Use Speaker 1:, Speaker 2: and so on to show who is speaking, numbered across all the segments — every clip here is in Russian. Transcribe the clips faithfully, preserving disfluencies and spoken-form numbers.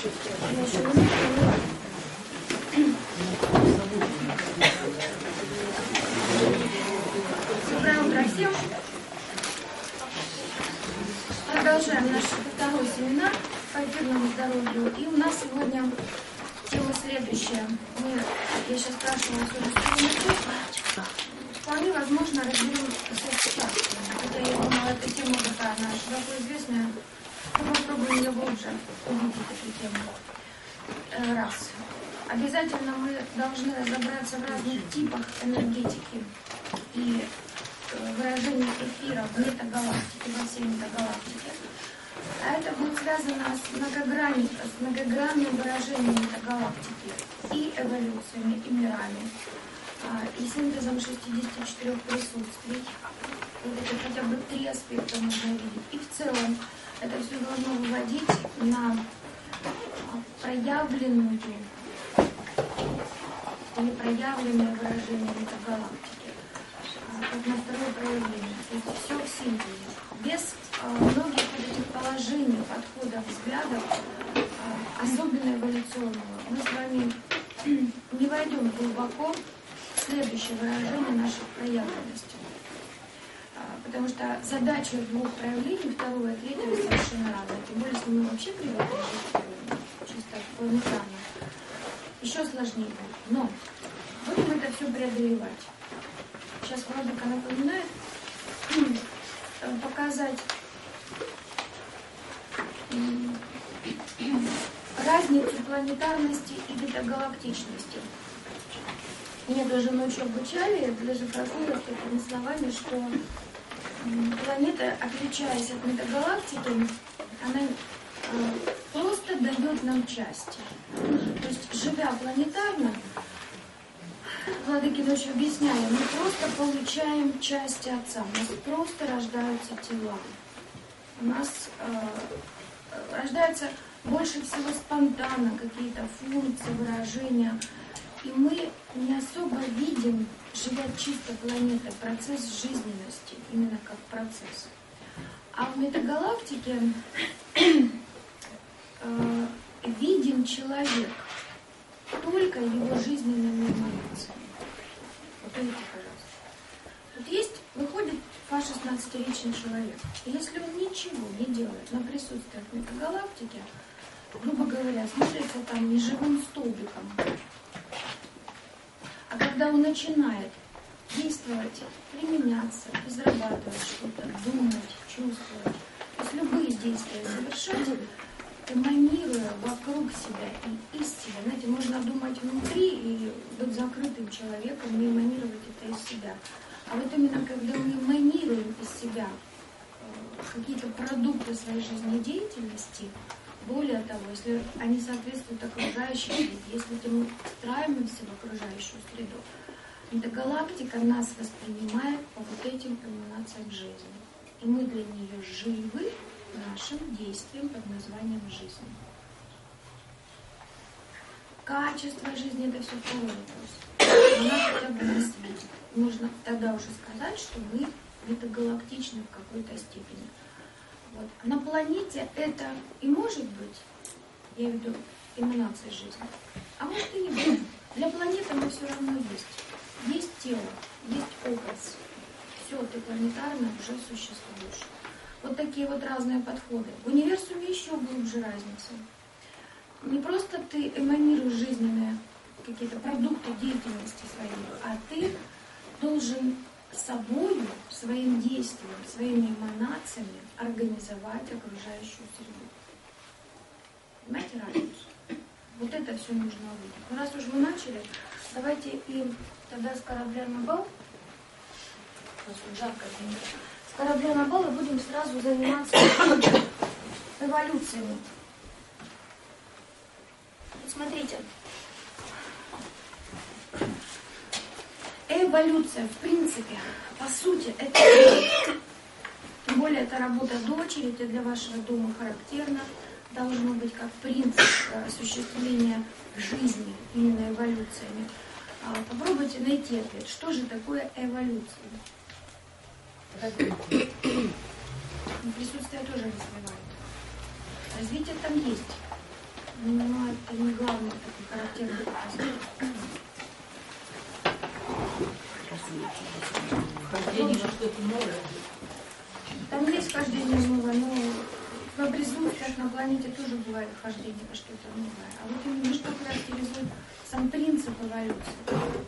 Speaker 1: Доброе утро всем. Продолжаем наш второй семинар по эфирному здоровью. И у нас сегодня тема следующая. Мы, я сейчас спрашивала, что вполне возможно разберем сертификацию. Это, я думала, эта тема такая, она широко известная. Мы попробуем ее глубже увидеть эту тему. Раз. Обязательно мы должны разобраться в разных типах энергетики и выражений эфира в метагалактике, во всей метагалактике. А это будет связано с, многогранным, с многогранным выражением метагалактики и эволюциями, и мирами, и синтезом шестидесяти четырёх присутствий. Вот это хотя бы три аспекта можно увидеть. И в целом это все должно выводить на проявленную или проявленное выражение метагалактики, как на второе проявление. То есть все в синтезе. Без э, многих вот этих положений, подходов, взглядов, э, особенно эволюционного, мы с вами не войдем глубоко в следующее выражение нашей проявленности. Э, потому что задача двух проявлений, второго и третьего, совершенно разные. Тем более, если мы вообще привыкли жить чисто планетарно, еще сложнее. Но будем это все преодолевать. Сейчас Владыка напоминает показать разницу планетарности и метагалактичности. Меня даже ночью обучали, даже проходят такими словами, что планета, отличаясь от метагалактики, она просто дает нам части. То есть, живя планетарно, Владыки ночью объясняли, мы просто получаем части Отца, у нас просто рождаются тела. У нас э, рождаются больше всего спонтанно какие-то функции, выражения. И мы не особо видим, живя чисто планетой, процесс жизненности, именно как процесс. А в метагалактике э, виден человек только его жизненными эмоциями. Вот видите, пожалуйста. Вот есть, выходит ваш шестнадцатилетний человек. И если он ничего не делает на присутствие в метагалактике, грубо говоря, смотрится там неживым столбиком. А когда он начинает действовать, применяться, израбатывать что-то, думать, чувствовать, то есть любые действия совершать, эманируя вокруг себя и из себя. Знаете, можно думать внутри и быть закрытым человеком, не эманировать это из себя. А вот именно когда мы эманируем из себя какие-то продукты своей жизнедеятельности, более того, если они соответствуют окружающей среде, если мы встраиваемся в окружающую среду, метагалактика нас воспринимает по вот этим эманациям жизни. И мы для нее живы нашим действием под названием жизнь. Качество жизни — это все второй вопрос. Она хотя бы нас видит. Нужно тогда уже сказать, что мы метагалактичны в какой-то степени. Вот. На планете это и может быть, я веду эманация жизни, а может и не быть. Для планеты мы все равно есть. Есть тело, есть образ. Все, ты планетарно уже существуешь. Вот такие вот разные подходы. В универсуме еще глубже разница. Не просто ты эманируешь жизненные какие-то продукты деятельности своей, а ты должен собою, своим действием, своими эманациями организовать окружающую среду. Понимаете разницу? Вот это все нужно увидеть. Но раз уж мы начали, давайте и тогда с корабля на бал. Жарко. С корабля на бал и будем сразу заниматься эволюциями. Вот смотрите. Эволюция, в принципе, по сути, это, тем более, это работа дочери, это для вашего дома характерно, должно быть как принцип осуществления жизни именно эволюциями. Попробуйте найти ответ, что же такое эволюция. Присутствие тоже развивает. Развитие там есть. Но это не главное, такой характерный показатель.
Speaker 2: Вхождение во что-то новое.
Speaker 1: Там есть вхождение новое, но в образованиях на планете тоже бывает вхождение во что-то новое. А вот именно что характеризует сам принцип эволюции.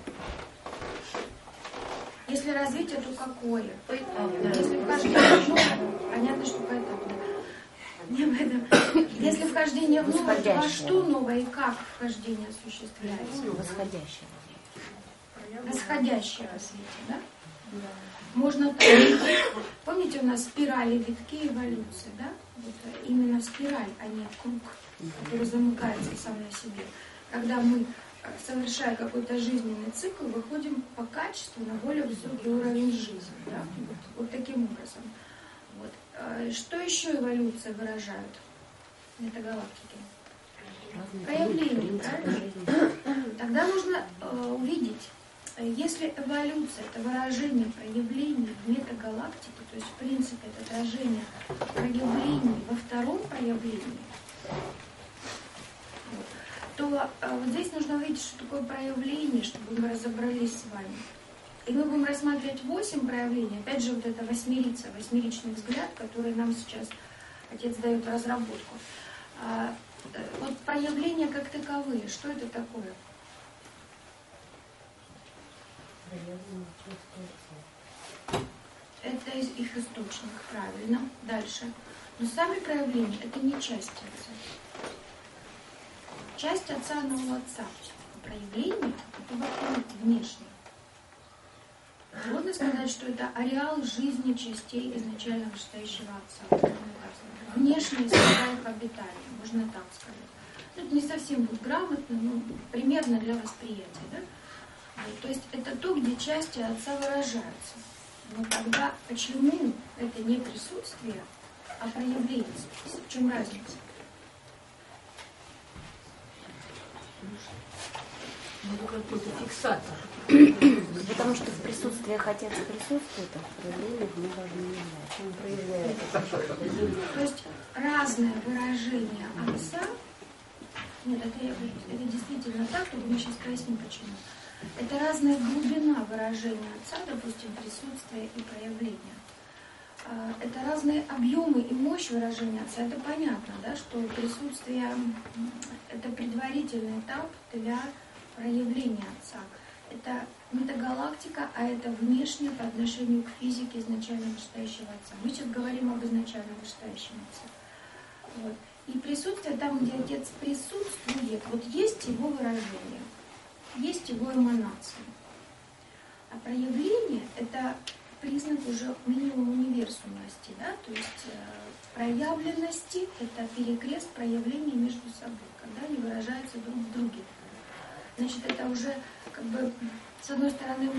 Speaker 1: Если развитие, то какое? Если вхождение в новое, понятно, что поэтапно. Не в этом. Если вхождение в новое, то во что новое и как вхождение осуществляется?
Speaker 3: Восходящее.
Speaker 1: Восходящее развитие, да? Да. Можно так. Помните, у нас спирали, витки эволюции, да? Вот именно спираль, а не круг, который замыкается сам на себе. Когда мы, совершая какой-то жизненный цикл, выходим по качеству на более высокий уровень жизни, да? Вот, вот таким образом. Вот. Что еще эволюция выражает? Это галактики. Проявление, правильно? Тогда нужно э, увидеть, если эволюция – это выражение проявлений в метагалактике, то есть, в принципе, это отражение проявлений во втором проявлении, то э, вот здесь нужно увидеть, что такое проявление, чтобы мы разобрались с вами. И мы будем рассматривать восемь проявлений. Опять же, вот это восьмерица, восьмеричный взгляд, который нам сейчас Отец дает в разработку. А, вот проявления как таковые, что это такое? Это их источник, правильно. Дальше. Но сами проявления – это не часть Отца. Часть Отца, она у Отца. Проявление – это вокруг, внешне. Можно сказать, что это ареал жизни частей изначально вышестоящего Отца. Внешняя среда их обитания, можно так сказать. Это не совсем будет грамотно, но примерно для восприятия. Да? Вот, то есть это то, где части Отца выражаются. Но тогда почему это не присутствие, а проявление? В чем разница?
Speaker 2: Ну, какой-то фиксатор.
Speaker 3: Потому что в присутствии Отец присутствует, а в проявлениях мы должны не знать. Он проявляет.
Speaker 1: То есть разное выражение Отца, нет, это, это действительно так, только мы сейчас поясним почему. Это разная глубина выражения Отца, допустим, присутствия и проявления. Это разные объемы и мощь выражения Отца. Это понятно, да, что присутствие – это предварительный этап для проявления Отца. Это метагалактика, а это внешнее по отношению к физике изначально вышестоящего Отца. Мы сейчас говорим об изначально вышестоящем Отце. Вот. И присутствие там, где Отец присутствует, вот есть его выражение, есть его эманация. А проявление – это признак уже минимум универсумности, да? То есть э, проявленности – это перекрест проявлений между собой, когда они выражаются друг в друге. Значит, это уже, как бы, с одной стороны,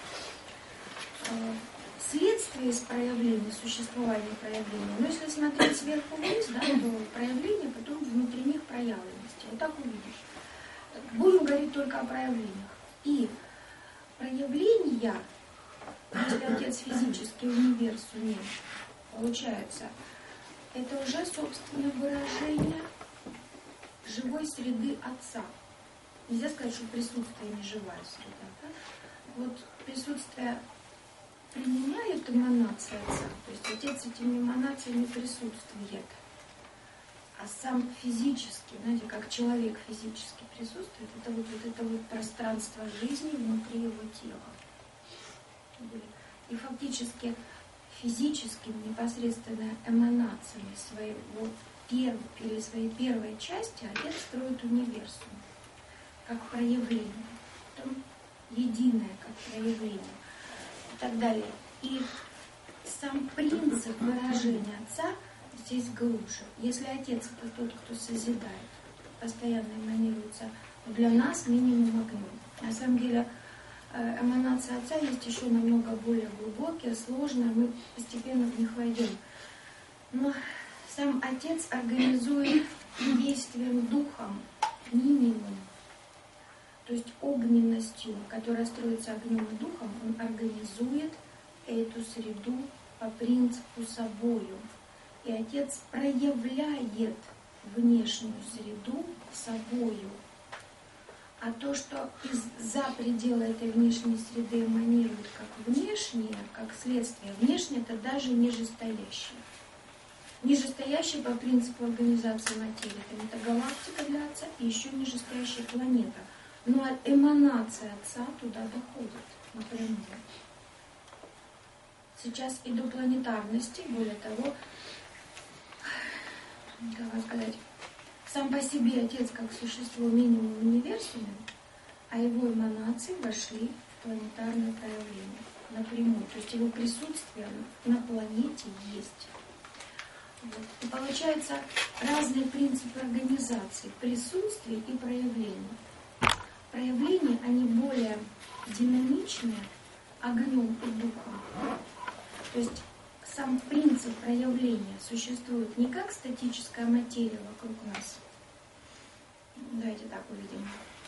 Speaker 1: э, следствие из проявления, существования проявления. Но если смотреть сверху вниз, да, то проявление, потом внутри них проявленности. Вот так увидишь. Будем говорить только о проявлениях. И проявления, если Отец физический универсум, получается, это уже, собственно, выражение живой среды Отца. Нельзя сказать, что присутствие не живая среда. Да? Вот присутствие принимает эманации Отца, то есть Отец этими эманациями присутствует. А сам физически, знаете, как человек физически присутствует, это вот, вот это вот пространство жизни внутри его тела. И фактически физическими непосредственно эманациями своего первого или своей первой части Отец строит универсум, как проявление, потом единое, как проявление и так далее. И сам принцип выражения Отца здесь глубже. Если Отец – это тот, кто созидает, постоянно эманируется, для нас минимум огнем. На самом деле эманация Отца есть еще намного более глубокие, сложные, мы постепенно в них войдем. Но сам Отец организует действием Духом минимум, то есть огненностью, которая строится огнем и Духом, Он организует эту среду по принципу собою. И Отец проявляет внешнюю среду собою. А то, что из-за пределы этой внешней среды эманирует как внешнее, как следствие, внешнее это даже нижестоящее. Нижестоящее по принципу организации материи это метагалактика для Отца и еще нижестоящая планета. Но эманация Отца туда доходит напрямую. Сейчас и до планетарности, более того, как вам сказать, сам по себе Отец как существо минимум в универсуме, а его эманации вошли в планетарное проявление напрямую. То есть его присутствие на планете есть. Вот. И получается разные принципы организации присутствия и проявления. Проявления, они более динамичные огнем и духом. То есть сам принцип проявления существует не как статическая материя вокруг нас, давайте так увидим,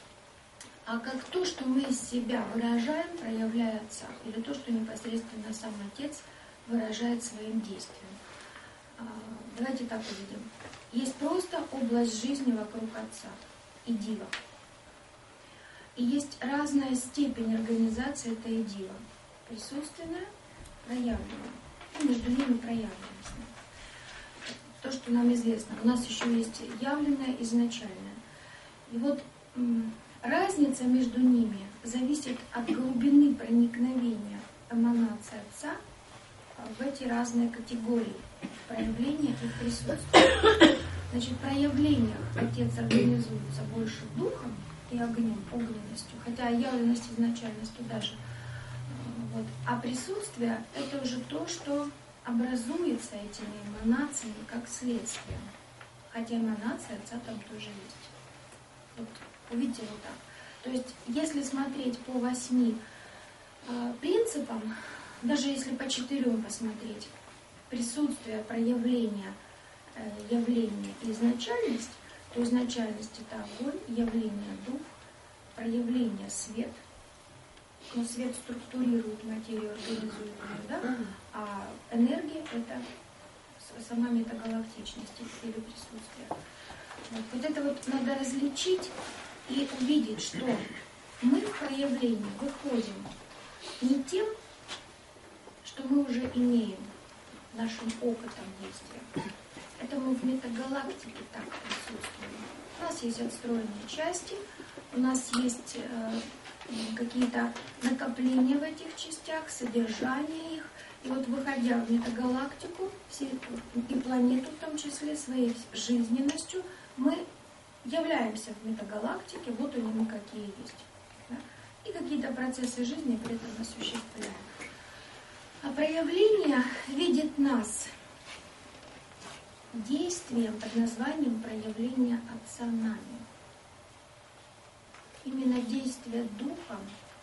Speaker 1: а как то, что мы из себя выражаем, проявляя Отца, или то, что непосредственно сам Отец выражает своим действием. Давайте так увидим. Есть просто область жизни вокруг Отца и Дива. И есть разная степень организации этой Дива. Присутственная, проявленная. И между ними проявленность. То, что нам известно. У нас еще есть явленное, изначальное. И вот м, разница между ними зависит от глубины проникновения эманации Отца в эти разные категории проявления и присутствия. Значит, в проявлениях Отец организуется больше духом и огнем, огненностью, хотя явленность, изначальность туда же. Вот. А присутствие — это уже то, что образуется этими эманациями как следствие. Хотя эманация Отца там тоже есть. Вот. Увидите вот так. То есть, если смотреть по восьми э, принципам, даже если по четырем посмотреть, присутствие, проявление, э, явление и изначальность, то изначальность — это огонь, явление — дух, проявление — свет. Но свет структурирует материю, организует ее, да? А энергия — это сама метагалактичность или присутствие. Вот. вот это вот надо различить и увидеть, что мы в проявлении выходим не тем, что мы уже имеем нашим опытом действия. Это мы в метагалактике так присутствуем. У нас есть отстроенные части, у нас есть э, какие-то накопления в этих частях, содержание их. И вот выходя в метагалактику, все, и планету в том числе, своей жизненностью, мы являемся в метагалактике, вот они мы какие есть. Да? И какие-то процессы жизни при этом осуществляем. А проявление видит нас действием под названием проявление Отца нами. Именно действие Духом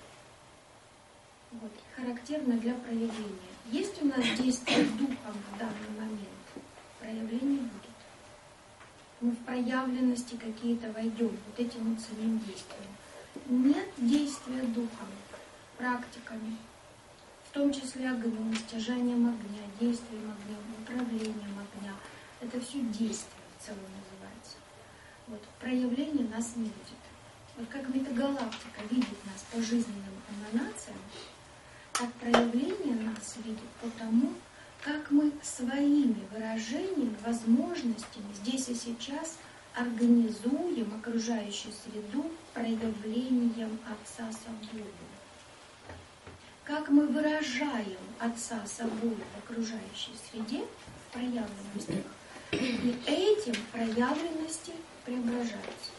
Speaker 1: вот, характерно для проявления. Есть у нас действие Духом в данный момент, проявление будет. Мы в проявленности какие-то войдем, вот этим вот самим действием. Нет действия Духом, практиками, в том числе огнем, стяжанием огня, действием огня, управлением огня. Это все действие в целом называется. Вот, проявление нас не видит. Вот как метагалактика видит нас по жизненным эманациям, так проявление нас видит по тому, как мы своими выражениями, возможностями здесь и сейчас организуем окружающую среду проявлением Отца собою. Как мы выражаем Отца собой в окружающей среде, в проявленностях, и этим проявленности преображаются.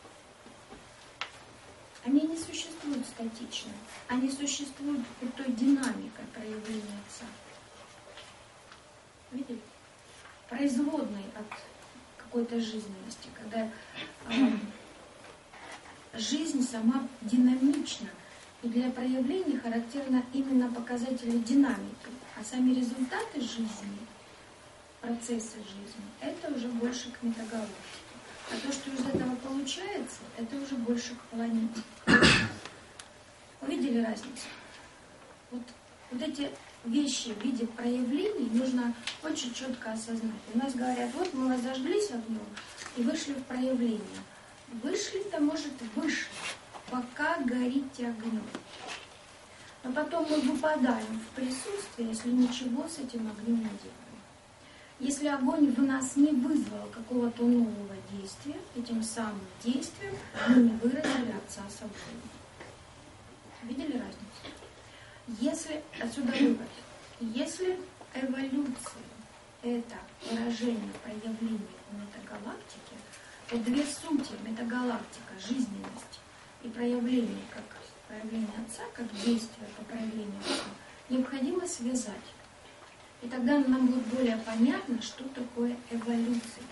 Speaker 1: Они не существуют статично, они существуют под той динамикой проявления Отца. Видели? Производной от какой-то жизненности, когда э, жизнь сама динамична, и для проявления характерно именно показатели динамики, а сами результаты жизни, процессы жизни, это уже больше к метагалактике. А то, что из этого получается, это уже больше к планете. Увидели разницу? Вот, вот эти вещи в виде проявлений нужно очень четко осознать. У нас говорят, вот мы вас зажглись огнем и вышли в проявление. Вышли-то, может, вышли, пока горите огнем. Но потом мы выпадаем в присутствие, если ничего с этим огнем не делаем. Если огонь в нас не вызвал какого-то нового действия, этим самым действием мы не выразили Отца собой. Видели разницу? Если, отсюда вывод, если эволюция – это выражение проявления в метагалактике, то две сути – метагалактика, жизненность и проявление, как проявление Отца, как действие по проявлению Отца, необходимо связать. И тогда нам будет более понятно, что такое эволюция.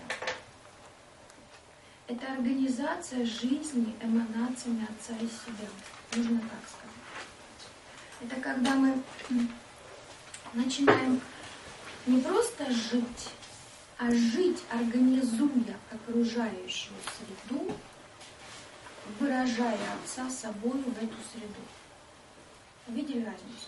Speaker 1: Это организация жизни эманациями Отца из себя. Нужно так сказать. Это когда мы начинаем не просто жить, а жить, организуя окружающую среду, выражая Отца собою в эту среду. Видели разницу?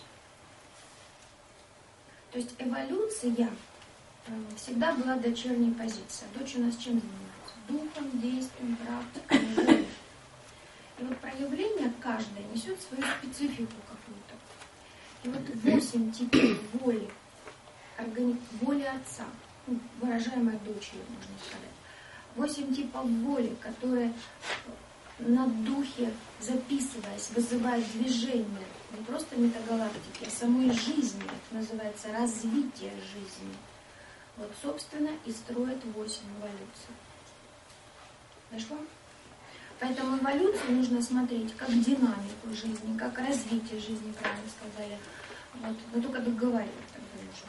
Speaker 1: То есть эволюция всегда была дочерней позицией. Дочь у нас чем занимается? Духом, действием, практикой. И вот проявление каждое несет свою специфику какую-то. И вот восемь типов воли, органи... воли Отца, ну, выражаемой дочерью, можно сказать. Восемь типов воли, которые на духе, записываясь, вызывают движение не просто метагалактики, а самой жизни. Это называется развитие жизни. Вот, собственно, и строит восемь эволюций. Дошло? Поэтому эволюцию нужно смотреть как динамику жизни, как развитие жизни, правильно сказали. Вот. Но только договаривать тогда нужно.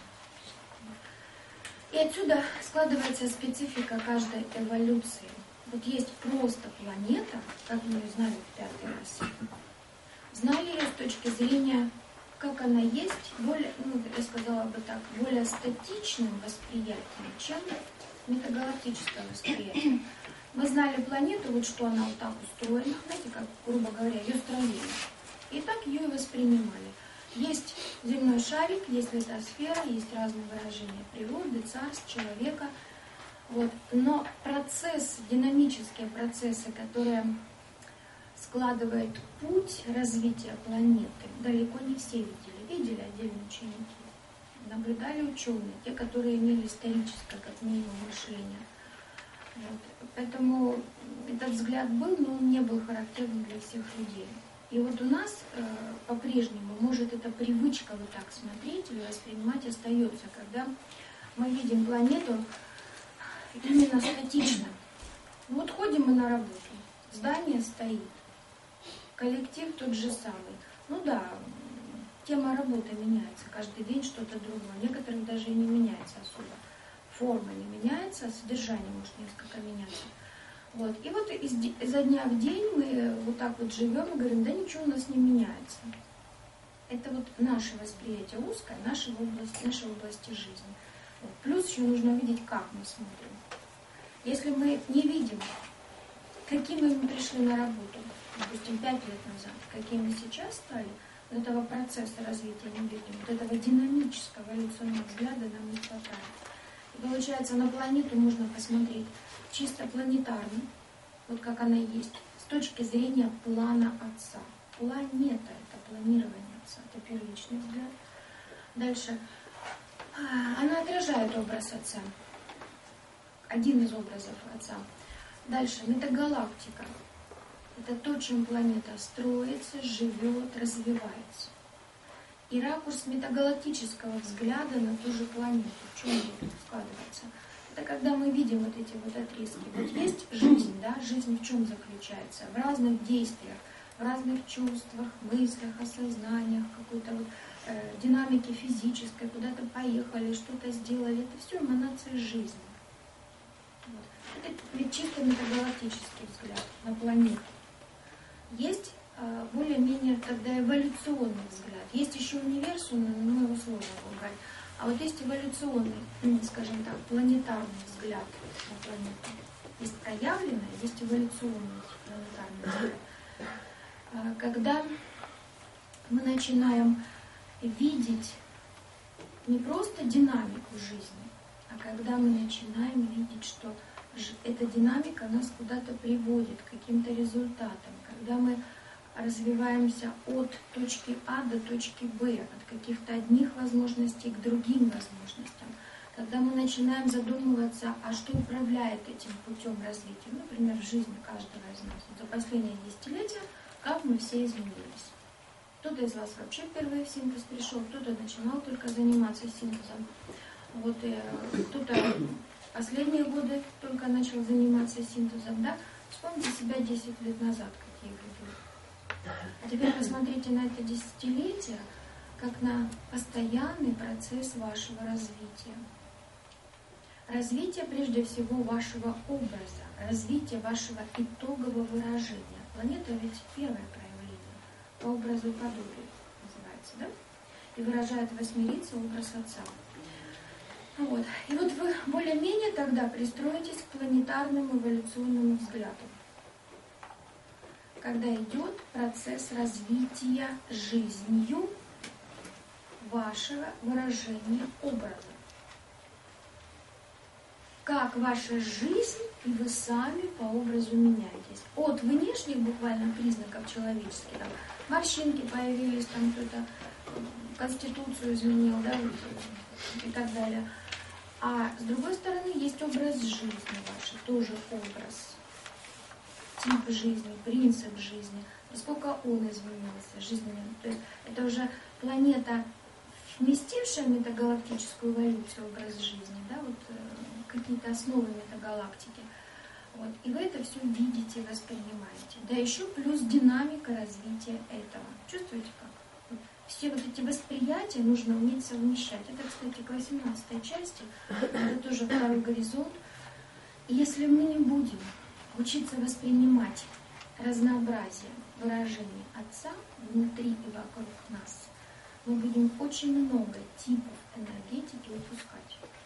Speaker 1: И отсюда складывается специфика каждой эволюции. Вот есть просто планета, как мы ее знали в пятый раз. Знали ее с точки зрения, как она есть, более, ну, я сказала бы так, более статичным восприятием, чем метагалактическое восприятие. Мы знали планету, вот что она вот так устроена, знаете, как, грубо говоря, ее строение. И так ее и воспринимали. Есть земной шарик, есть литосфера, есть разные выражения природы, царств, человека. Вот. Но процесс, динамические процессы, которые складывают путь развития планеты, далеко не все видели. Видели отдельные ученики, наблюдали ученые, те, которые имели историческое, как минимум, мышление. Вот. Поэтому этот взгляд был, но он не был характерным для всех людей. И вот у нас э, по-прежнему, может, эта привычка вот так смотреть или воспринимать остается, когда мы видим планету именно статично. Вот ходим мы на работу, здание стоит, коллектив тот же самый. Ну да, тема работы меняется, каждый день что-то другое. Некоторых даже и не меняется особо. Форма не меняется, содержание может несколько меняться. Вот. И вот из, изо дня в день мы вот так вот живем и говорим, да ничего у нас не меняется. Это вот наше восприятие узкое, нашей области, нашей области жизни. Вот. Плюс еще нужно видеть, как мы смотрим. Если мы не видим, какими мы пришли на работу, допустим, пять лет назад, какими мы сейчас стали, вот этого процесса развития не видим, вот этого динамического эволюционного взгляда нам не хватает. И получается, на планету можно посмотреть чисто планетарно, вот как она есть, с точки зрения плана Отца. Планета — это планирование Отца, это первичный взгляд. Дальше. Она отражает образ Отца. Один из образов Отца. Дальше. Метагалактика. Это то, чем планета строится, живет, развивается. И ракурс метагалактического взгляда на ту же планету. В чем будет складываться? Это когда мы видим вот эти вот отрезки. Вот есть жизнь, да? Жизнь в чем заключается? В разных действиях, в разных чувствах, мыслях, осознаниях, какой-то вот э, динамике физической, куда-то поехали, что-то сделали. Это все эманация жизни. Вот. Это ведь чисто метагалактический взгляд на планету. Есть э, более-менее тогда эволюционный взгляд. Есть еще универсумный, но его сложно говорить. А вот есть эволюционный, скажем так, планетарный взгляд на планету. Есть проявленный, есть эволюционный планетарный взгляд. Когда мы начинаем видеть не просто динамику жизни, а когда мы начинаем видеть, что эта динамика нас куда-то приводит, к каким-то результатам. Когда мы развиваемся от точки А до точки Б, от каких-то одних возможностей к другим возможностям. Когда мы начинаем задумываться, а что управляет этим путем развития, например, в жизни каждого из нас. Вот за последние десятилетия, как мы все изменились. Кто-то из вас вообще впервые в синтез пришел, кто-то начинал только заниматься синтезом. Вот, и кто-то последние годы только начал заниматься синтезом, да? Вспомните себя десять лет назад, какие вы были. А теперь посмотрите на это десятилетие, как на постоянный процесс вашего развития. Развитие, прежде всего, вашего образа, развитие вашего итогового выражения. Планета ведь первое проявление, по образу и подобию называется, да? И выражает восьмериться образ Отца. Вот. И вот вы более-менее тогда пристроитесь к планетарному эволюционному взгляду, когда идет процесс развития жизнью вашего выражения образа. Как ваша жизнь, и вы сами по образу меняетесь. От внешних буквально признаков человеческих, там, морщинки появились, там кто-то конституцию изменил, да, и так далее. А с другой стороны, есть образ жизни ваш, тоже образ, тип жизни, принцип жизни, насколько он изменился, жизненный. То есть это уже планета, вместившая метагалактическую эволюцию, образ жизни, да, вот э, какие-то основы метагалактики. Вот, и вы это все видите, воспринимаете. Да еще плюс динамика развития этого. Чувствуете как? Вот, все вот эти восприятия нужно уметь совмещать. Это, кстати, к восемнадцатой части, это тоже второй горизонт. И если мы не будем учиться воспринимать разнообразие выражений Отца внутри и вокруг нас, мы будем очень много типов энергетики упускать.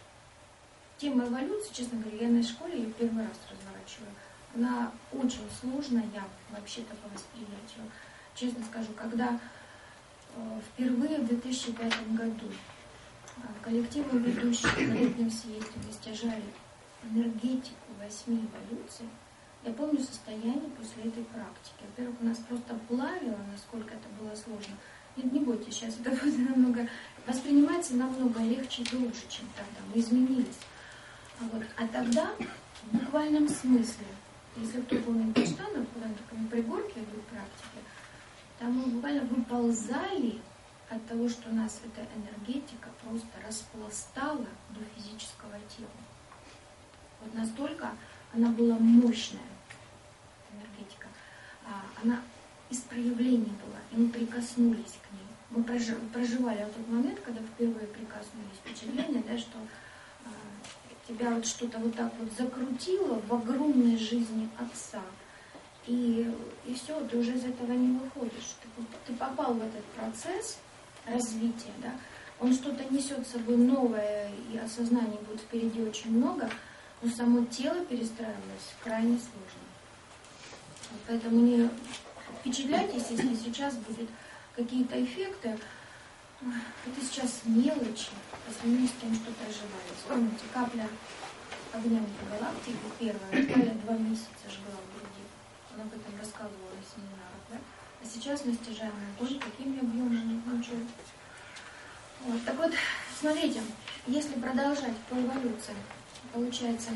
Speaker 1: Тема эволюции, честно говоря, я на школе ее первый раз разворачиваю. Она очень сложная вообще-то по восприятию. Честно скажу, когда э, впервые в две тысячи пятом году э, коллективы ведущие на летнем съезде достижали энергетику восьми эволюций, я помню состояние после этой практики. Во-первых, у нас просто плавило, насколько это было сложно. Нет, не бойтесь, сейчас это будет намного, воспринимается намного легче и глубже, чем тогда. Мы изменились. А, вот, а тогда, в буквальном смысле, если кто помнит Баштанов, куда на таком пригорке идут практики, там мы буквально выползали от того, что нас эта энергетика просто распластала до физического тела. Вот настолько она была мощная, энергетика. А, она из проявлений была, и мы прикоснулись к ней. Мы проживали вот тот момент, когда впервые прикоснулись, впечатление, да, что а, тебя вот что-то вот так вот закрутило в огромной жизни Отца. И, и все, ты уже из этого не выходишь. Ты, ты попал в этот процесс развития, да? Он что-то несет с собой новое, и осознаний будет впереди очень много, но само тело перестраивалось крайне сложно. Вот поэтому не впечатляйтесь, если сейчас будут какие-то эффекты. Это сейчас мелочи по сравнению с тем, что проживали. Вспомните, капля огня галактики первая, буквально два месяца жгла в груди. Она об этом рассказывала на семинарах, да? А сейчас мы стяжаем огонь, какими объемами, ничего. Вот. Так вот, смотрите, если продолжать по эволюции, получается,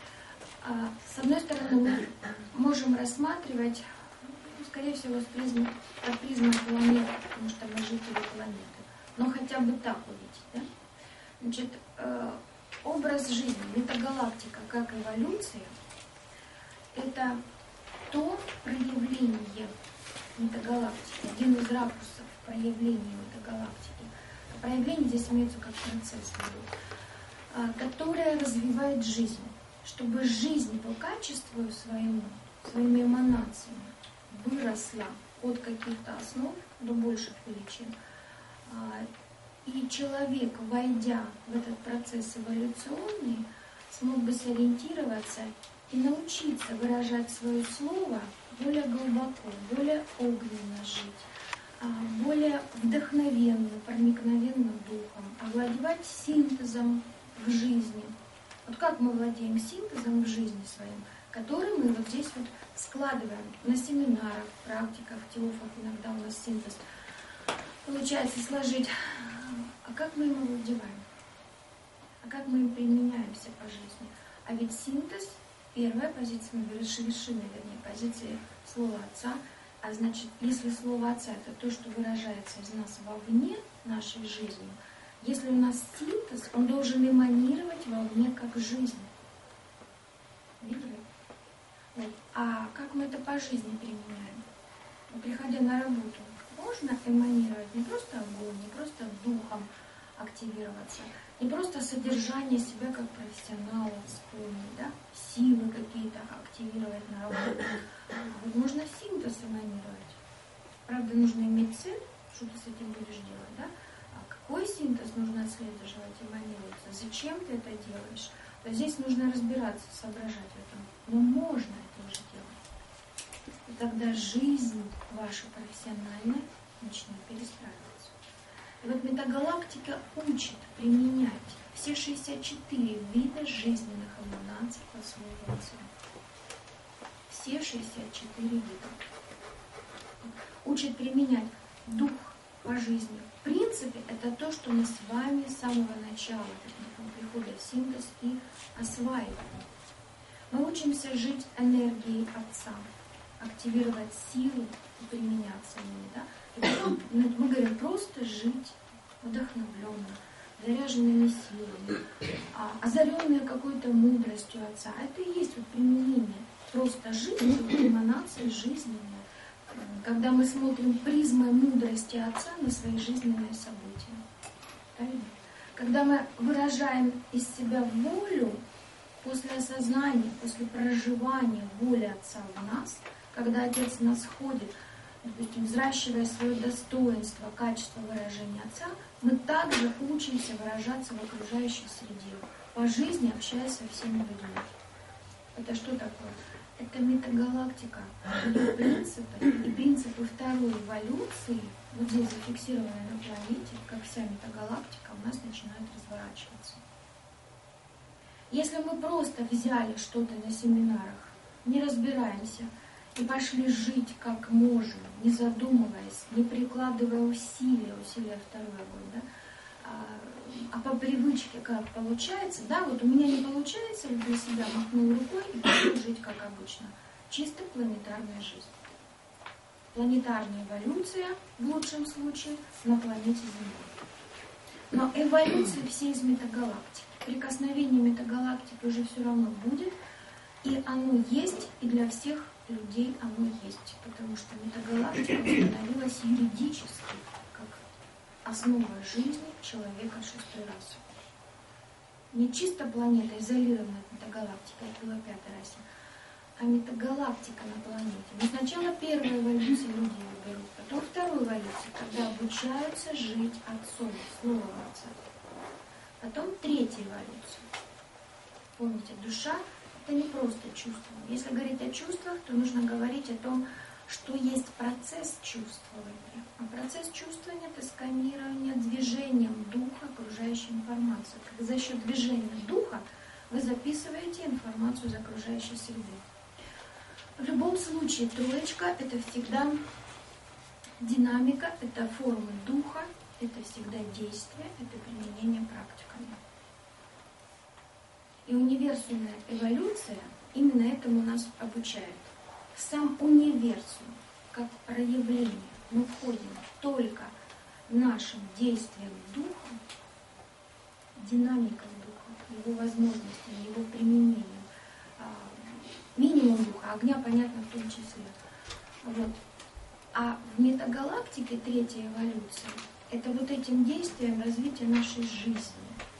Speaker 1: с одной стороны, мы можем рассматривать, скорее всего, с призмы, от призмы планеты, потому что мы жители планеты, но хотя бы так увидеть, да? Значит, образ жизни, метагалактика как эволюция, это то проявление метагалактики, один из ракурсов проявления метагалактики. Проявление здесь имеется как процесс, которое развивает жизнь, чтобы жизнь по качеству своему, своими эманациями выросла от каких-то основ до больших величин. И человек, войдя в этот процесс эволюционный, смог бы сориентироваться и научиться выражать свое слово более глубоко, более огненно жить, более вдохновенно, проникновенно духом, овладевать синтезом в жизни, Вот как мы владеем синтезом в жизни своем, который мы вот здесь вот складываем на семинарах, практиках, теофах, иногда у нас синтез получается сложить. А как мы его владеваем? А как мы им применяемся по жизни? А ведь синтез, первая позиция, вершина, вернее, позиция слова Отца. А значит, если слово Отца — это то, что выражается из нас вовне нашей жизни, если у нас синтез, он должен эманировать вовне как жизнь. Видели? Вот. А как мы это по жизни применяем? Вот, приходя на работу, можно эманировать не просто огонь, не просто духом активироваться, не просто содержание себя как профессионала вспомнить, да? Силы какие-то активировать на работе. Вот можно синтез эманировать. Правда, нужно иметь цель, что ты с этим будешь делать, да? А какой синтез нужно отслеживать, эманироваться? Зачем ты это делаешь? То здесь нужно разбираться, соображать в этом. Но можно это уже делать. И тогда жизнь ваша профессиональная начнет перестраиваться. И вот метагалактика учит применять все шестьдесят четыре вида жизненных эманаций по своему Отцу. Все шестьдесят четыре вида. Учит применять дух по жизни. В принципе, это то, что мы с вами с самого начала прихода в синтез и осваиваем. Мы учимся жить энергией Отца, активировать силы и применяться ими. Да? И потом мы говорим просто жить вдохновленно, заряженными силами, озаренные какой-то мудростью Отца. Это и есть вот применение. Просто жить, эманация жизненная. Когда мы смотрим призмой мудрости Отца на свои жизненные события. Правильно? Когда мы выражаем из себя волю после осознания, после проживания воли Отца в нас, когда Отец нас ходит, допустим, взращивая свое достоинство, качество выражения Отца, мы также учимся выражаться в окружающей среде, по жизни общаясь со всеми людьми. Это что такое? Это метагалактика, ее принципы и принципы второй эволюции, вот здесь зафиксированные на планете, как вся метагалактика, у нас начинает разворачиваться. Если мы просто взяли что-то на семинарах, не разбираемся, и пошли жить как можем, не задумываясь, не прикладывая усилия, усилия второй огонь, да, а, а по привычке как получается, да, вот у меня не получается, я для себя махнул рукой и пошел жить как обычно. Чисто планетарная жизнь. Планетарная эволюция, в лучшем случае, на планете Земля. Но эволюция всей из метагалактики. Прикосновение метагалактики уже все равно будет, и оно есть, и для всех людей оно есть, потому что метагалактика установилась юридически, как основа жизни человека шестой расы. Не чисто планета, изолированная от метагалактики, это была пятая раса, а метагалактика на планете. Но сначала первая эволюция люди ее берут, потом вторую эволюцию, когда обучаются жить Отцом, Словом Отца. Потом третья эволюция. Помните, душа — это не просто чувство. Если говорить о чувствах, то нужно говорить о том, что есть процесс чувствования. А процесс чувствования — это сканирование движением духа окружающей информации. Как за счет движения духа вы записываете информацию из окружающей среды. В любом случае, троечка — это всегда динамика, это формы духа, это всегда действие, это применение практиками. И универсальная эволюция именно этому нас обучает. Сам универсум, как проявление, мы входим только нашим действием духа, динамикой духа, его возможностями, его применением. Минимум духа, огня, понятно, в том числе. Вот. А в метагалактике третья эволюция — это вот этим действием развития нашей жизни.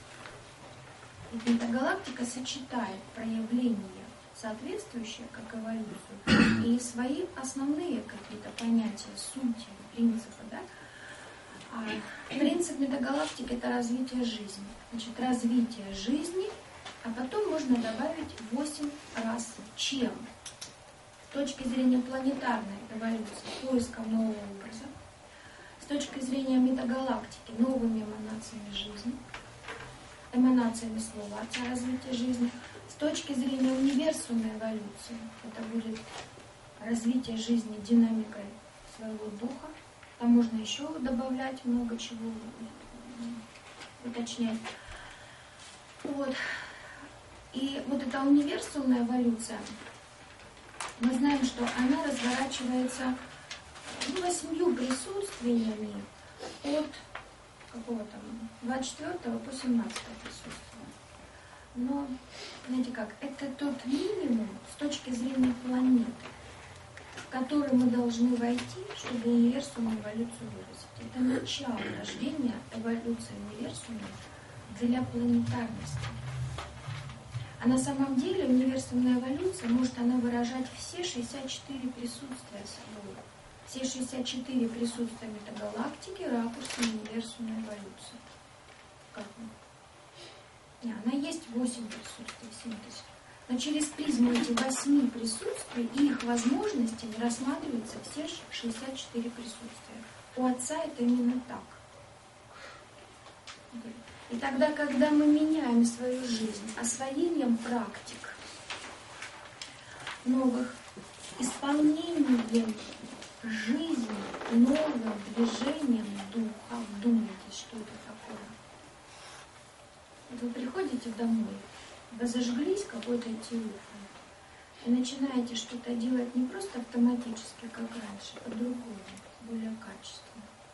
Speaker 1: И метагалактика сочетает проявления, соответствующие как эволюцию, и свои основные какие-то понятия, сути, принципы. Да? А принцип метагалактики — это развитие жизни. Значит, развитие жизни, а потом можно добавить восемь раз чем. С точки зрения планетарной эволюции, поиском нового образа, с точки зрения метагалактики, новыми эманациями жизни. эманациями слова Отца развития жизни. С точки зрения универсумной эволюции, это будет развитие жизни динамикой своего духа. Там можно еще добавлять много чего, уточнять. Вот. И вот эта универсумная эволюция, мы знаем, что она разворачивается ну, восьмью присутствиями от какого там двадцать четвёртого по семнадцатое присутствие. Но, знаете как, это тот минимум с точки зрения планеты, в который мы должны войти, чтобы универсумную эволюцию выразить. Это начало рождения эволюции универсума для планетарности. А на самом деле универсумная эволюция может она выражать все шестьдесят четыре присутствия собой. Все шестьдесят четыре присутствия метагалактики ракурсом универсумной эволюции. Как мы? Не, она есть восемь присутствий, синтез. Но через призму этих восьми присутствий и их возможностями рассматриваются все шестьдесят четыре присутствия. У Отца это именно так. И тогда, когда мы меняем свою жизнь освоением практик новых, исполнением жизни, новым движением духа, вдумайтесь, что это такое. Вот вы приходите домой, вы зажглись какой-то телефон и начинаете что-то делать не просто автоматически, как раньше, а по-другому, более качественно.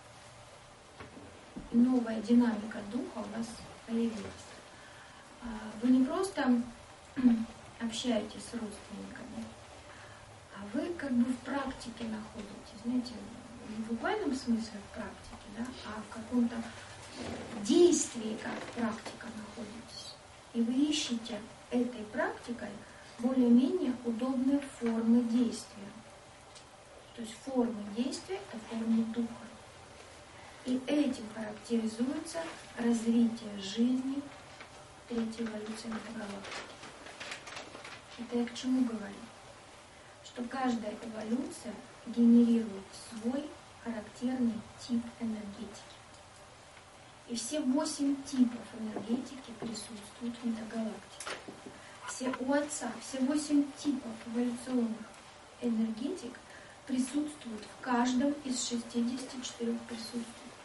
Speaker 1: И новая динамика духа у вас появилась. Вы не просто общаетесь с родственниками, а вы как бы в практике находитесь, знаете, не в буквальном смысле в практике, да, а в каком-то действии, как практика находитесь. И вы ищете этой практикой более-менее удобные формы действия. То есть формы действия – это формы духа. И этим характеризуется развитие жизни третьей эволюции метагалактики. Это я к чему говорю? Что каждая эволюция генерирует свой характерный тип энергетики. И все восемь типов энергетики присутствуют в метагалактике. Все у Отца, все восемь типов эволюционных энергетик присутствуют в каждом из шестидесяти четырёх присутствий.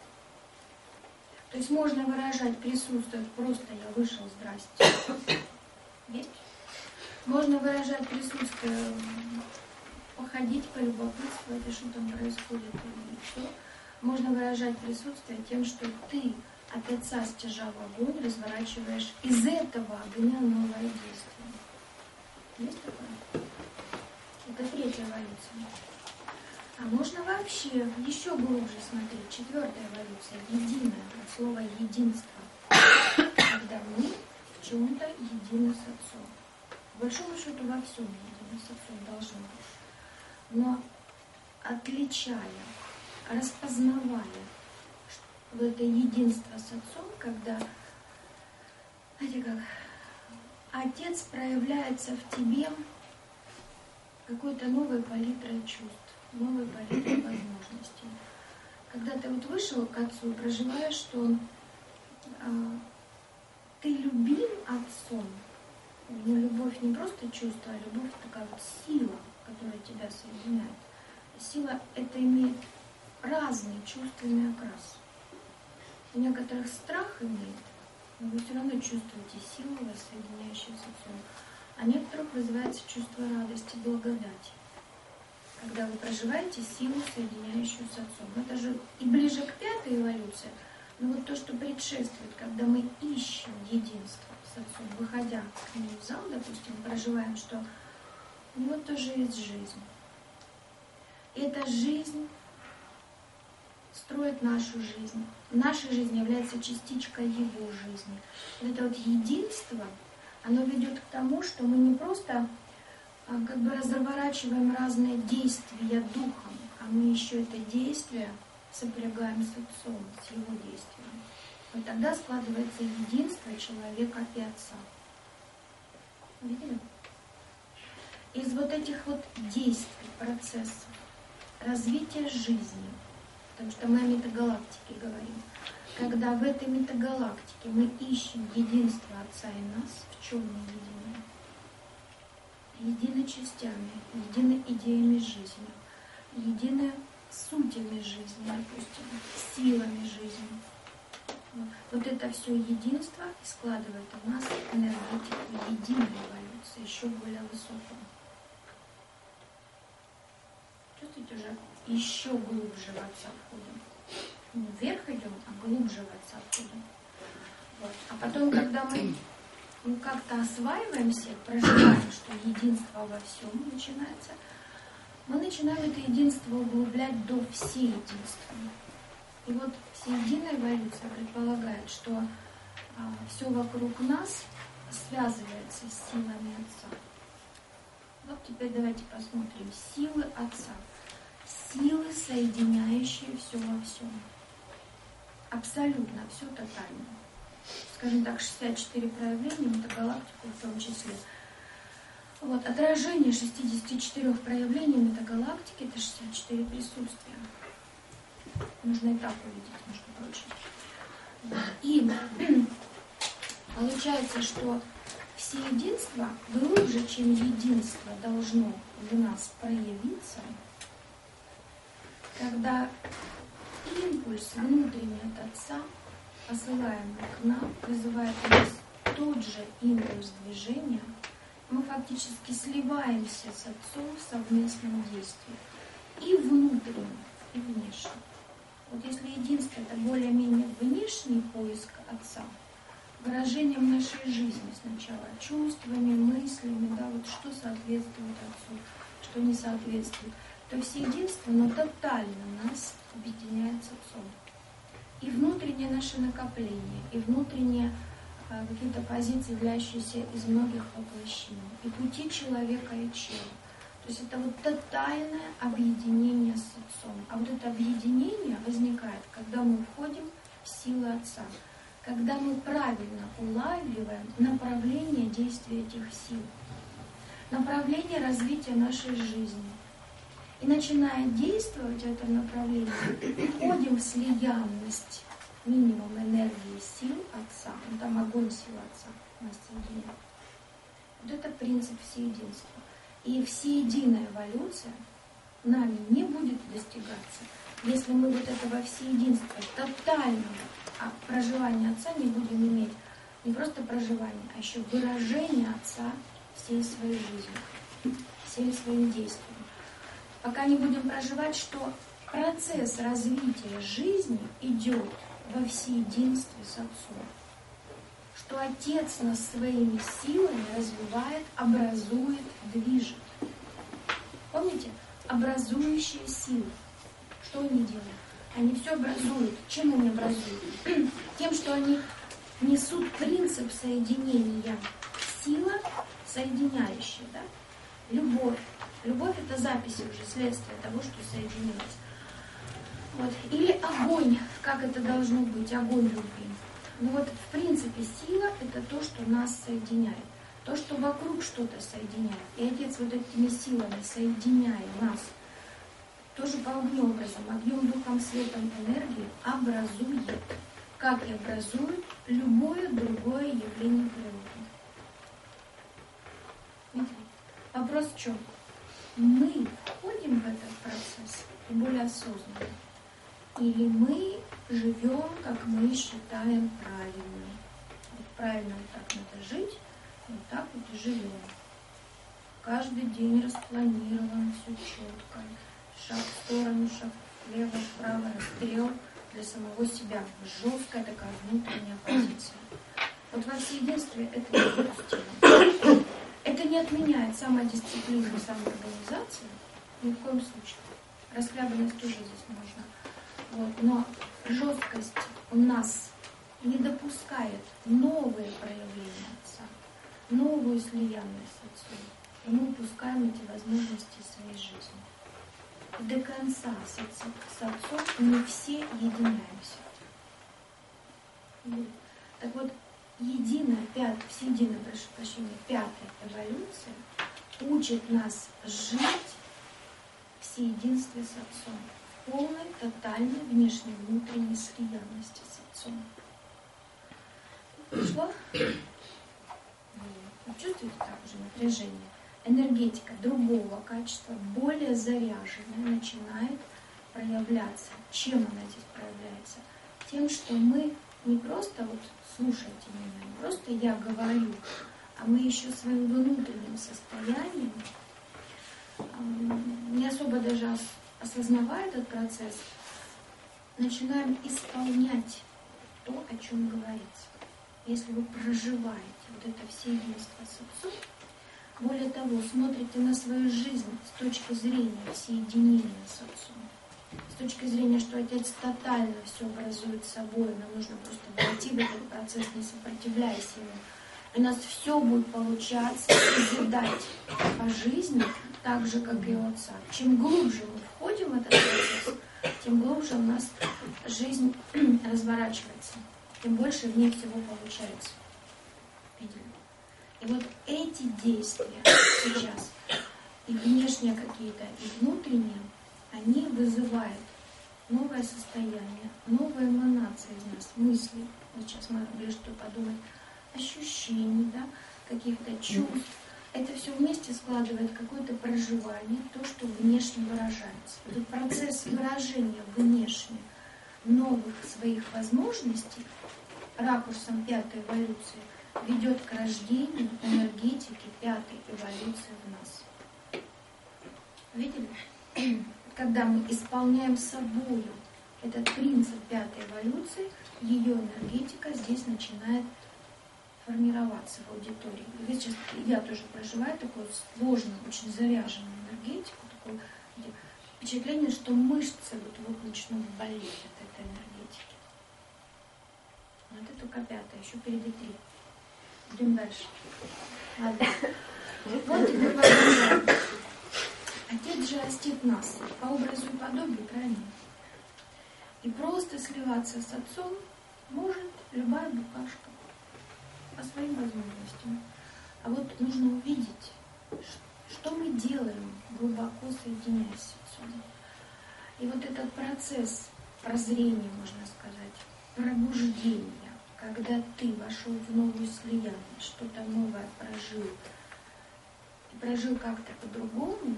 Speaker 1: То есть можно выражать присутствие просто «я вышел, здрасте». Есть? Можно выражать присутствие, походить, полюбопытствовать, и что там происходит, и все. Можно выражать присутствие тем, что ты от Отца стяжав огонь, разворачиваешь из этого огня новое действие. Есть такое? Это третья эволюция. А можно вообще еще глубже смотреть. Четвертая эволюция, единая, от слова единство. Когда мы в чем-то едины с Отцом. По большому счету во всем едины с Отцом должны быть. Но отличая, распознавая вот это единство с Отцом, когда, знаете как, Отец проявляется в тебе какой-то новой палитрой чувств, новой палитрой возможностей. Когда ты вот вышел к Отцу и проживаешь, что а, ты любим Отцом, но любовь не просто чувство, а любовь такая вот сила, которая тебя соединяет. Сила это имеет разный чувственный окрас. У некоторых страх имеет, но вы все равно чувствуете силу, вас соединяющую с Отцом. А некоторых вызывается чувство радости, благодати. Когда вы проживаете силу, соединяющую с Отцом. Это же и ближе к пятой эволюции, но вот то, что предшествует, когда мы ищем единство с Отцом, выходя к нему в зал, допустим, проживаем, что у него тоже есть жизнь. И эта жизнь строит нашу жизнь. Наша жизнь является частичкой его жизни. Вот это вот единство, оно ведет к тому, что мы не просто как бы разворачиваем разные действия духом, а мы еще это действие сопрягаем с Отцом, с его действием. Вот тогда складывается единство человека и Отца. Видели? Из вот этих вот действий, процессов, развития жизни, потому что мы о метагалактике говорим, когда в этой метагалактике мы ищем единство Отца и нас, в чем мы едины? Едины частями, едины идеями жизни, едины сутями жизни, допустим, силами жизни. Вот, вот это все единство складывает в нас энергетику единой эволюции, еще более высокую. Чувствуете, уже еще глубже в Отца входим. Не вверх идем, а глубже в Отца входим. Вот. А потом, когда мы ну, как-то осваиваемся, проживаем, что единство во всем начинается, мы начинаем это единство углублять до всеединства. И вот всеединая эволюция предполагает, что а, все вокруг нас связывается с силами Отца. Вот теперь давайте посмотрим. Силы Отца. Силы, соединяющие все во всем. Абсолютно все тотально. Скажем так, шестьдесят четыре проявления, метагалактику в том числе. Вот, отражение шестидесяти четырёх проявлений метагалактики — это шестьдесят четыре присутствия. Нужно и так увидеть, между прочим. И получается, что всеединство глубже, чем единство, должно в нас проявиться, когда импульс внутренний от Отца, посылаемый к нам, вызывает у нас тот же импульс движения. Мы фактически сливаемся с Отцом в совместном действии. И внутренне, и внешне. Вот если единство — это более-менее внешний поиск Отца, выражением нашей жизни сначала, чувствами, мыслями, да, вот что соответствует Отцу, что не соответствует, то всеединство, но тотально нас объединяет с Отцом. И внутреннее наше накопление, и внутренние э, какие-то позиции, являющиеся из многих воплощений, и пути человека и чела. То есть это вот тотальное объединение с Отцом. А вот это объединение возникает, когда мы входим в силы Отца, когда мы правильно улавливаем направление действия этих сил, направление развития нашей жизни. И начиная действовать в этом направлении, входим в слиянность минимум энергии сил Отца. Ну, там огонь сил Отца нас соединяет. Вот это принцип всеединства. И всеединая эволюция нами не будет достигаться, если мы вот этого всеединства, тотального проживания Отца не будем иметь. Не просто проживание, а еще выражение Отца всей своей жизнью, всем своим действием. Пока не будем проживать, что процесс развития жизни идет во всеединстве с Отцом. Что Отец нас своими силами развивает, образует, движет. Помните? Образующие силы. Что они делают? Они все образуют. Чем они образуют? Тем, что они несут принцип соединения. Сила соединяющая, да? Любовь. Любовь — это записи уже, следствие того, что соединилось. Вот. Или огонь, как это должно быть, огонь любви. Ну вот, в принципе, сила — это то, что нас соединяет. То, что вокруг что-то соединяет. И Отец вот этими силами, соединяя нас, тоже по огню образом, огнем, духом, светом, энергией, образует, как и образует любое другое явление природы. Видите? Вопрос в чем? Мы входим в этот процесс более осознанно. Или мы живем, как мы считаем правильным. Вот правильно вот так надо жить, вот так вот и живем. Каждый день распланирован, все четко. Шаг в сторону, шаг влево, вправо, расстрел для самого себя. Жесткая такая внутренняя позиция. Вот во всеединстве это недопустимо. Это не отменяет самодисциплину, самоорганизацию, ни в коем случае. Расхлябанность тоже здесь не нужна. Вот. Но жесткость у нас не допускает новые проявления Отца, новую слиянность с Отцом. И мы упускаем эти возможности в своей жизни. И до конца с Отцом, с Отцом мы все единяемся. Так вот, единая, пятая, всеединая, прошу прощения, пятая эволюция учит нас жить в всеединстве с Отцом. полной, тотальной внешне-внутренней слиянности с Отцом. Пришло? Вы чувствуете так же напряжение? Энергетика другого качества, более заряженная, начинает проявляться. Чем она здесь проявляется? Тем, что мы не просто вот слушайте меня, не просто я говорю, а мы еще своим внутренним состоянием, не особо даже осознавая этот процесс, начинаем исполнять то, о чем говорится. Если вы проживаете вот это всеединство с Отцом, более того, смотрите на свою жизнь с точки зрения всеединения с Отцом, с точки зрения, что Отец тотально все образует собой, нам нужно просто войти в этот процесс, не сопротивляясь ему. И у нас все будет получаться и задать по жизни так же, как и у Отца. Чем глубже мы входим в этот процесс, тем глубже у нас жизнь разворачивается, тем больше в ней всего получается. Видели? И вот эти действия сейчас, и внешние какие-то, и внутренние, они вызывают новое состояние, новые эманации из нас, мысли. Вот сейчас мы ближе подумать, ощущений, да, каких-то чувств. Это все вместе складывает какое-то проживание, то, что внешне выражается. Этот процесс выражения внешне новых своих возможностей ракурсом пятой эволюции ведет к рождению энергетики пятой эволюции в нас. Видели? Когда мы исполняем собою этот принцип пятой эволюции, ее энергетика здесь начинает формироваться в аудитории. И вы сейчас, я тоже проживаю такую сложную, очень заряженную энергетику, такое впечатление, что мышцы вот-вот начнут болеть от этой энергетики. Вот это только пятая, еще впереди три. Идем дальше. Ладно. Вот теперь продолжаем. Отец же растит нас по образу и подобию, правильно? И просто сливаться с Отцом может любая букашка по своим возможностям. А вот нужно увидеть, что мы делаем, глубоко соединяясь с Отцом. И вот этот процесс прозрения, можно сказать, пробуждения, когда ты вошел в новую слияние, что-то новое прожил, и прожил как-то по-другому,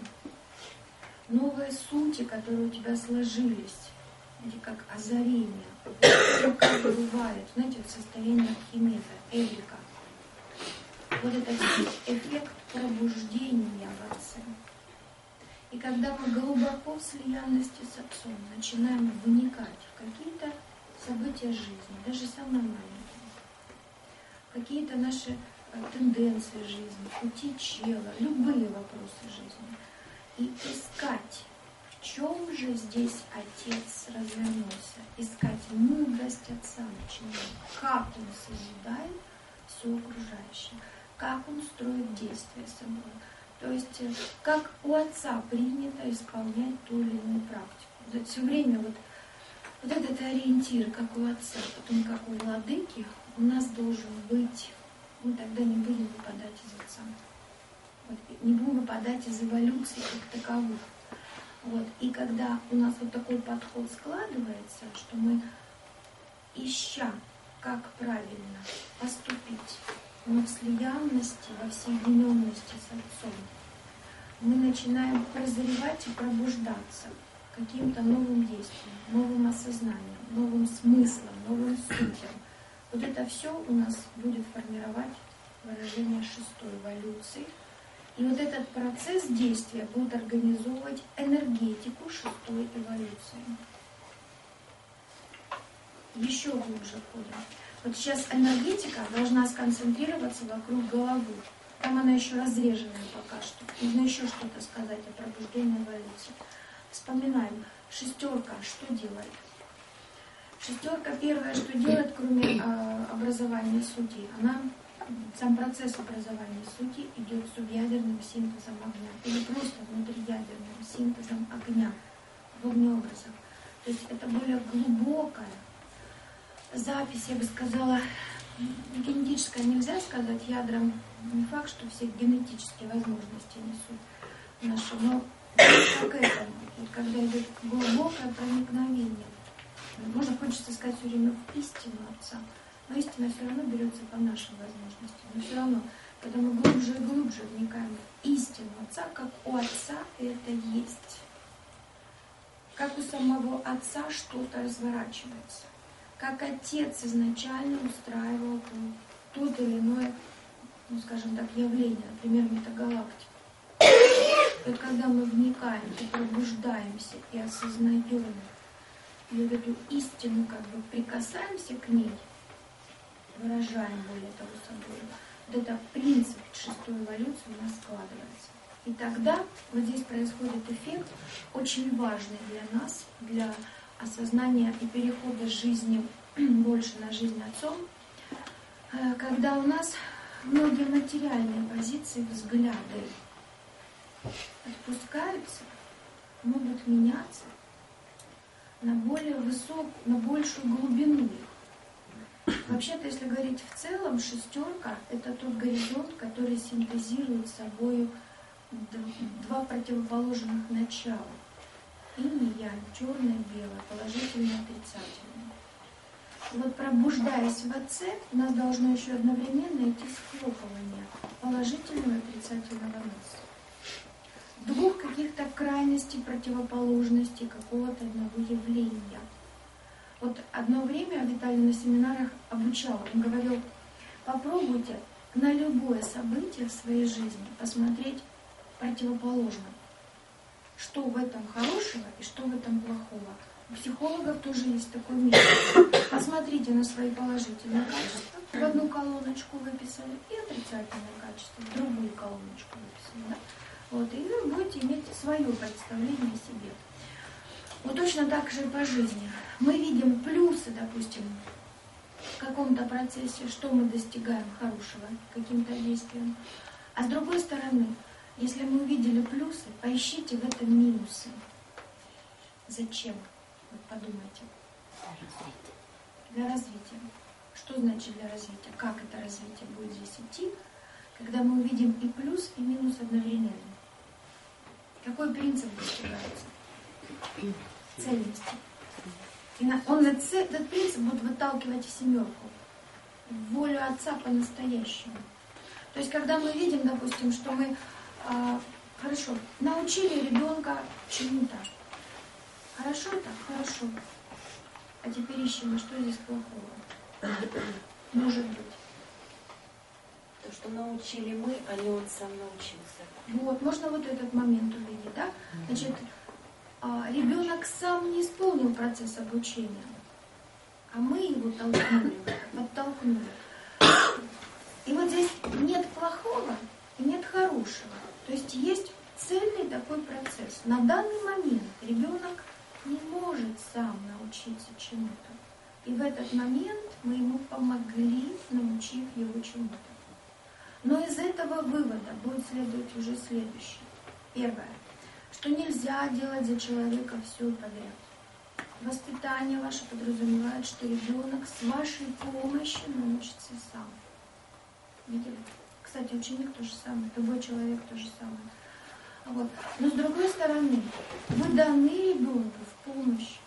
Speaker 1: новые сути, которые у тебя сложились, эти как озарение, как бывает, знаете, в состоянии Архимеда, Эврика. Вот это эффект пробуждения в Отце. И когда мы глубоко в слиянности с Отцом начинаем вникать в какие-то события жизни, даже самые маленькие, какие-то наши тенденции жизни, пути чела, любые вопросы жизни, и искать, в чем же здесь Отец развернулся, искать мудрость Отца начинаем, как Он созидает все окружающее, как Он строит действия с собой. То есть, как у Отца принято исполнять ту или иную практику. Все время вот, вот этот ориентир, как у Отца, потом как у Владыки, у нас должен быть. Мы тогда не будем выпадать из Отца. Вот, не будем выпадать из эволюции как таковых. Вот. И когда у нас вот такой подход складывается, что мы, ища, как правильно поступить, но в слиянности, во всеединенности с Отцом, мы начинаем прозревать и пробуждаться каким-то новым действием, новым осознанием, новым смыслом, новым сутям. Вот это все у нас будет формировать выражение шестой эволюции. И вот этот процесс действия будет организовывать энергетику шестой эволюции. Еще глубже входим. Вот сейчас энергетика должна сконцентрироваться вокруг головы. Там она еще разреженная пока что. Нужно еще что-то сказать о пробуждении эволюции. Вспоминаем. Шестерка что делает? Шестерка первое, что делает, кроме э, образования сути, она, сам процесс образования сути идет субъядерным синтезом огня. Или просто внутриядерным синтезом огня в огнеобразах. То есть это более глубокая запись, я бы сказала, генетическая, нельзя сказать ядром, не факт, что все генетические возможности несут наши, но как это, как когда идет глубокое проникновение. Можно, хочется сказать все время, в истину Отца. Но истина все равно берется по нашим возможностям. Но все равно, когда мы глубже и глубже вникаем в истину Отца, как у Отца это есть. Как у самого Отца что-то разворачивается. Как Отец изначально устраивал тот или иное, ну, скажем так, явление, например, метагалактику. Вот когда мы вникаем и пробуждаемся, и осознаем, и вот эту истину как бы прикасаемся к ней, выражаем более того собой, вот это принцип шестой эволюции у нас складывается. И тогда вот здесь происходит эффект, очень важный для нас, для осознания и перехода жизни больше на жизнь Отцом, когда у нас многие материальные позиции, взгляды отпускаются, могут меняться на более высокую, на большую глубину. Вообще-то, если говорить в целом, шестерка — это тот горизонт, который синтезирует собой два противоположных начала. Инь и янь, черное и белое, положительное и отрицательное. И вот пробуждаясь в Отце, у нас должно еще одновременно идти схлопывание положительного и отрицательного нас. Двух каких-то крайностей, противоположностей какого-то одного явления. Вот одно время Виталий на семинарах обучал, он говорил, попробуйте на любое событие в своей жизни посмотреть противоположно. Что в этом хорошего и что в этом плохого. У психологов тоже есть такой метод. Посмотрите на свои положительные качества, в одну колоночку выписали, и отрицательные качества, в другую колоночку выписали. Да? Вот, и вы будете иметь свое представление о себе. Вот точно так же и по жизни. Мы видим плюсы, допустим, в каком-то процессе, что мы достигаем хорошего каким-то действием. А с другой стороны, если мы увидели плюсы, поищите в этом минусы. Зачем? Вот подумайте. Для развития. Что значит для развития? Как это развитие будет здесь идти, когда мы увидим и плюс, и минус одновременно? Какой принцип достигается? Цельности. И на, он этот принцип будет выталкивать в семерку, в волю Отца по-настоящему. То есть, когда мы видим, допустим, что мы а, хорошо научили ребенка чему-то. Хорошо так, хорошо. А теперь ищем, что здесь плохого. Может быть.
Speaker 3: То, что научили мы, а не он сам научился.
Speaker 1: Вот, можно вот этот момент увидеть, да? Значит, ребенок сам не исполнил процесс обучения, а мы его толкнули, подтолкнули. И вот здесь нет плохого и нет хорошего. То есть есть цельный такой процесс. На данный момент ребенок не может сам научиться чему-то. И в этот момент мы ему помогли, научив его чему-то. Но из этого вывода будет следовать уже следующее. Первое. Что нельзя делать за человека все подряд. Воспитание ваше подразумевает, что ребенок с вашей помощью научится сам. Видели? Кстати, ученик то же самое, любой человек то же самое. Вот. Но с другой стороны, вы даны ребенку в помощь.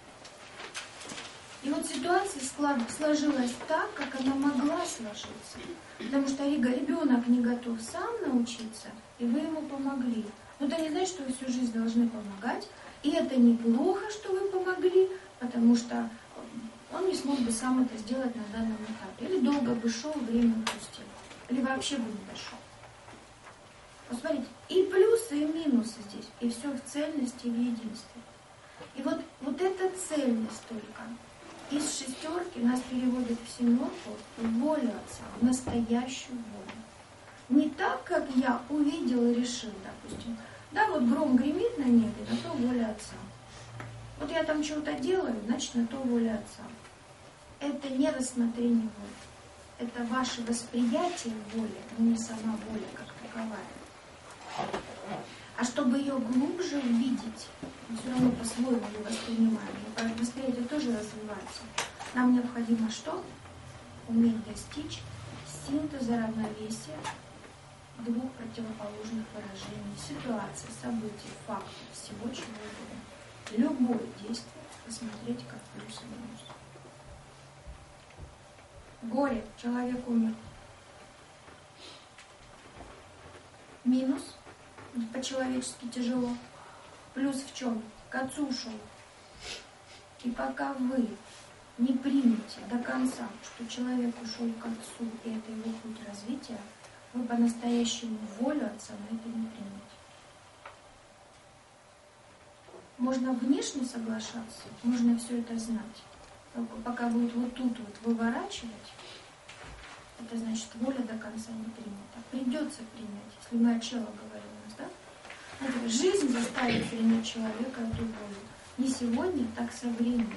Speaker 1: И вот ситуация сложилась так, как она могла сложиться. Потому что ребенок не готов сам научиться, и вы ему помогли. Но это не значит, что вы всю жизнь должны помогать. И это неплохо, что вы помогли, потому что он не смог бы сам это сделать на данном этапе. Или долго бы шел, время упустил. Или вообще бы не дошел. Посмотрите, и плюсы, и минусы здесь. И все в цельности и в единстве. И вот, вот эта цельность только из шестерки нас переводит в семерку, в волю Отца, в настоящую волю. Не так, как я увидел и решил, допустим. Да, вот гром гремит на небе, на то воля Отца. Вот я там что-то делаю, значит, на то воля Отца. Это не рассмотрение воли. Это ваше восприятие воли, но не сама воля как таковая. А чтобы ее глубже увидеть, мы все равно по-своему ее воспринимаем. Восприятие тоже развивается. Нам необходимо что? Уметь достичь синтеза равновесия двух противоположных выражений, ситуаций, событий, фактов, всего чего угодно. любое действие посмотреть как плюс и минус. Горе, человек умер. Минус, по-человечески тяжело. Плюс в чем? К отцу ушел. И пока вы не примете до конца, что человек ушел к отцу, и это его путь развития, вы по-настоящему волю отца на это не примете. Можно внешне соглашаться, можно все это знать. Пока будет вот тут вот выворачивать, это значит, воля до конца не принята. Придется принять, если мы от чела говорим у нас, да? Знаете, жизнь заставит принять человека эту волю. Не сегодня, так со временем.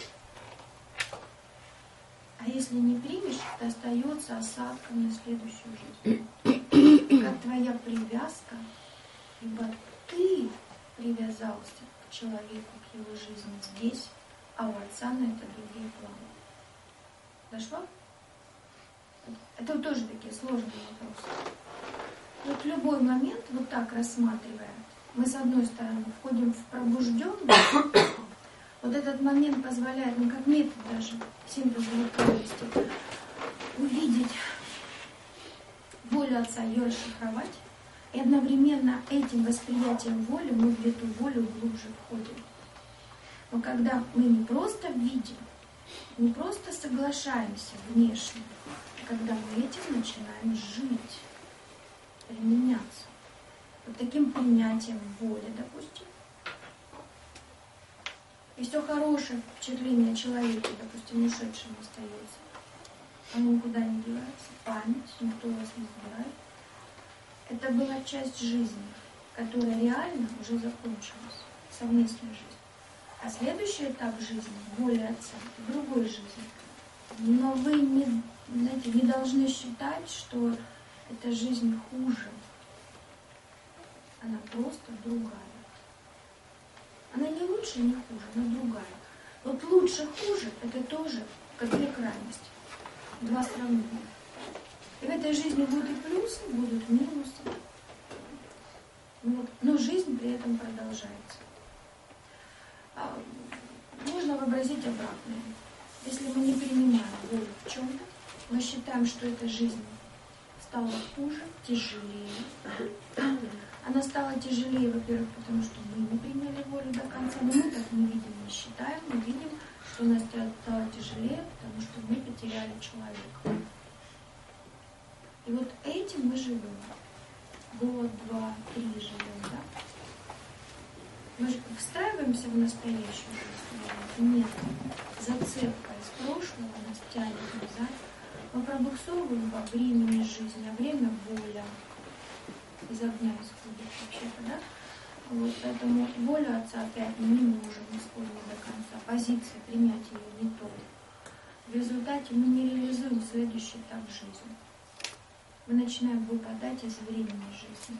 Speaker 1: А если не примешь, то остается осадком на следующую жизнь. Как твоя привязка, ибо ты привязался к человеку, к его жизни здесь, а у отца на это другие планы. Дошло? Это вот тоже такие сложные вопросы. Вот в любой момент, вот так рассматривая, мы с одной стороны входим в пробужденность. Вот этот момент позволяет, ну как метод даже синтеза лукавости, увидеть волю отца, ее расшифровать. И одновременно этим восприятием воли мы в эту волю глубже входим. Но когда мы не просто видим, не просто соглашаемся внешне, а когда мы этим начинаем жить, применяться. Вот таким принятием воли, допустим. И все хорошее впечатление о человеке, допустим, ушедшем остается. Оно никуда не девается. Память, никто вас не забирает. Это была часть жизни, которая реально уже закончилась. Совместная жизнь. А следующий этап жизни, воля отца, в другой жизни. Но вы не, знаете, не должны считать, что эта жизнь хуже. Она просто другая. Она не лучше, не хуже, она другая. Вот лучше, хуже, это тоже как две крайности. Два сравнения. И в этой жизни будут и плюсы, будут минусы. Вот. Но жизнь при этом продолжается. А можно вообразить обратное. Если мы не принимаем волю в чем-то, мы считаем, что эта жизнь стала хуже, тяжелее. Она стала тяжелее, во-первых, потому что мы не приняли волю до конца, но мы так не видим, не считаем, мы видим, что она стала тяжелее, потому что мы потеряли человека. И вот этим мы живем. Год, два, три живем, да? Мы же встраиваемся в настоящую жизнь. Нет. Зацепка из прошлого нас тянет назад. Мы пробуксовываем во времени жизни, а время воля. Из огня исходит вообще-то, да? Вот, поэтому волю отца опять мы не можем использовать до конца. Позиция, принятия ее не то. В результате мы не реализуем следующий этап жизни. Мы начинаем выпадать из времени жизни.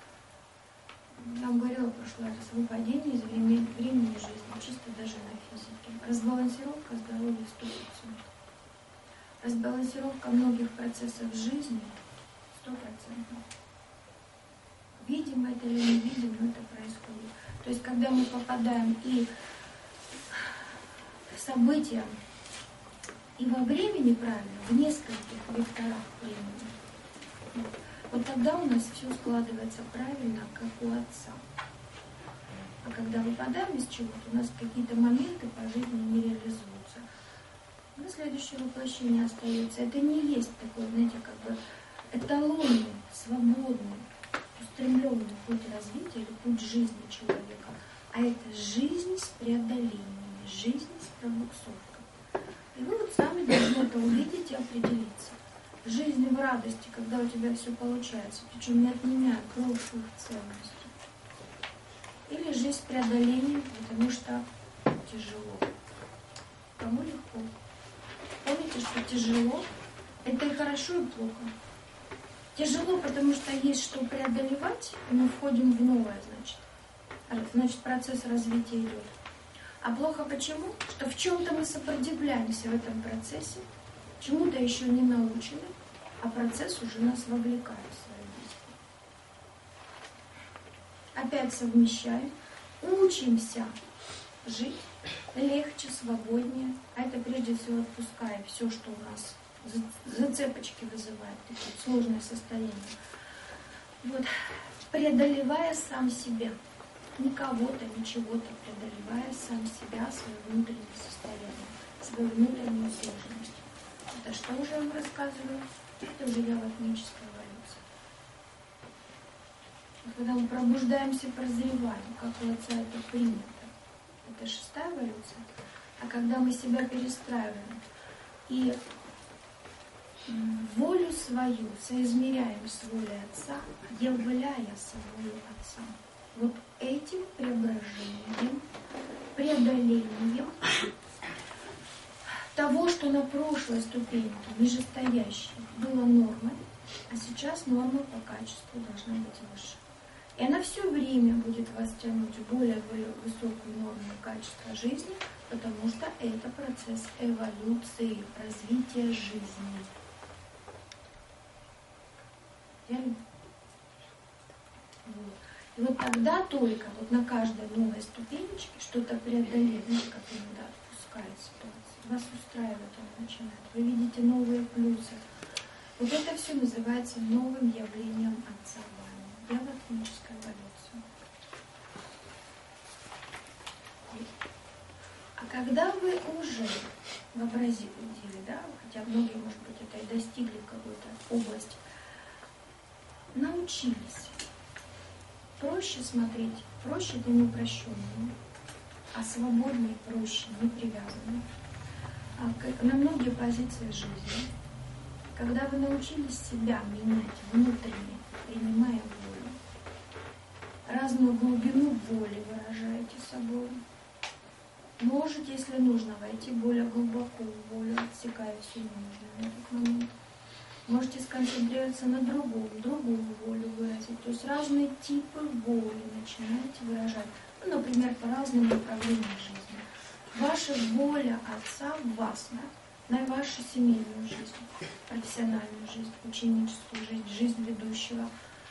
Speaker 1: Я вам говорила в прошлый раз, выпадение из времени, времени жизни, чисто даже на физике. Разбалансировка здоровья сто процентов. Разбалансировка многих процессов жизни сто процентов. Видим это или не видим, но это происходит. То есть, когда мы попадаем и в события, и во времени правильно, в нескольких векторах времени, вот, вот тогда у нас все складывается правильно, как у отца. А когда выпадаем из чего-то, у нас какие-то моменты по жизни не реализуются. На следующее воплощение остается. Это не есть такой, знаете, как бы эталонный, свободный, устремленный путь развития или путь жизни человека, а это жизнь с преодолениями, жизнь с пробуксовкой. И вы вот сами должны это увидеть и определиться. Жизнь в радости, когда у тебя все получается, причем не отменяя прошлых ценностей. Или жизнь с преодолением, потому что тяжело. Кому легко. Помните, что тяжело – это и хорошо, и плохо. Тяжело, потому что есть что преодолевать, и мы входим в новое, значит. Значит, процесс развития идет. А плохо почему? Что в чем-то мы сопротивляемся в этом процессе, чему-то еще не научены, а процесс уже нас вовлекает в свои действия. Опять совмещаем, учимся жить легче, свободнее. А это прежде всего отпуская все, что у нас зацепочки вызывает, такие сложные состояния. Вот. Преодолевая сам себя. Не кого-то, не чего-то, преодолевая сам себя, свое внутреннее состояние, свою внутреннюю сложность. Это что уже я вам рассказываю? Это уже явотническая эволюция. Когда мы пробуждаемся, прозреваем, как у отца это принято, это шестая эволюция. А когда мы себя перестраиваем и волю свою соизмеряем с волей отца, являя собой отца, вот этим преображением, преодолением того, что на прошлой ступеньке, нижестоящей, было нормой, а сейчас норма по качеству должна быть выше. И она все время будет вас тянуть в более высокую норму качества жизни, потому что это процесс эволюции, развития жизни. Верно? Вот. И вот тогда только вот на каждой новой ступенечке что-то преодолеть, знаете, как иногда отпускает ситуацию, вас устраивает он начинает, вы видите новые плюсы. Вот это все называется новым явлением Отца Вами, явотническая эволюция. А когда вы уже вообразили, да, хотя многие, может быть, это и достигли в какой-то области, научились проще смотреть, проще это не упрощеннее, а свободнее, проще, не привязаннее. А на многие позиции жизни, когда вы научились себя менять внутренне, принимая волю, разную глубину воли выражаете собой, можете, если нужно, войти более глубоко в волю, отсекая все ненужное на этот момент. Можете сконцентрироваться на другом, другую волю выразить. То есть разные типы воли начинаете выражать. Ну, например, по разным направлениям жизни. Ваша воля Отца в вас, да, на вашу семейную жизнь, профессиональную жизнь, ученическую жизнь, жизнь ведущего,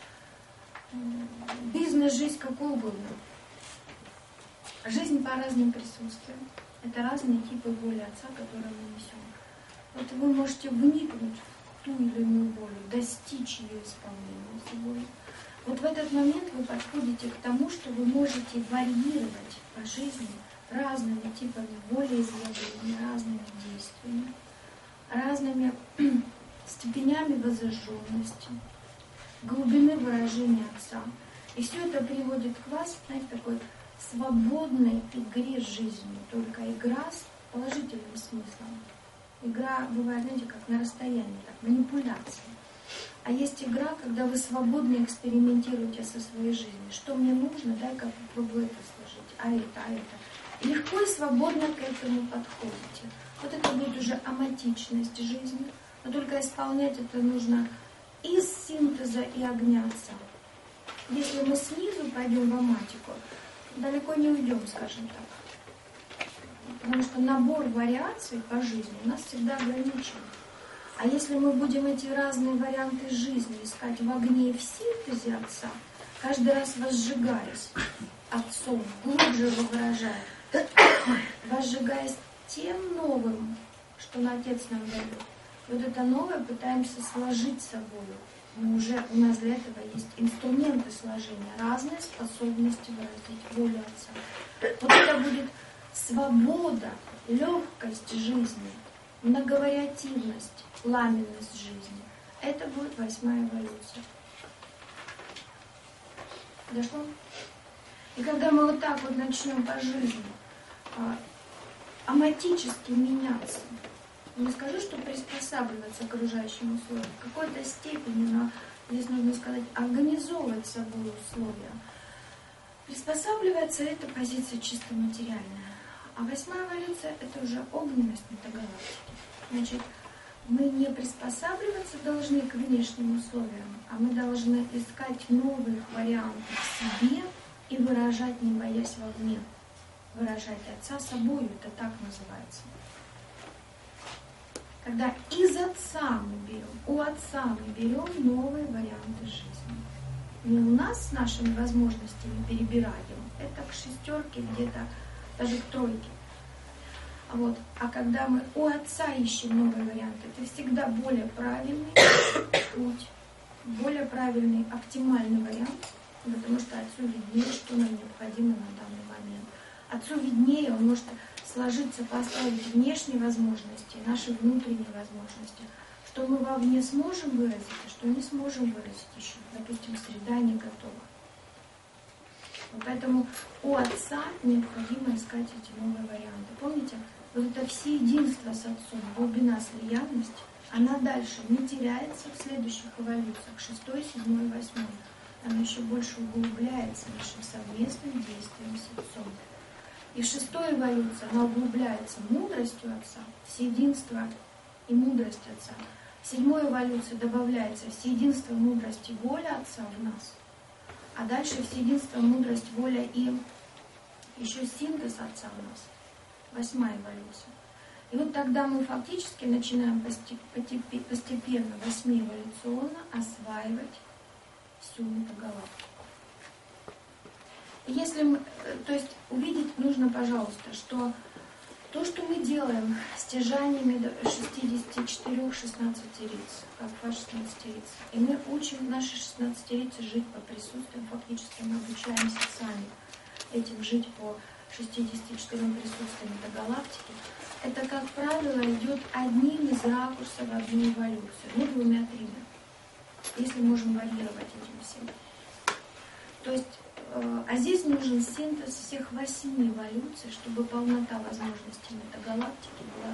Speaker 1: бизнес, жизнь какую угодно. Жизнь по разным присутствиям. Это разные типы воли Отца, которые мы несем. Вот вы можете вникнуть в ту или иную волю, достичь ее исполнения собой. Вот в этот момент вы подходите к тому, что вы можете варьировать по жизни разными типами волеизъявления, разными действиями, разными степенями воззажженности, глубины выражения Отца. И все это приводит к вас, знаете, такой свободной игре с жизнью, только игра с положительным смыслом. Игра бывает, знаете, как на расстоянии, так, манипуляция. А есть игра, когда вы свободно экспериментируете со своей жизнью. Что мне нужно, дай-ка попробую это сложить, а это, а это. И легко и свободно к этому подходите. Вот это будет уже аматичность жизни, но только исполнять это нужно из синтеза и огня Отца. Если мы снизу пойдем в аматику, далеко не уйдем, скажем так. Потому что набор вариаций по жизни у нас всегда ограничен. А если мы будем эти разные варианты жизни искать в огне и в синтезе Отца, каждый раз возжигаясь Отцом, глубже его выражая, возжигаясь тем новым, что на Отец нам дает, вот это новое пытаемся сложить с собой. Мы уже, у нас для этого есть инструменты сложения, разные способности выразить волю Отца. Вот это будет свобода, легкость жизни, многовариативность, пламенность жизни. Это будет восьмая эволюция. Дошло? И когда мы вот так вот начнем по жизни а, аматически меняться, не скажу, что приспосабливаться к окружающим условиям, в какой-то степени, но здесь нужно сказать, организовывать собой условия. Приспосабливаться — это позиция чисто материальная. А восьмая эволюция — это уже огненность метагалактики. Значит, мы не приспосабливаться должны к внешним условиям, а мы должны искать новых вариантов в себе и выражать, не боясь вовне. Выражать Отца собою, это так называется. Когда из Отца мы берем, у Отца мы берем новые варианты жизни. Не у нас с нашими возможностями перебираем. Это к шестерке где-то даже к тройке. Вот. А когда мы у Отца ищем новый вариант, это всегда более правильный путь, более правильный, оптимальный вариант, потому что Отцу виднее, что нам необходимо на данный момент. Отцу виднее, Он может сложиться, поставить внешние возможности, наши внутренние возможности, что мы вовне сможем выразить, а что не сможем выразить еще. Допустим, среда не готова. Вот поэтому у Отца необходимо искать эти новые варианты. Помните, вот это всеединство с Отцом, глубина, слиянность, она дальше не теряется в следующих эволюциях, шестой, седьмой, восьмой. Она еще больше углубляется нашим совместным действием с Отцом. И в шестой эволюции она углубляется мудростью Отца, всеединство и мудрость Отца. В седьмой эволюции добавляется всеединство, мудрость и воля Отца в нас. А дальше всеединство, мудрость, воля и еще синтез Отца в нас. Восьмая эволюция. И вот тогда мы фактически начинаем постепенно, восьмиэволюционно осваивать всю метагалактику. И если мы, то есть увидеть нужно, пожалуйста, что то, что мы делаем с тяжаниями шестидесяти четырёх шестнадцатериц, как по шестнадцатерице, и мы учим наши шестнадцатерицы жить по присутствиям, фактически мы обучаемся сами этим жить по шестидесяти четырем присутствиям метагалактики, это, как правило, идет одним из ракурсов одной эволюции, ну, двумя-тремя, если можем варьировать этим всем. То есть, э, а здесь нужен синтез всех восьми эволюций, чтобы полнота возможностей метагалактики была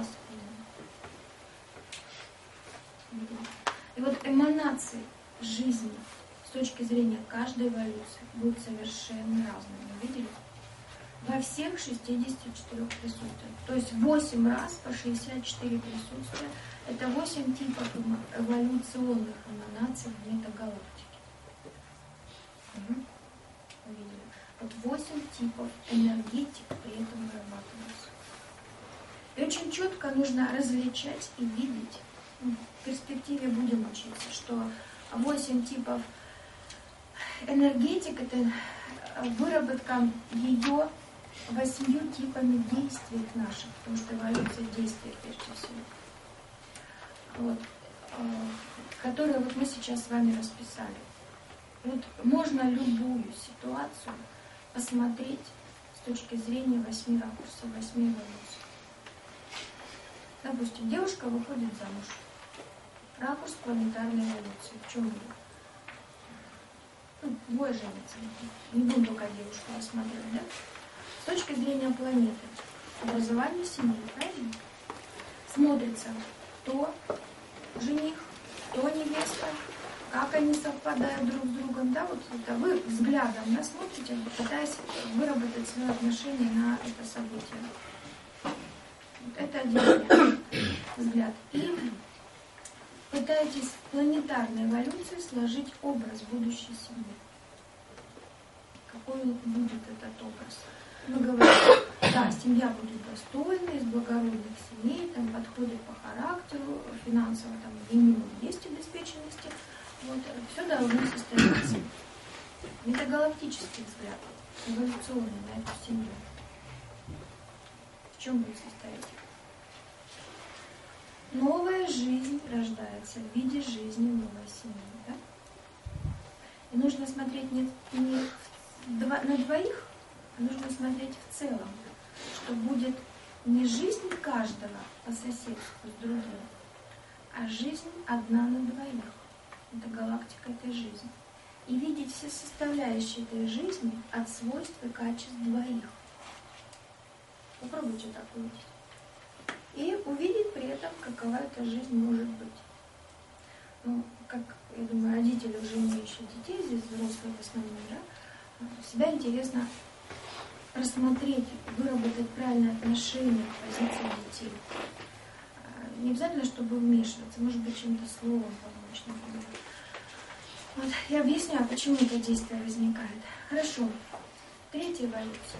Speaker 1: осознана. И вот эманации жизни с точки зрения каждой эволюции будут совершенно разными. Вы видели? Во всех шестидесяти четырёх присутствиях. То есть восемь раз по шестьдесят четыре присутствия. Это восемь типов эволюционных эманаций в метагалактике. Угу. Увидели? Вот восемь типов энергетик при этом вырабатываются. И очень четко нужно различать и видеть. В перспективе будем учиться, что восемь типов энергетик — это выработка ее восьмью типами действий наших, потому что эволюция действия прежде всего. Вот, которые вот мы сейчас с вами расписали. Вот можно любую ситуацию посмотреть с точки зрения восьми ракурсов, восьми эволюций. Допустим, девушка выходит замуж. Ракурс планетарной эволюции. В чем это? Ну, двое женятся. Не будем только девушку рассматривать, да? С точки зрения планеты, образование семьи, правильно? Смотрится, кто жених, кто невеста, как они совпадают друг с другом, да, вот это вы взглядом да, смотрите, пытаясь выработать свое отношение на это событие. Вот это один взгляд. И пытаетесь в планетарной эволюции сложить образ будущей семьи. Какой будет этот образ? Мы говорим, да, семья будет достойной, из благородных семей, там подходит по характеру, финансово там минимум есть обеспеченности. Вот, все должно состояться. Метагалактический взгляд, эволюционный на эту семью. В чем будет состоять? Новая жизнь рождается в виде жизни новой семьи. Да? И нужно смотреть не, не два, на двоих, а нужно смотреть в целом, что будет не жизнь каждого по соседству с другим, а жизнь одна на двоих. Это галактика этой жизни. И видеть все составляющие этой жизни от свойств и качеств двоих. Попробуйте так увидеть. И увидеть при этом, какова эта жизнь может быть. Ну, как, я думаю, родители, уже имеющие детей, здесь взрослые в основном, да, всегда интересно рассмотреть, выработать правильное отношение к позиции детей. Не обязательно, чтобы вмешиваться, может быть, чем-то словом помочь, например. Вот, я объясняю, почему это действие возникает. Хорошо. Третья эволюция.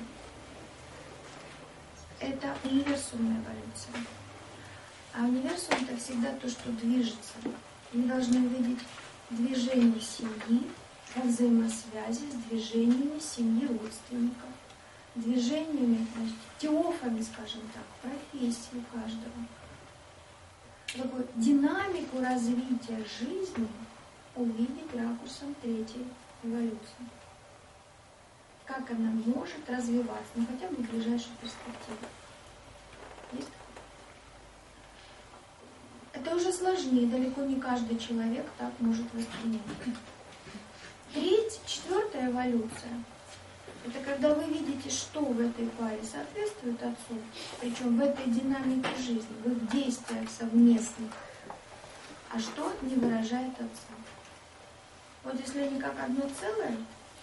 Speaker 1: Это универсумная эволюция. А универсум — это всегда то, что движется. Мы должны видеть движение семьи во взаимосвязи с движениями семьи родственников, движениями, значит, теофами, скажем так, профессии у каждого. Такую динамику развития жизни увидеть ракурсом третьей эволюции. Как она может развиваться, ну хотя бы в ближайшей перспективе. Есть? Это уже сложнее, далеко не каждый человек так может воспринять. Третья, четвертая эволюция – это когда вы видите, что в этой паре соответствует отцу, причем в этой динамике жизни, в их действиях совместных, а что не выражает отца. Вот если они как одно целое,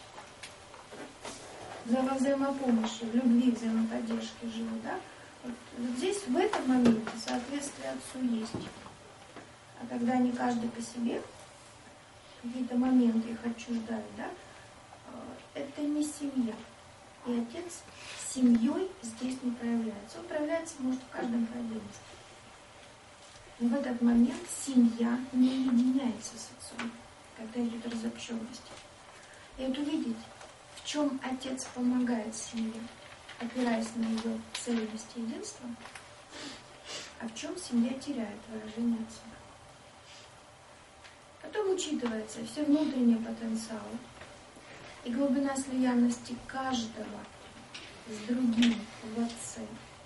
Speaker 1: во взаимопомощи, в любви, взаимоподдержке живут, да? Вот, вот здесь, в этом моменте, соответствие отцу есть. А когда они каждый по себе, какие-то моменты их отчуждают, да, это не семья. И отец семьей здесь не проявляется. Он проявляется, может, в каждом по отдельности. Но в этот момент семья не единяется с отцом, когда идет разобщенность. И вот увидеть, в чем отец помогает семье, опираясь на ее цельность и единство, а в чем семья теряет выражение отца. Потом учитывается все внутренние потенциалы и глубина слиянности каждого с другим в отце.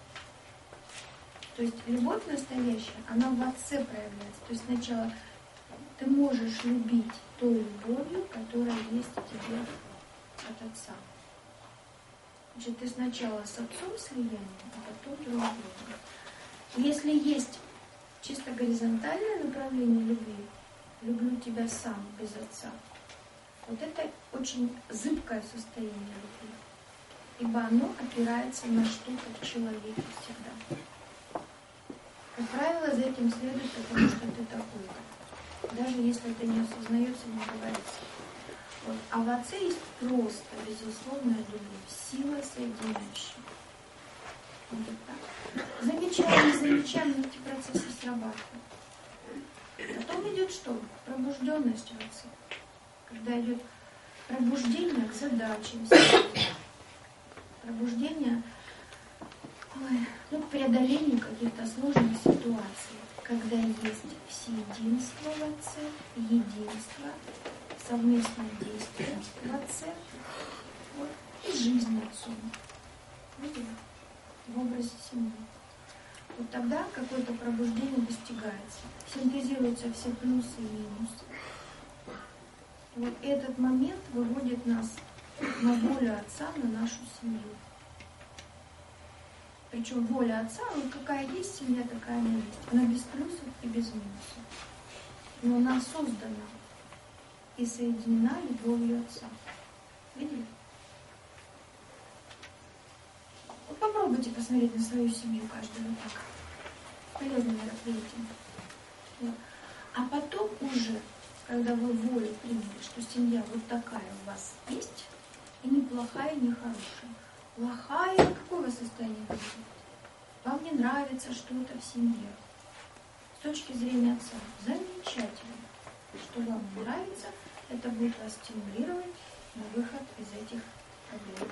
Speaker 1: То есть любовь настоящая, она в отце проявляется. То есть сначала ты можешь любить той любовью, которая есть в тебе от отца. Значит, ты сначала с отцом слияние, а потом друг другу. Если есть чисто горизонтальное направление любви, люблю тебя сам, без отца, вот это очень зыбкое состояние любви. Ибо оно опирается на что-то в человеке всегда. Как правило, за этим следует, потому что ты такой-то. Даже если это не осознается, не говорится. Вот. А в отце есть просто безусловная любовь, сила соединяющая. Вот так. Замечаем, не замечаем, эти процессы срабатывают. Потом идет что? Пробужденность в отце. Когда идет пробуждение к задачам, пробуждение ой, ну, к преодолению каких-то сложных ситуаций, когда есть всеединство в отце, единство, совместное действие в отце, вот, и жизнь отцом. Видели? В образе семьи. Вот тогда какое-то пробуждение достигается. Синтезируются все плюсы и минусы. Вот этот момент выводит нас на волю отца, на нашу семью. Причем воля отца, вот какая есть семья, такая она есть. Она без плюсов и без минусов. Но она создана и соединена любовью отца. Видели? Вот попробуйте посмотреть на свою семью каждый вот так. Полезное мероприятие. Вот. А потом уже, когда вы волю приняли, что семья вот такая у вас есть, и не плохая, и не хорошая. Плохая, какое состояние будет? Вам не нравится что-то в семье. С точки зрения отца, замечательно. Что вам не нравится, это будет вас стимулировать на выход из этих проблем.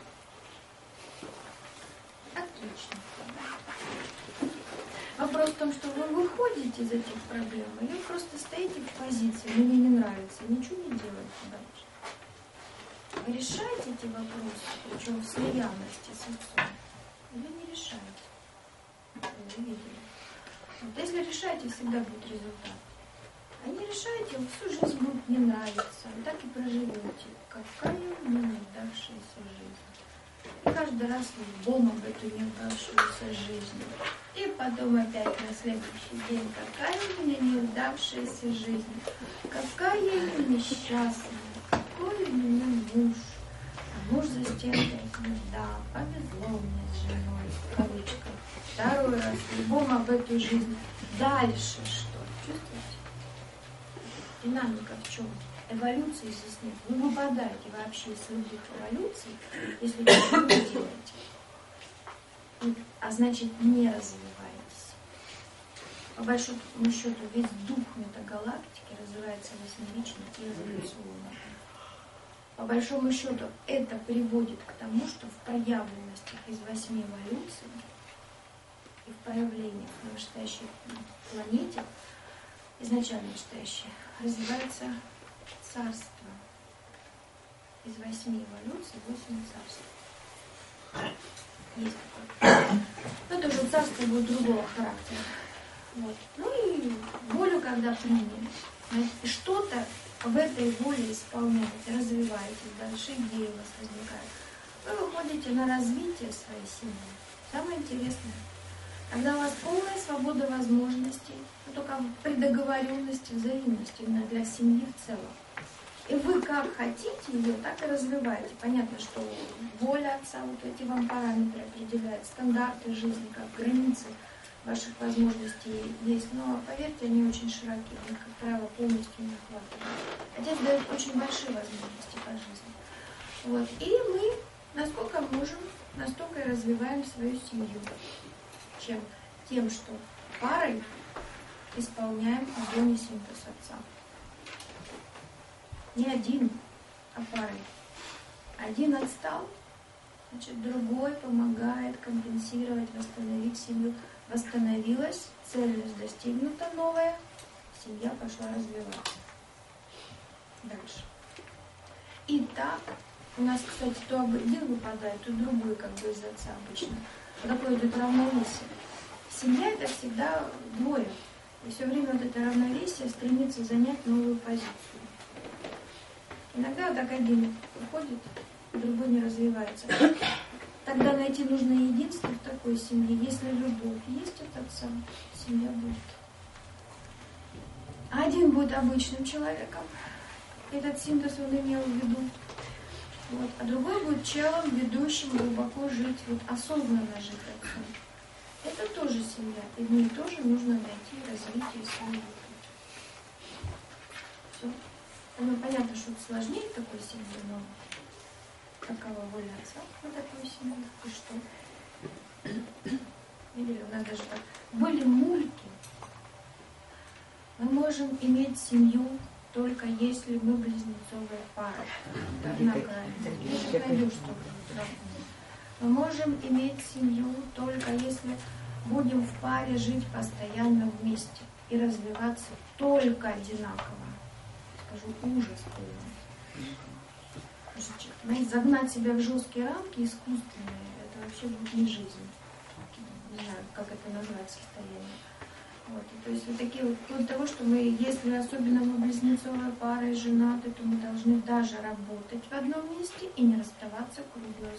Speaker 1: Отлично. Вопрос в том, что вы выходите из этих проблем, и вы просто стоите в позиции, мне не нравится, ничего не делаете дальше. Вы решаете эти вопросы, причем в слиянности с отцом, или не решаете? Вы видели. Вот если решаете, всегда будет результат. А не решаете, вы всю жизнь будет не нравиться. Вы так и проживете. Какая мне неудавшаяся жизнь. И каждый раз лбом об эту неудавшуюся жизнь. И потом опять на следующий день. Какая у меня неудавшаяся жизнь. Какая я несчастная. Какой у меня муж. А муж за стенкой. Да, повезло мне с женой. В кавычках. Второй раз лбом об эту жизнь. Дальше что? Чувствуете? Динамика в чем? Эволюции здесь нет. Вы выпадаете вообще из любых эволюций, если ничего не делаете. А значит, не развиваетесь. По большому счету, весь дух метагалактики развивается восьмерично и эволюционно. по большому счету, это приводит к тому, что в проявленностях из восьми эволюций и в проявлениях на вышестоящей планете, изначально вышестоящей, развивается царство. Из восьми эволюций восемь царств. Есть такое. Но тоже царство будет другого характера. Вот. Ну и волю, когда приняли, и что-то в этой воле исполняете, развиваетесь, большие идеи у вас возникают. Вы выходите на развитие своей семьи. Самое интересное, когда у вас полная свобода возможностей, но только при договоренности, взаимности именно для семьи в целом. И вы как хотите ее, так и развиваете. Понятно, что воля отца, вот эти вам параметры определяет, стандарты жизни, как границы ваших возможностей есть. Но, поверьте, они очень широкие, они, как правило, полностью не охватывают. Отец дает очень большие возможности по жизни. Вот. И мы, насколько можем, настолько и развиваем свою семью. Чем? Тем, что парой исполняем огонь и синтез отца. Не один, а парой. Один отстал, значит, другой помогает компенсировать, восстановить семью. Восстановилась, цельность достигнута новая, семья пошла развиваться. Дальше. И так, у нас, кстати, то один выпадает, то другой, как бы из отца обычно. Такое идет равновесие. Семья — это всегда двое. И все время вот это равновесие стремится занять новую позицию. Иногда вот так один уходит, другой не развивается. Тогда найти нужно единство в такой семье. Если любовь есть от отца, семья будет. Один будет обычным человеком. Этот синтез он имел в виду. Вот. А другой будет челом, ведущим глубоко жить, вот, осознанно жить отцом. Это тоже семья. И в ней тоже нужно найти развитие своего пути. Все. Ну, понятно, что это сложнее в такой семье, но такова воля отца на такую семью. И что? Видели, у нас даже так были мульки. Мы можем иметь семью только если мы близнецовая пара. Однако, если найдешь что-то. Мы можем иметь семью только если будем в паре жить постоянно вместе и развиваться только одинаково. Скажу, ужас полный. Знаете, загнать себя в жесткие рамки искусственные, это вообще будет не жизнь. Не знаю, как это назвать состояние. Вот. И, то есть вот такие вот, вплоть до того, что мы, если особенно мы близнецовая пара и женаты, то мы должны даже работать в одном месте и не расставаться круглые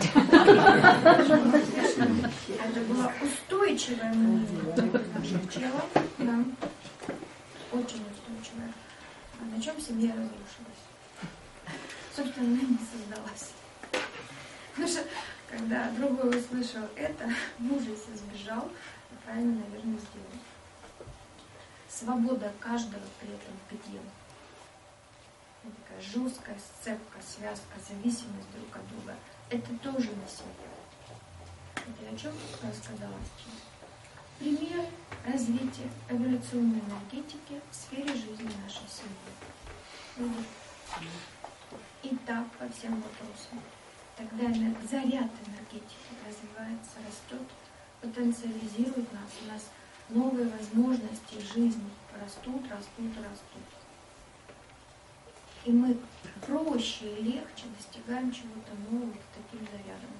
Speaker 1: сутки. Это было устойчивое мнение нашим челом, да, очень устойчивое. А на чем семья разрушилась? Собственно, не создалась. Потому что, когда другой услышал это, в ужасе сбежал и правильно, наверное, сделал. Свобода каждого при этом где? Вот такая жесткая сцепка, связка, зависимость друг от друга. Это тоже на семье. Это о чем рассказала сейчас? Пример развития эволюционной энергетики в сфере жизни нашей семьи. И так по всем вопросам. Тогда заряд энергетики развивается, растет, потенциализирует нас. У нас новые возможности жизни растут, растут, растут. И мы проще и легче достигаем чего-то нового таким зарядом.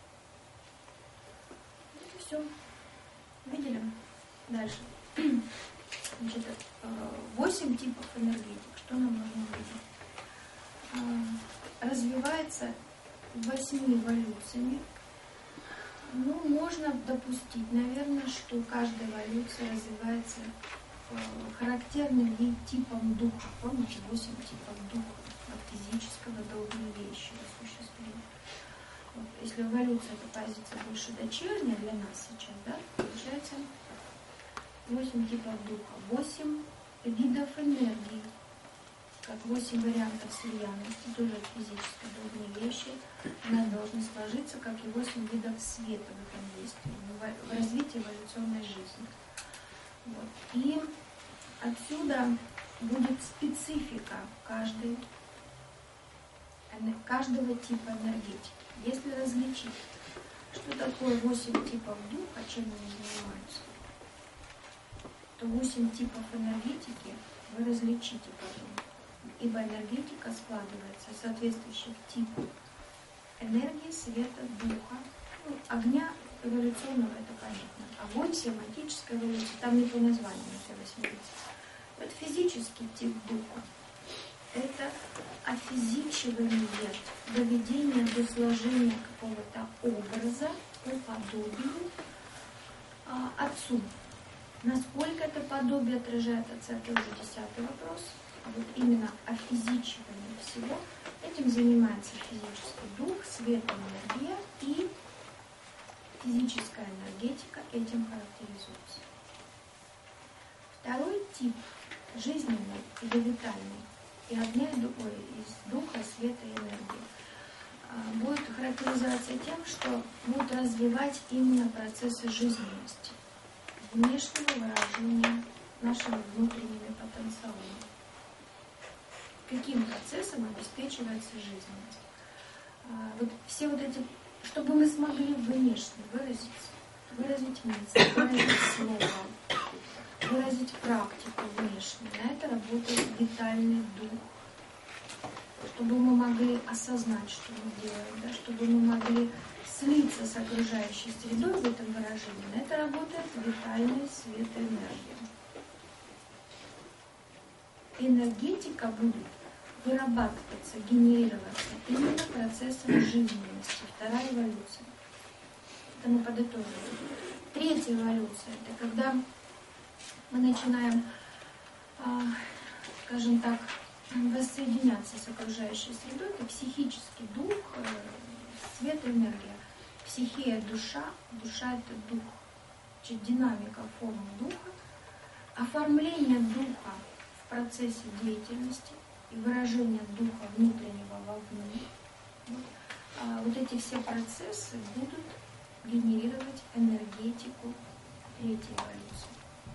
Speaker 1: Вот и все. Видели? Дальше. Значит, восемь типов энергетик. Что нам нужно увидеть? Развивается восьми эволюциями. Ну, можно допустить, наверное, что каждая эволюция развивается э, характерным ей типом духа. Помните, восемь типов духа, от физического до огневеющего существует. Вот. Если эволюция — это позиция больше дочерняя для нас сейчас, да, получается восемь типов духа, восемь видов энергии, как восемь вариантов слиянности, тоже от физической до огневеющей. Она должна сложиться, как и восемь видов света в этом действии, в развитии эволюционной жизни. Вот. И отсюда будет специфика каждой каждого типа энергетики. Если различить, что такое восемь типов духа, чем они занимаются, то восемь типов энергетики вы различите потом. Ибо энергетика складывается из соответствующих типов энергии, света, духа, ну, огня эволюционного, это понятно. Огонь, семантическая эволюция, там не по названию все восемьдесят. Вот физический тип духа. Это офизичивание, доведение до сложения какого-то образа по подобию а, Отцу. Насколько это подобие отражает Отца, это уже десятый вопрос. А вот именно офизичивание всего, этим занимается физический дух, свет, энергия и физическая энергетика этим характеризуется. Второй тип, жизненный или витальный, и огня, и из духа, света и энергии, будет характеризоваться тем, что будут развивать именно процессы жизненности, внешнего выражения нашими внутренними потенциалами. Каким процессом обеспечивается жизненность? Вот все вот эти, чтобы мы смогли внешне выразиться, выразить мысль, выразить слово, выразить практику внешне, на это работает витальный дух. Чтобы мы могли осознать, что мы делаем, да, чтобы мы могли слиться с окружающей средой в этом выражении, на это работает витальный свет и энергия. Энергетика будет вырабатываться, генерироваться именно процессом жизненности. Вторая эволюция. Это мы подытожим. Третья эволюция – это когда мы начинаем, скажем так, воссоединяться с окружающей средой. Это психический дух, свет и энергия. Психия – душа, душа – это дух. Значит, динамика формы духа, оформление духа в процессе деятельности и выражение духа внутреннего вовне. Вот. А вот эти все процессы будут генерировать энергетику третьей эволюции.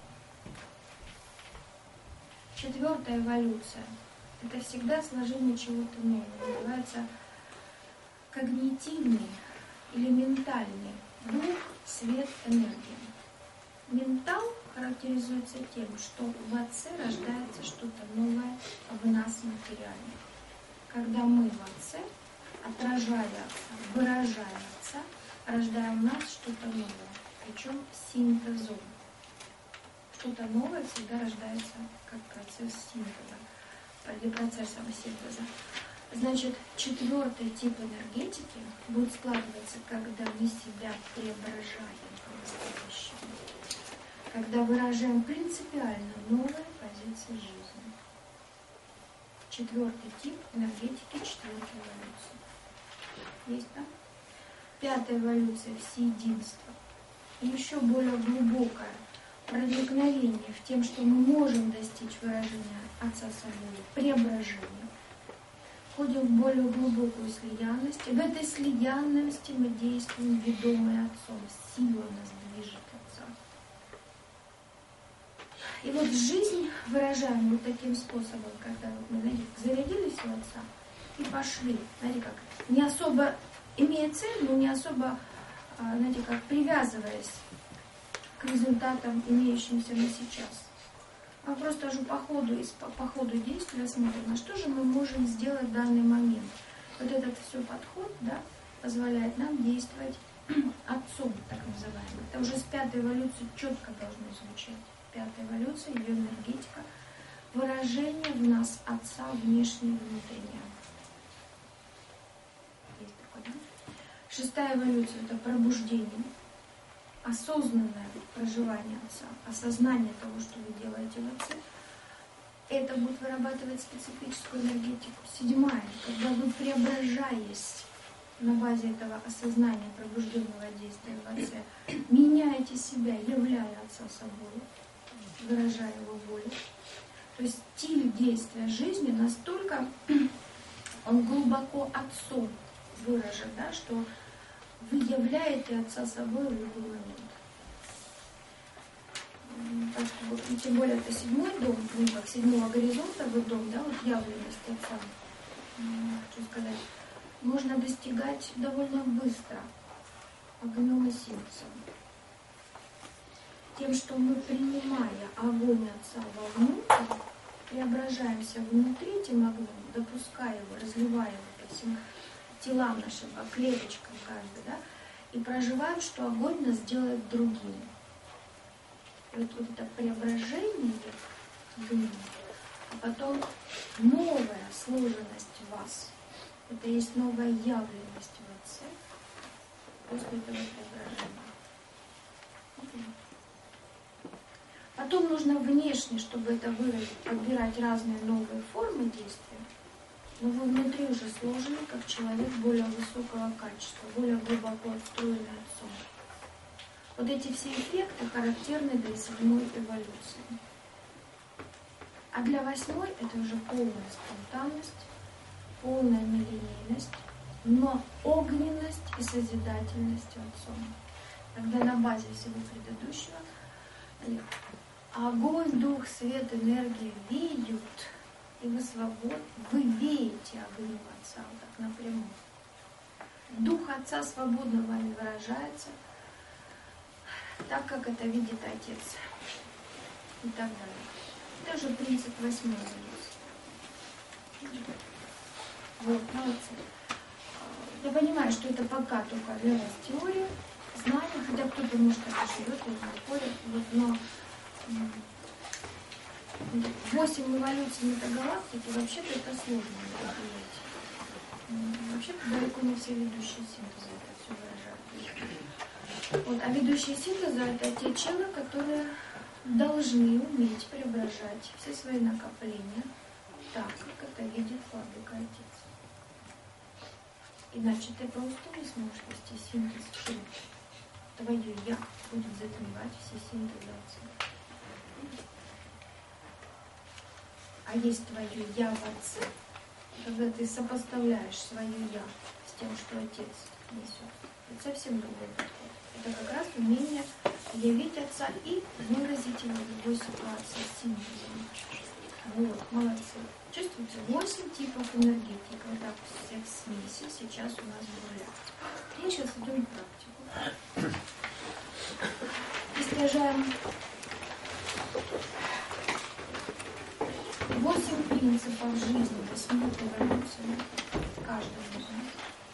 Speaker 1: Четвертая эволюция – это всегда сложение чего-то нового. Называется когнитивный или ментальный дух, свет, энергия. Ментал характеризуется тем, что в Отце рождается что-то новое в нас материально. Когда мы в Отце, отражая Отца, выражая Отца, рождаем в нас что-то новое, причем синтезом. Что-то новое всегда рождается как процесс синтеза, или процессом синтеза. Значит, четвертый тип энергетики будет складываться, когда мы себя преображаем по-настоящему, когда выражаем принципиально новые позиции жизни. Четвертый тип энергетики четвертой эволюции. Есть, да? Пятая эволюция – всеединство. И еще более глубокое проникновение в тем, что мы можем достичь выражения Отца собой, преображения. Входим в более глубокую слиянность. И в этой слиянности мы действуем, ведомые Отцом. Сила нас движет Отца. И вот жизнь выражаем вот таким способом, когда вот мы, знаете, зарядились у Отца и пошли. Знаете, как не особо имея цель, но не особо, знаете, как привязываясь к результатам, имеющимся на сейчас. А просто уже по ходу, по, по ходу действия смотрим, а что же мы можем сделать в данный момент. Вот этот все подход, да, позволяет нам действовать Отцом, так называемым. Это уже с пятой эволюции четко должно звучать. Пятая эволюция, ее энергетика, выражение в нас Отца внешнее и внутреннее. Есть такое, да? Шестая эволюция – это пробуждение. Осознанное проживание Отца, осознание того, что вы делаете в Отце, это будет вырабатывать специфическую энергетику. Седьмая, когда вы, преображаясь на базе этого осознания пробужденного действия в Отце, меняете себя, являя Отца собой, выражая Его волю. То есть стиль действия жизни настолько, он глубоко Отцом выражен, да, что вы являете Отца собой в любой момент. Так что вот, тем более это седьмой дом, ну как седьмого горизонта вы дом, да, вот явленность Отца. хочу сказать, можно достигать довольно быстро огнем и синтезом. Тем, что мы, принимая огонь Отца вовнутрь, преображаемся внутри этим огнем, допуская его, разливая его по всем телам нашим, по клеточкам каждой, да, и проживаем, что огонь нас делает другими. И вот, вот это преображение огня, а потом новая сложенность в вас. Это есть новая явленность в Отце после этого преображения. Потом нужно внешне, чтобы это выразить, подбирать разные новые формы действия. Но вы внутри уже сложены, как человек более высокого качества, более глубоко отстроенный Отцом. Вот эти все эффекты характерны для седьмой эволюции. А для восьмой это уже полная спонтанность, полная нелинейность, но огненность и созидательность Отцом. Когда на базе всего предыдущего огонь, дух, свет, энергия веют, и вы свободны, вы веете огнем Отца, вот так напрямую. Дух Отца свободно вами выражается, так как это видит Отец. И так далее. Это же принцип восьмой эволюции. Вот, молодцы. Я понимаю, что это пока только для вас теория, знания, хотя кто-то, может, так и живет, и не ходит, вот, но восемь эволюций метагалактики, вообще-то это сложно восприятие. Вообще-то далеко не все ведущие синтезы это все выражают. Вот, а ведущие синтезы это те челы, которые должны уметь преображать все свои накопления так, как это видит Владыка Отец. Иначе ты просто не сможешь вести синтез чего. Твое «я» будет затмевать все синтезы Отца. А есть твое «я» в Отце, когда ты сопоставляешь свое «я» с тем, что Отец несет. Это совсем другой подход. Это как раз умение явить Отца и выразить его в любой ситуации синтезом. Вот, молодцы. Чувствуете? Восемь типов энергетики. Вот так всех смеси сейчас у нас бурлят. Мы сейчас идем в практику. Истяжаем восемь принципов жизни, восьми эволюций. Каждого из нас.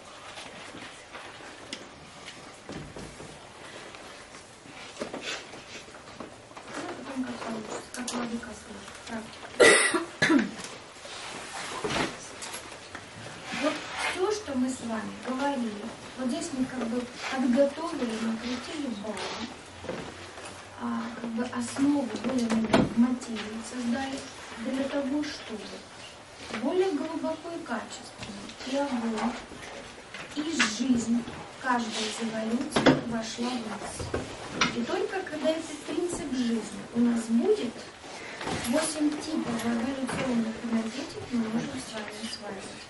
Speaker 1: Ну, потом как получится, как Владыка служит. Практика. Вот все, что мы с вами говорили, вот здесь мы как бы подготовили, накрутили баллы, а, как бы основу более-менее в материи создали для того, чтобы более глубоко и качественно и огонь, и жизнь каждой из эволюций вошла в нас. И только когда этот принцип жизни у нас будет, восемь типов эволюционных энергетик мы можем с вами осваивать.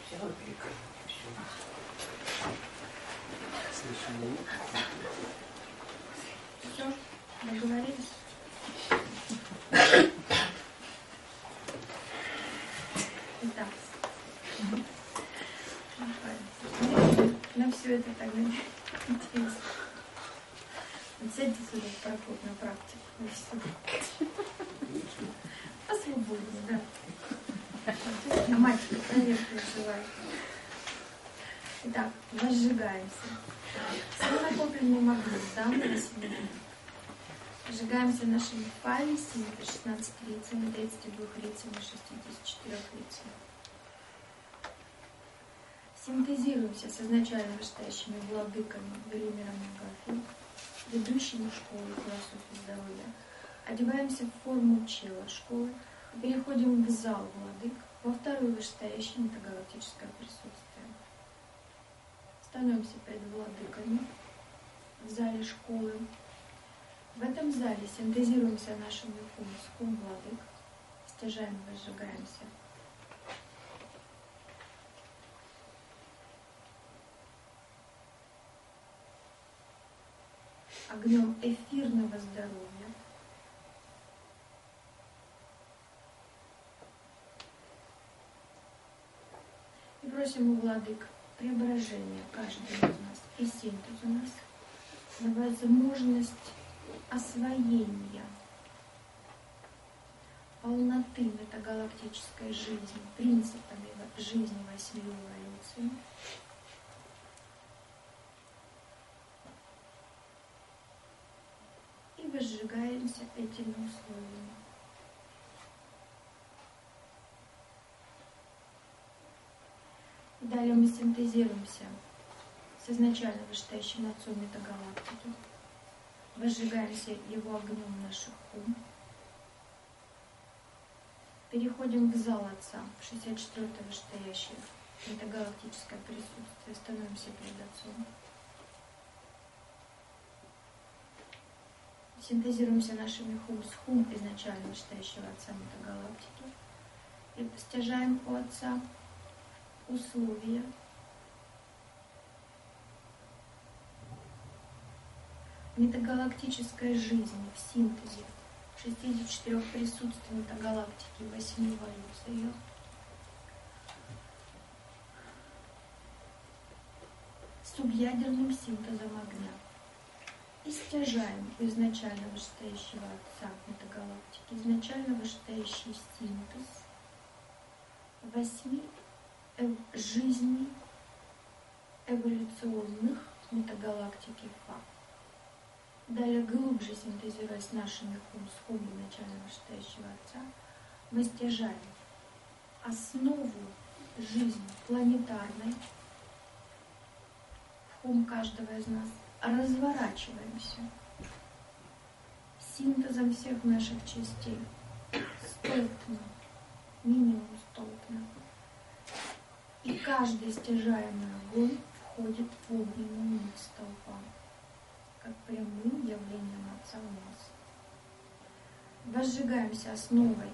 Speaker 1: Все, договорились? Итак, на все это так интересно. Вот сядьте сюда в проход на практику. И все. Посвободнее, да. А мальчик проверку желает. Итак, возжигаемся. Свой накопленный магнит, да, на себе. Сжигаемся нашими пами, шестнадцати лицами, тридцати двух лицами, шестидесяти четырёх лицами. Синтезируемся с изначально вышестоящими владыками Велимиром Агафьей, ведущими школы философии здоровья. Одеваемся в форму чела школы и переходим в зал владык, во второе вышестоящее метагалактическое присутствие. Становимся перед владыками в зале школы. В этом зале синтезируемся нашим духом с кум владык, стяжаем, возжигаемся. Огнем эфирного здоровья. просим у владык преображения каждого из нас и синтез у нас, на возможность освоения полноты метагалактической жизни, принципами жизни восьми эволюций. И возжигаемся этими условиями. Далее мы синтезируемся с изначально вышестоящим отцом метагалактики, возжигаемся его огнем наших ум, переходим в зал Отца, в шестьдесят четвёртое вышестоящее метагалактическое присутствие, становимся перед Отцом, синтезируемся нашими хум с хум изначально вышестоящего Отца метагалактики и постижаем у Отца условия метагалактической жизни в синтезе шестидесяти четырёх присутствий метагалактики, восьми эволюций ее, субъядерным синтезом огня. И стяжаем у изначально вышестоящего Отца метагалактики, изначально вышестоящий синтез восьми эв- жизней эволюционных метагалактики Фа. Далее, глубже синтезируясь нашими хум с хум изначально вышестоящего Отца, мы стяжаем основу жизни планетарной в хум каждого из нас, разворачиваемся синтезом всех наших частей, столпно, минимум столпно. И каждый стяжаемый огонь входит в огненную нить столпа, как прямым явлением Отца у нас. Возжигаемся основой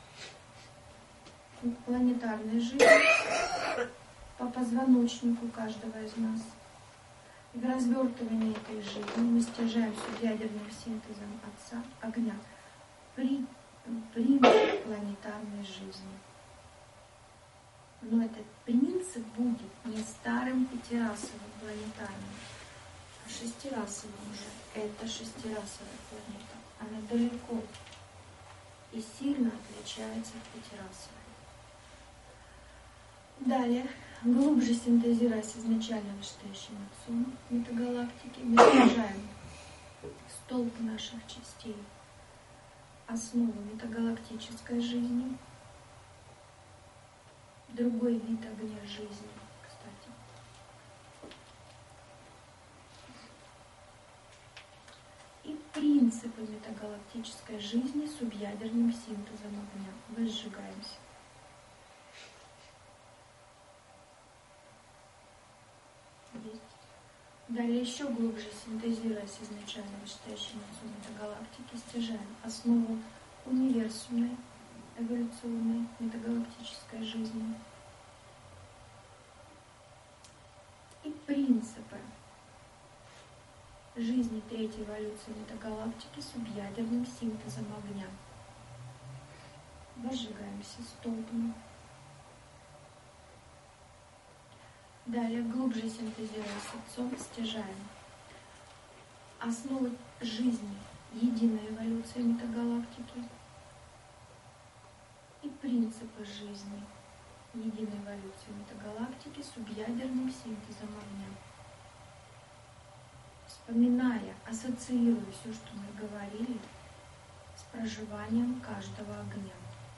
Speaker 1: планетарной жизни по позвоночнику каждого из нас. И в развертывании этой жизни мы стяжаем субъядерным синтезом Отца огня при принцип планетарной жизни. Но этот принцип будет не старым пятирасовым планетарным, а шестирасовым уже. Это шестирасовая планета. Она далеко и сильно отличается от пятирасовой. Далее, глубже синтезируясь изначально вышестоящим Отцом метагалактики, мы стяжаем столб наших частей, основу метагалактической жизни, другой вид огня жизни, кстати. И принципы метагалактической жизни субъядерным синтезом огня. Возжигаемся. Есть. Далее, еще глубже синтезируясь изначально вышестоящим Отцом метагалактики, стяжаем основу универсумной, эволюционной, метагалактической жизни и принципы жизни третьей эволюции метагалактики субъядерным синтезом огня. Возжигаемся столбом. Далее, глубже синтезируя с Отцом, стяжаем основы жизни единой эволюции метагалактики и принципы жизни единой эволюции метагалактики субъядерным синтезом огня. Вспоминая, ассоциируя все, что мы говорили, с проживанием каждого огня.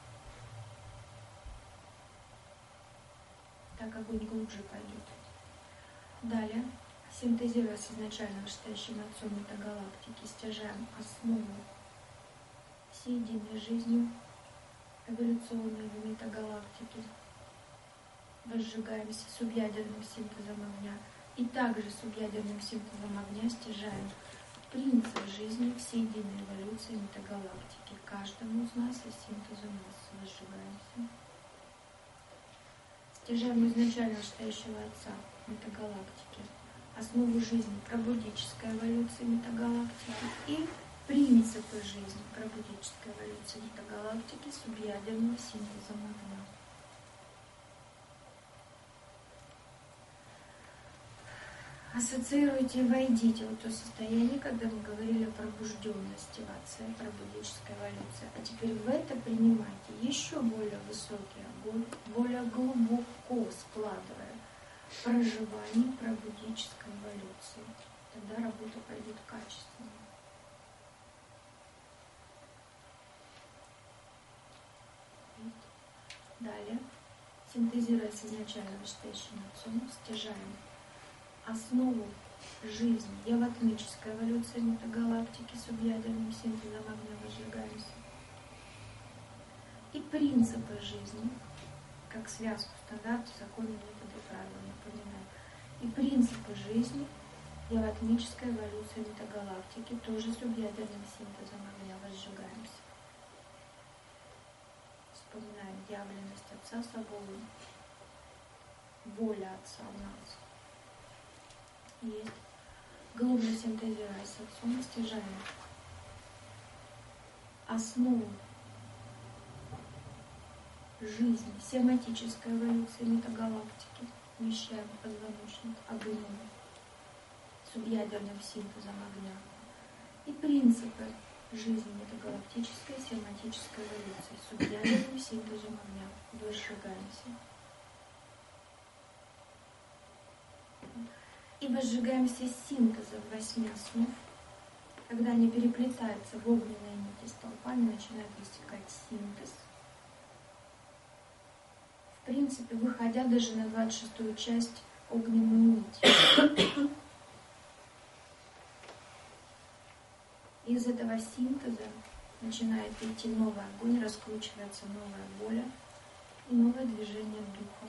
Speaker 1: Так огонь глубже пойдет. Далее, синтезируя с изначально вышестоящим Отцом метагалактики, стяжаем основу всей единой жизнью эволюционной в метагалактике. Возжигаемся субъядерным синтезом огня. И также субъядерным синтезом огня стяжаем принцип жизни всей единой эволюции метагалактики. Каждому из нас и синтезу нас возжигаемся. Стяжаем изначально вышестоящего Отца метагалактики основу жизни пробудической эволюции метагалактики и принципы жизни пробудической эволюции метагалактики субъядерного синтезом огня. Ассоциируйте и войдите в то состояние, когда мы говорили о пробужденности в Отце, пробудической эволюции. А теперь в это принимайте еще более высокий огонь, более глубоко складывая проживание пробудической эволюции. Тогда работа пойдет качественно. Далее, синтезируя с изначально вышедшим Отцом, стяжаем основу жизни, яватмической эволюции метагалактики с субъядерным синтезом огня возжигаемся. И принципы жизни, как связку стандартов, законы, методы, правила, напоминаю. И принципы жизни, яватмической эволюции метагалактики, тоже субъядерным синтезом огня возжигаемся. Вспоминаем явленность Отца собой, воля Отца в нас. Есть. Глубже синтезируя с Отцом, стяжаем основу жизни, семантической эволюции метагалактики, вмещаем позвоночник огнем, субъядерным синтезом огня. И принципы жизни метагалактической, семантической эволюции, субъядерным синтезом огня. Возжигаемся. И возжигаемся синтезом восьми основ, когда они переплетаются в огненные нити столпами, начинает выстекать синтез. В принципе, выходя даже на двадцать шестую часть огненную нить. Из этого синтеза начинает идти новый огонь, раскручивается новая воля и новое движение духа.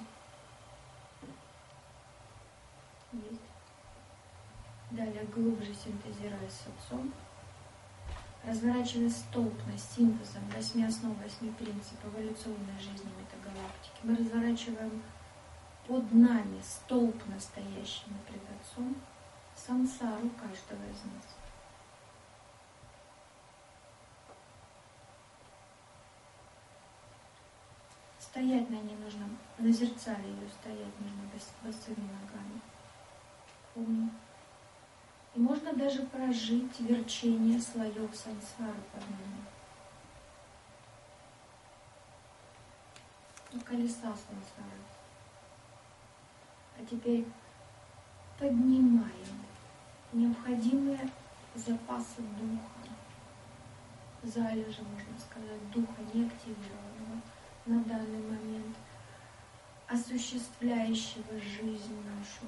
Speaker 1: Есть. Далее, глубже синтезируя с Отцом, разворачивая столпность синтезом восьми основ, восьми принципов эволюционной жизни метагалактики, мы разворачиваем под нами столб, настоящий пред Отцом, сансару каждого из нас. Стоять на ней нужно, на зеркале ее стоять нужно босыми ногами. Помню. И можно даже прожить верчение слоев сансары под нами. Ну, колеса сансары. А теперь поднимаем необходимые запасы духа, залежи, можно сказать, духа неактивированного на данный момент, осуществляющего жизнь нашу.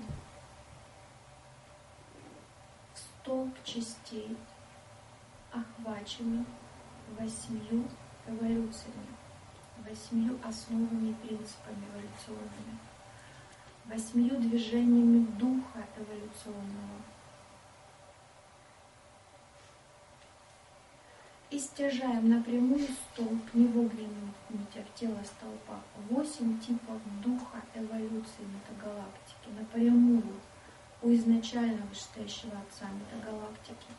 Speaker 1: Столб частей, охваченный восьмью эволюциями, восьмью основами и принципами эволюционными, восьмью движениями духа эволюционного. И стяжаем напрямую столб, не в огненных нитях тела столпа, восемь типов духа эволюции метагалактики, напрямую у изначально вышедшего Отца метагалактики.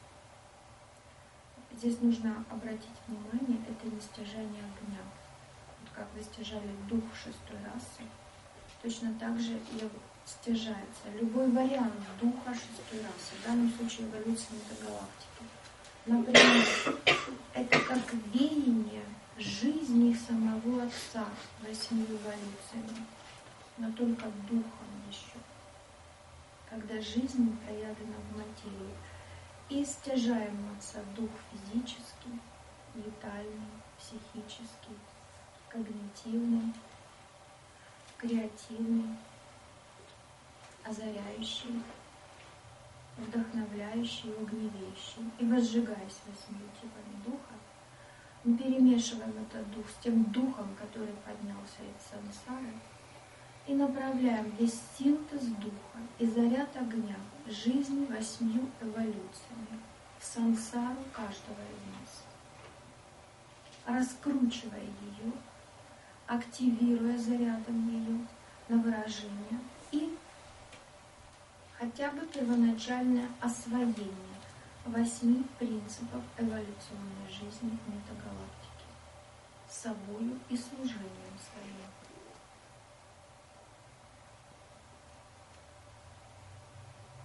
Speaker 1: Здесь нужно обратить внимание, это не стяжание огня. Вот как вы стяжали дух шестой расы, точно так же и стяжается любой вариант духа шестой расы, в данном случае эволюции метагалактики. Например, это как веяние жизни самого Отца восьми эволюциями, но только духом еще, когда жизнь проявлена в материи. И стяжаем Отца дух физический, витальный, психический, когнитивный, креативный, озаряющий, вдохновляющий и огневеющий. И возжигаясь восьмью типами духа, мы перемешиваем этот дух с тем духом, который поднялся из сансары, и направляем весь синтез духа и заряд огня жизни восьмью эволюциями в сансару каждого из нас, раскручивая ее, активируя зарядом ее на выражение и хотя бы первоначальное освоение восьми принципов эволюционной жизни метагалактики собою и служением своим.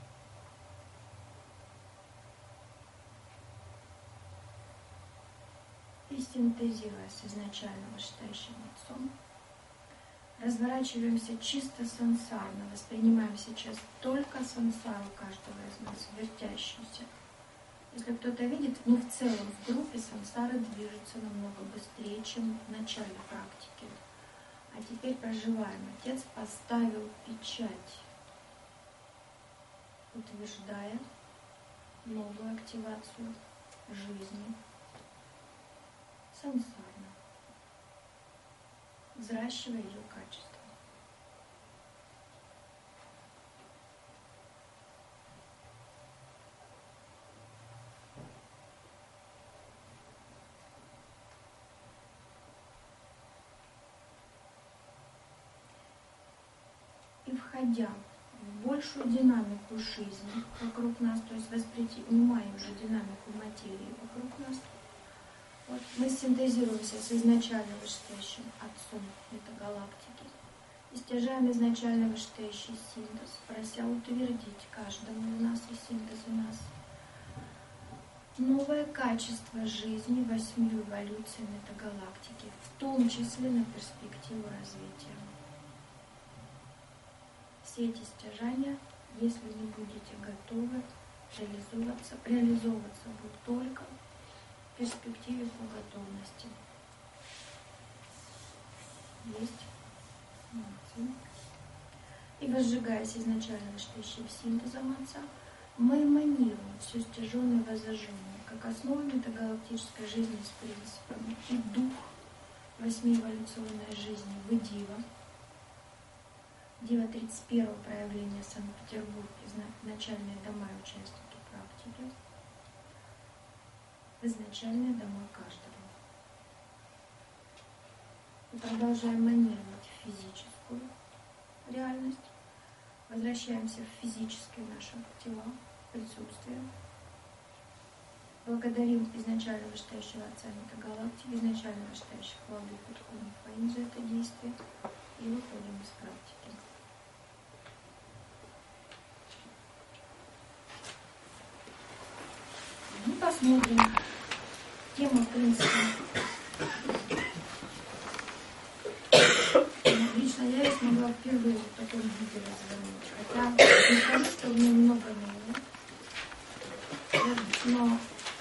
Speaker 1: десинтезируя с изначально вышестоящим отцом, разворачиваемся чисто сансарно, воспринимаем сейчас только сансару каждого из нас, вертящуюся. Если кто-то видит, ну в целом в группе сансара движется намного быстрее, чем в начале практики. А теперь проживаем. Отец поставил печать, утверждая новую активацию жизни сансарно, взращивая ее качество. И входя в большую динамику жизни вокруг нас, то есть воспринимая уже динамику материи вокруг нас, вот, мы синтезируемся с изначально вышестоящим отцом метагалактики и стяжаем изначально вышестоящий синтез, прося утвердить каждому из нас и синтез у нас новое качество жизни восьми эволюций метагалактики, в том числе на перспективу развития. Все эти стяжания, если не будете готовы реализовываться, реализовываться будут только в перспективе по готовности. Есть. Молодцы. И возжигаясь изначально вышестоящим синтезом отца, мы эманируем все стяженное и воззажженное, как основу метагалактической жизни с принципами и дух восьмиэволюционной жизни Выдива. Дива тридцать первого проявления Санкт-Петербурге, начальные дома и участники практики, в изначальные дома каждого. И продолжаем манировать физическую реальность, возвращаемся в физические наши тела, присутствие. Благодарим изначально вышестоящего Отца Метагалактики, изначально вышестоящих владык Духовных Воин за это действие и выходим из практики. Ну, посмотрим. Тема, в принципе, лично я ее смогла впервые в таком виде развернуть. Хотя не скажу, что в ней много нового, но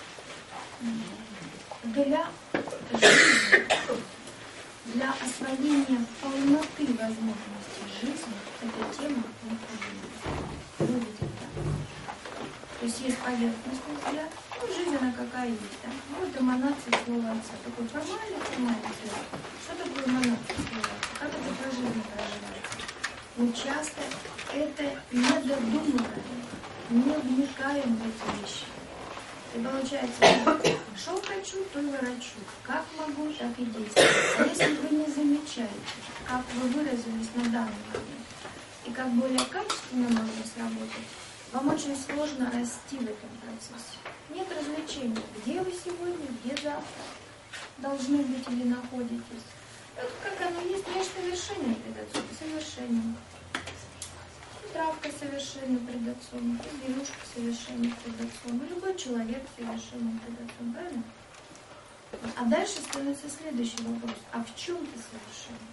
Speaker 1: для жизни, для освоения полноты возможностей жизни, эта тема необходима. Выглядит так. То есть есть поверхностный взгляд, ну, жизнь она какая есть, да? Вот эманация слова Отца. Такой формальный, формальный взгляд. Что такое эманация слова Отца? Как это про жизнь проживается? Мы часто это не додумываем, не вникаем в эти вещи. И получается, что хочу, то и ворочу. Как могу, так и действую. А если вы не замечаете, как вы выразились на данный момент, и как более качественно можно сработать, вам очень сложно расти в этом процессе. Нет развлечений. Где вы сегодня, где завтра должны быть или находитесь. Вот как оно есть, нечто вершение пред Отцом, совершение. И травка совершенно пред Отцом, и зверюшка совершенно пред Отцом, и любой человек совершенно пред Отцом, правильно? А дальше становится следующий вопрос. А в чем ты совершенен?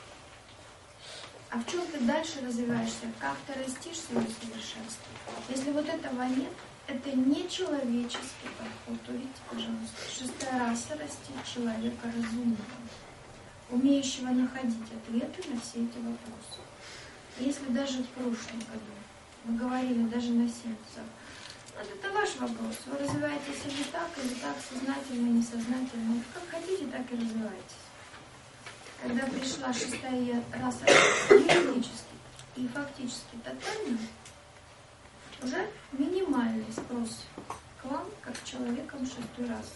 Speaker 1: А в чем ты дальше развиваешься? Как ты растишь свое совершенство? Если вот этого нет, это не человеческий подход. Увидите, пожалуйста, шестая раса растит человека разумного, умеющего находить ответы на все эти вопросы. Если даже в прошлом году мы говорили даже на сеансах, вот это ваш вопрос. Вы развиваетесь или так, или так, сознательно, несознательно. Как хотите, так и развивайтесь. Когда пришла шестая раса юридически и фактически тотально, уже минимальный спрос к вам, как к человекам шестой расы.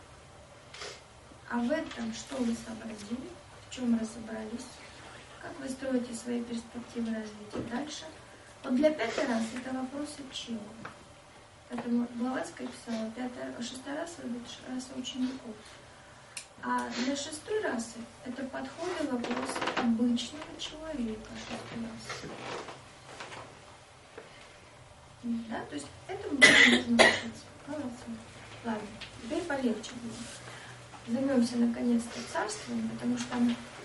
Speaker 1: А в этом что вы сообразили, в чем разобрались, как вы строите свои перспективы развития дальше. Вот для пятой расы это вопросы чего. Поэтому Блаватская писала, пятая, шестая раса – это раса учеников. А для шестой расы это подходы вопросы обычного человека шестой расы. Да, то есть этому нужно учиться. Молодцы. Ладно, теперь полегче будет. займемся наконец-то царством, потому что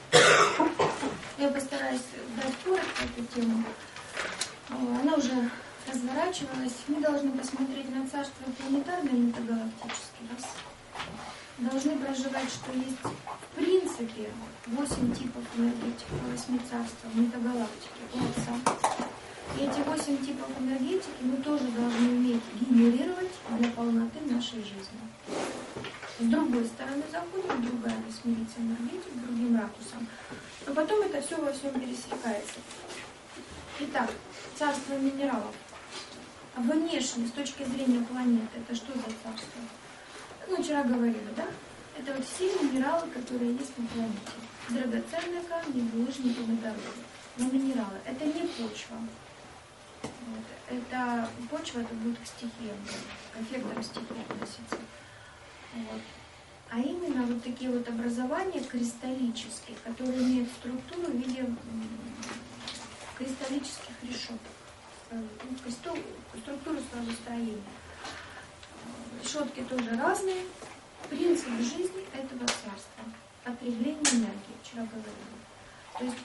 Speaker 1: я постараюсь дать коротко эту тему. Она уже разворачивалась. Мы должны посмотреть на царство планетарное и метагалактическое. Раз. Должны проживать, что есть в принципе восемь типов энергетики по восьми царствам метагалактики у Отца. И эти восемь типов энергетики мы тоже должны уметь генерировать для полноты нашей жизни. С другой стороны заходим, другая восьмица энергетик, другим ракурсом. Но потом это все во всем пересекается. Итак, царство минералов. Внешне, с точки зрения планеты, это что за царство? Ну, вчера говорили, да? Это вот все минералы, которые есть на планете. Драгоценные камни, булыжники, дороги. Но минералы. Это не почва. Вот. Это почва, это будет к стихиям, к эффектам стихии относиться. Вот. А именно вот такие вот образования кристаллические, которые имеют структуру в виде кристаллических решеток. Структуру своего строения. Решетки тоже разные. Принцип жизни этого царства. Потребление энергии, вчера говорила. То есть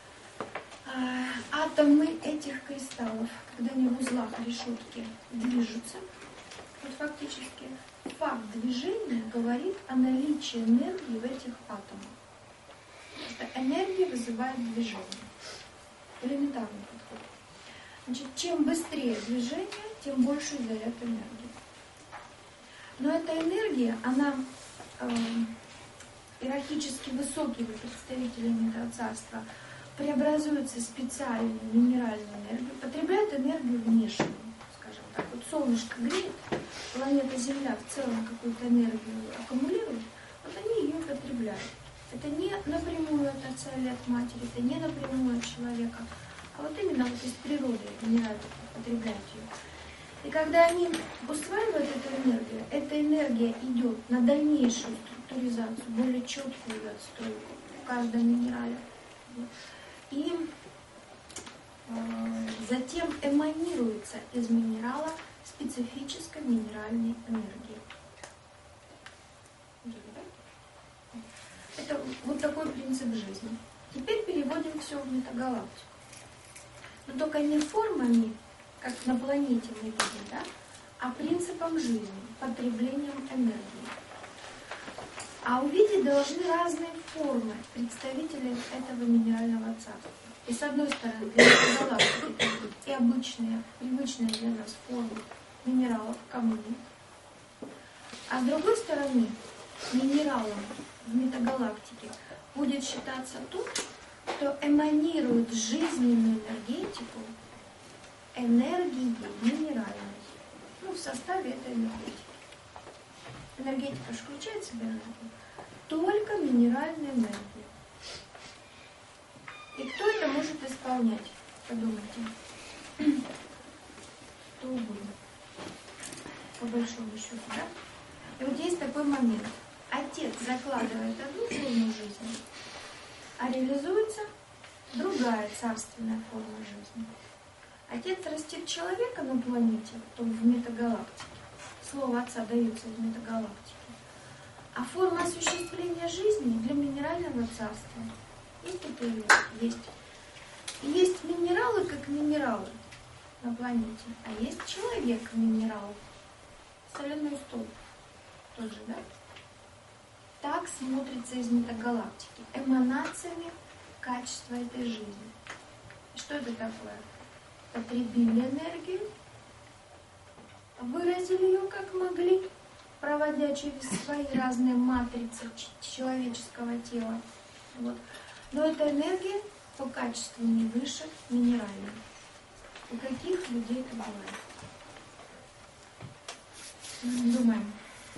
Speaker 1: э, атомы этих кристаллов, когда они в узлах решетки движутся, вот фактически факт движения говорит о наличии энергии в этих атомах. Потому что энергия вызывает движение. Элементарный подход. Значит, чем быстрее движение, тем больше заряд энергии. Но эта энергия, она э, иерархически высокими представителями этого царства преобразуется в специальную минеральную энергию, потребляет энергию внешнюю, скажем так. Вот солнышко греет, планета Земля в целом какую-то энергию аккумулирует, вот они ее потребляют. Это не напрямую от отца или от матери, это не напрямую от человека, а вот именно вот из природы минералы потребляют ее. И когда они усваивают эту энергию, эта энергия идет на дальнейшую структуризацию, более четкую ее отстройку в каждом минерале. И э, затем эманируется из минерала специфической минеральной энергии. Это вот такой принцип жизни. Теперь переводим все в метагалактику. Но только не формами, как на планете мы видим, да, а принципом жизни, потреблением энергии. А увидеть должны разные формы представителей этого минерального царства. И с одной стороны, для метагалактики и обычные, привычные для нас формы минералов, камней. А с другой стороны, минералом в метагалактике будет считаться то, что эманирует жизненную энергетику энергии минеральной. Ну, в составе этой энергетики. Энергетика же включает в себя энергию. Только минеральная энергия. И кто это может исполнять? Подумайте. Кто угодно. По большому счету, да? И вот есть такой момент. Отец закладывает одну форму жизни, а реализуется другая царственная форма жизни. Отец растит человека на планете, то в метагалактике. Слово отца дается в метагалактике. А форма осуществления жизни для минерального царства. Есть это или есть? И есть минералы как минералы на планете, а есть человек-минерал. Соляной столб. Тот же, да? Так смотрится из метагалактики. Эманациями качества этой жизни. И что это такое? Потребили энергию, выразили ее как могли, проводя через свои разные матрицы человеческого тела. Вот. Но эта энергия по качеству не выше минеральной. У каких людей это бывает? Думаем.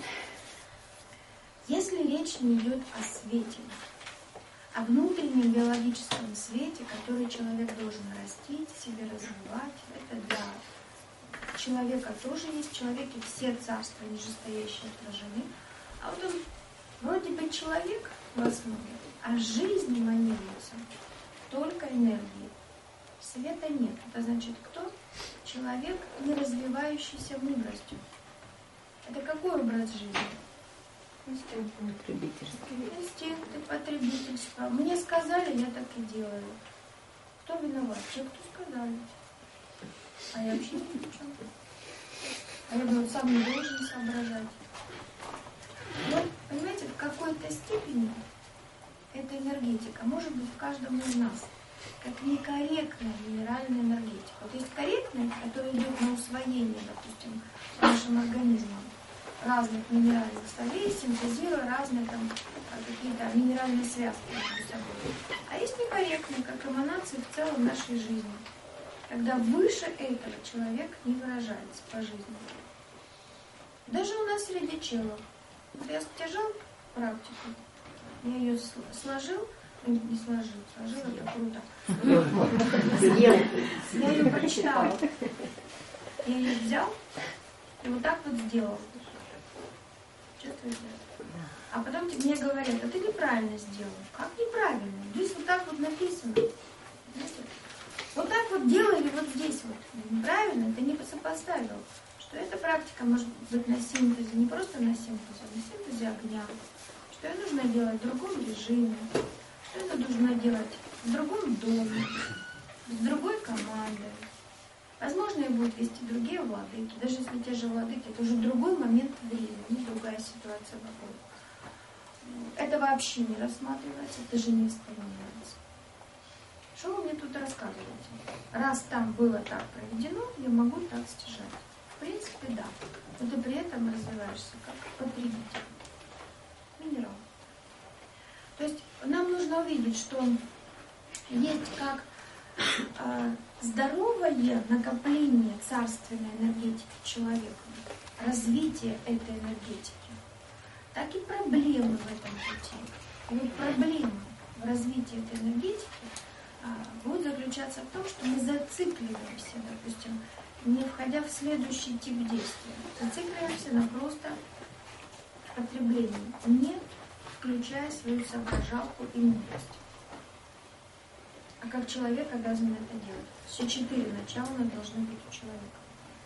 Speaker 1: Если речь не идет о свете, о внутреннем биологическом свете, который человек должен растить, себе развивать, это для человека тоже есть. В человеке все царства нижестоящие отражены. А вот он вроде бы человек в основе, а жизнь эманируется только энергией. Света нет. Это значит кто? Человек, не развивающийся мудростью. Это какой образ жизни? Инстинкты.
Speaker 3: Потребительские.
Speaker 1: Инстинкты, потребительство. Мне сказали, я так и делаю. Кто виноват? Те, кто сказали. А я вообще ни при чем. А я думаю, сам не должен соображать. Но, понимаете, в какой-то степени эта энергетика может быть в каждом из нас. Как некорректная минеральная энергетика. Вот есть корректная, которая идет на усвоение, допустим, нашим организмом разных минеральных солей, синтезируя разные там какие-то минеральные связки между собой. А есть некорректные, как эманации в целом нашей жизни. Когда выше этого человек не выражается по жизни. Даже у нас среди челов. Вот я стяжал практику, я ее сложил, не сложил, сложил, это круто. Я ее прочитал. Я ее взял и вот так вот сделал. Чувствуете? А потом мне говорят, а ты неправильно сделал. Как неправильно? Здесь вот так вот написано. Знаете? Вот так вот делали вот здесь вот. Неправильно, ты не сопоставил. Что эта практика может быть на синтезе, не просто на синтезе, а на синтезе огня. Что ее нужно делать в другом режиме. Что это нужно делать в другом доме, с другой командой. Возможно, и будут вести другие владыки. Даже если те же владыки, это уже другой момент времени, другая ситуация вокруг. Это вообще не рассматривается, это же не вспоминается. Что вы мне тут рассказываете? Раз там было так проведено, я могу так стяжать. В принципе, да. Но ты при этом развиваешься как потребитель. Минерал. То есть нам нужно увидеть, что есть как э, здоровое накопление царственной энергетики человека, развитие этой энергетики, так и проблемы в этом пути. И вот проблема в развитии этой энергетики э, будет заключаться в том, что мы зацикливаемся, допустим, не входя в следующий тип действия. Зацикливаемся на просто потреблении, не включая свою соображалку и мудрость. А как человек обязан это делать? Все четыре начала должны быть у человека.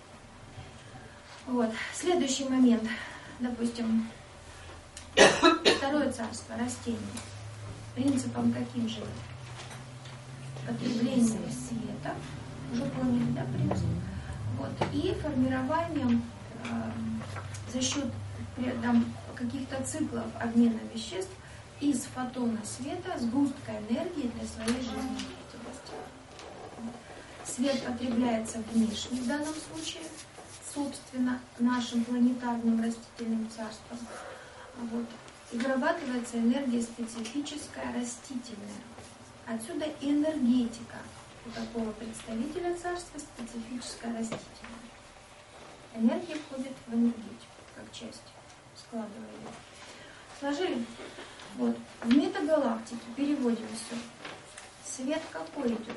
Speaker 1: Вот. Следующий момент. Допустим, второе царство, растение. Принципом каким живет? Потреблением света. Уже поняли, да, принцип? Вот. И формированием э, за счет там, каких-то циклов обмена веществ из фотона света сгустка энергии для своей жизнедеятельности. Свет потребляется внешне в данном случае, собственно, нашим планетарным растительным царством. Вот. И вырабатывается энергия специфическая, растительная. Отсюда энергетика у такого представителя царства специфическая, растительная. Энергия входит в энергетику, как часть. Складывали. Сложили? Вот. В метагалактике переводим все. Свет какой идет?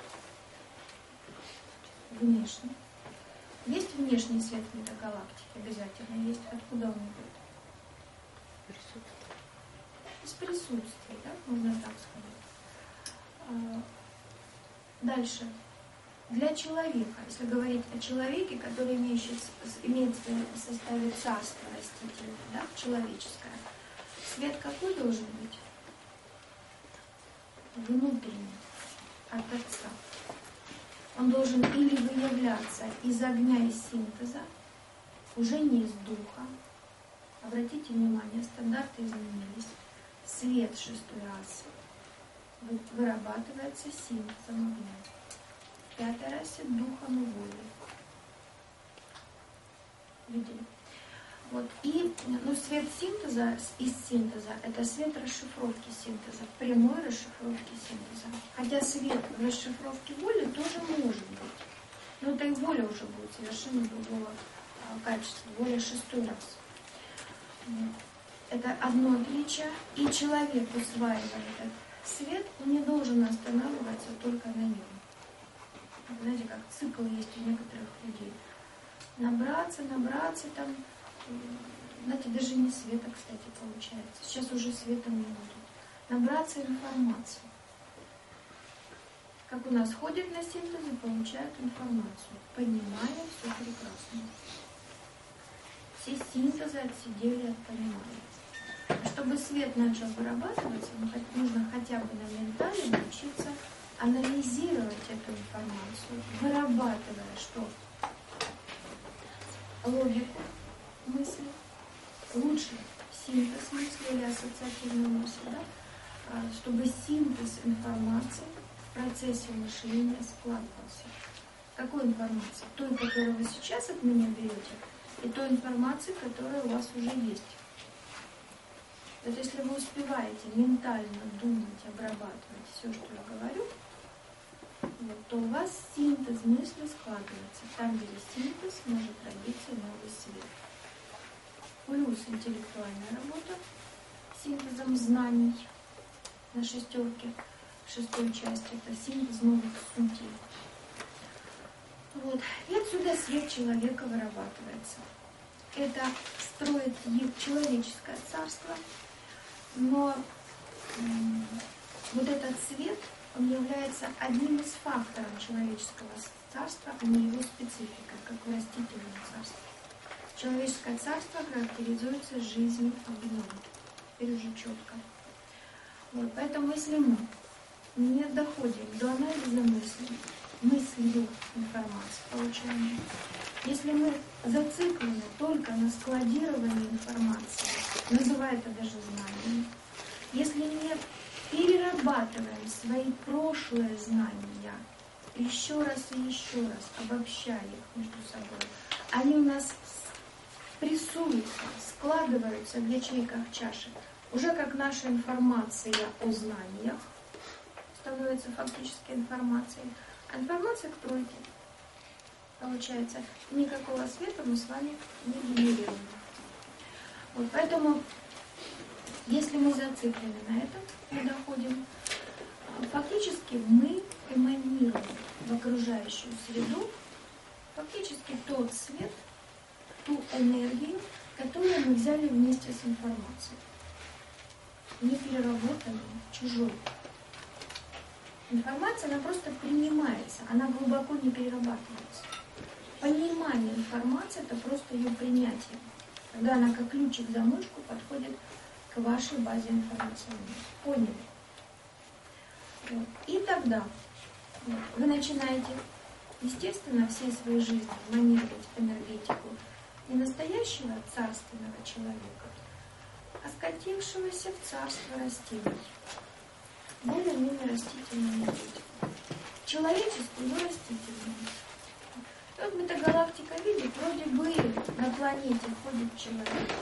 Speaker 1: Внешний. Есть внешний свет в метагалактике? Обязательно есть. Откуда он идет? Присутствие. Из присутствия, да? Можно так сказать. Дальше. Для человека, если говорить о человеке, который имеющий, имеет в составе царства растительное, да, человеческое, свет какой должен быть? Внутренний, от Отца. Он должен или выявляться из огня и синтеза, уже не из духа. Обратите внимание, стандарты изменились. Свет шестой расы вырабатывается синтезом огня. В пятой расе духом и волей. Видели? Вот. И ну, свет синтеза, из синтеза, это свет расшифровки синтеза, прямой расшифровки синтеза. Хотя свет в расшифровке воли тоже может быть. Но это и воля уже будет совершенно другого а, качества. Воля шестой раз. Это одно отличие. И человек, усваивая этот свет, он не должен останавливаться только на нем. Знаете, как цикл есть у некоторых людей. Набраться, набраться там, знаете, даже не света, кстати, получается. Сейчас уже светом не будет. Набраться информацию. Как у нас ходят на синтез и получают информацию, понимая все прекрасно. Все синтезы отсидели от понимания. чтобы свет начал вырабатываться, нужно хотя бы на ментале научиться анализировать эту информацию, вырабатывая что? Логику мысли, лучше синтез мысли или ассоциативную мысль, да? Чтобы синтез информации в процессе мышления складывался. Какой информации? Той, которую вы сейчас от меня берете, и той информации, которая у вас уже есть. Вот если вы успеваете ментально думать, обрабатывать все, что я говорю, вот, то у вас синтез мысли складывается. Там, где есть синтез, может родиться новый свет. Плюс интеллектуальная работа с синтезом знаний на шестерке, шестой части, это синтез новых сутей. Вот. И отсюда свет человека вырабатывается. Это строит человеческое царство, но м- вот этот свет, он является одним из факторов человеческого царства, а не его специфика, как в растительном царстве. Человеческое царство характеризуется жизнью огнем. Теперь уже четко. Вот, поэтому если мы не доходим до анализа мыслей, мыслью информации получаем, если мы зациклены только на складировании информации, называя это даже знанием, если не перерабатываем свои прошлые знания еще раз и еще раз, обобщая их между собой, они у нас прессуются, складываются в ячейках чаши, уже как наша информация о знаниях становится фактически информацией, а информация к тройке. Получается, никакого света мы с вами не генерируем. Вот, поэтому, если мы зациклены на этом, мы доходим, фактически мы эманируем в окружающую среду фактически тот свет, ту энергию, которую мы взяли вместе с информацией. Не переработанную, чужой. Информация, она просто принимается, она глубоко не перерабатывается. Понимание информации – это просто ее принятие. Когда она как ключик за мышку подходит к вашей базе информационной. Поняли? Вот. И тогда вот, вы начинаете, естественно, всей своей жизни манировать энергетику не настоящего царственного человека, а скатившегося в царство растений. Более-менее растительную энергетику. Человеческую, но растительную. И вот метагалактика видит, вроде бы на планете ходит человек,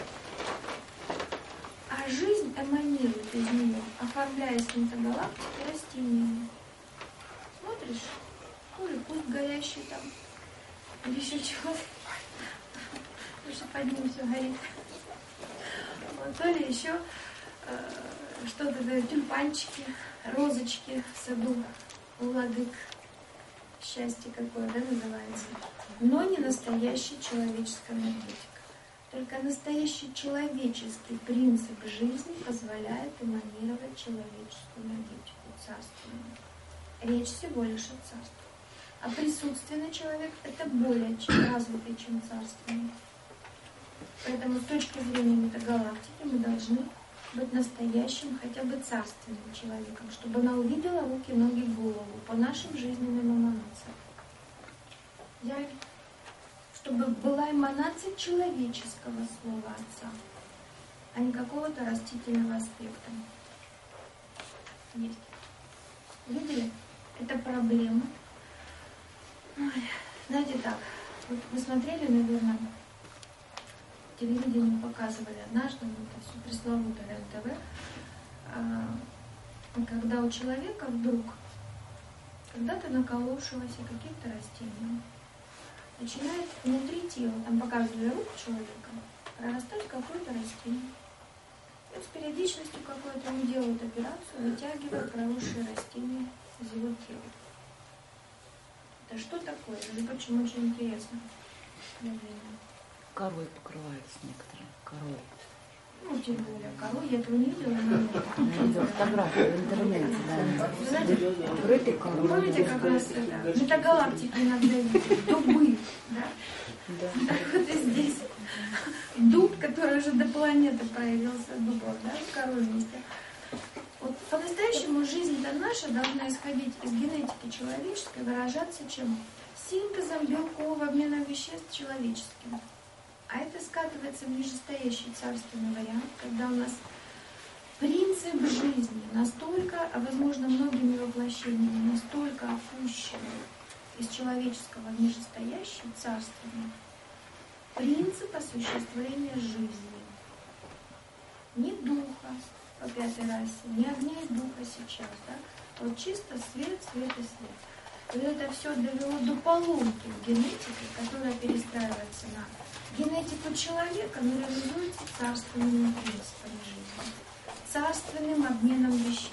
Speaker 1: а жизнь эманирует из нее, оформляясь в метагалактике растениями. Смотришь, то ли куст горящий там, или еще чего-то, потому что под ним все горит. Вот, то ли еще э, что-то, да, тюльпанчики, розочки в саду, владык. Счастье какое, да, называется. Но не настоящая человеческая энергетика. Только настоящий человеческий принцип жизни позволяет эманировать человеческую энергетику, царственную. Речь всего лишь о царстве. А присутственный человек – это более развитый, чем царственный. Поэтому с точки зрения метагалактики мы должны быть настоящим, хотя бы царственным человеком, чтобы она увидела руки, ноги, голову по нашим жизненным эманациям. Взяли? Чтобы была эманация человеческого слова Отца, а не какого-то растительного аспекта. Есть. Видели? Это проблема. Ой, знаете так, вот вы смотрели, наверное, телевидение показывали однажды, вот это все пресловутое эр тэ вэ, когда у человека вдруг, когда-то наколовшегося каких-то растений, начинает внутри тела, там показывали руку человека, прорастать какое-то растение. И вот с периодичностью какой-то они делают операцию, вытягивают проросшее растение из его тела. Это что такое? Или почему очень интересно?
Speaker 3: Корой покрываются некоторые. Корой.
Speaker 1: Ну, тем более корой. Я этого не видела. Я
Speaker 3: видела фотографию в интернете. Да.
Speaker 1: Знаете,
Speaker 3: покрытый корой.
Speaker 1: Помните, как раз это метагалактики иногда видят? Дубы. Да?
Speaker 3: Да.
Speaker 1: Так вот и здесь. Дуб, который уже до планеты проявился дубов, да, в корове месте. Вот по-настоящему жизнь-то наша должна исходить из генетики человеческой, выражаться чем? Синтезом белкового обмена веществ человеческим. А это скатывается в нижестоящий царственный вариант, когда у нас принцип жизни настолько, а возможно многими воплощениями, настолько опущен из человеческого в нижестоящий царственный принцип осуществления жизни. Ни духа по пятой расе, ни огня и духа сейчас, да? Вот чисто свет, свет и свет. И вот это все довело до поломки в генетике, которая перестраивается на генетику человека, но реализуется царственными принципами жизни, царственным обменом веществ.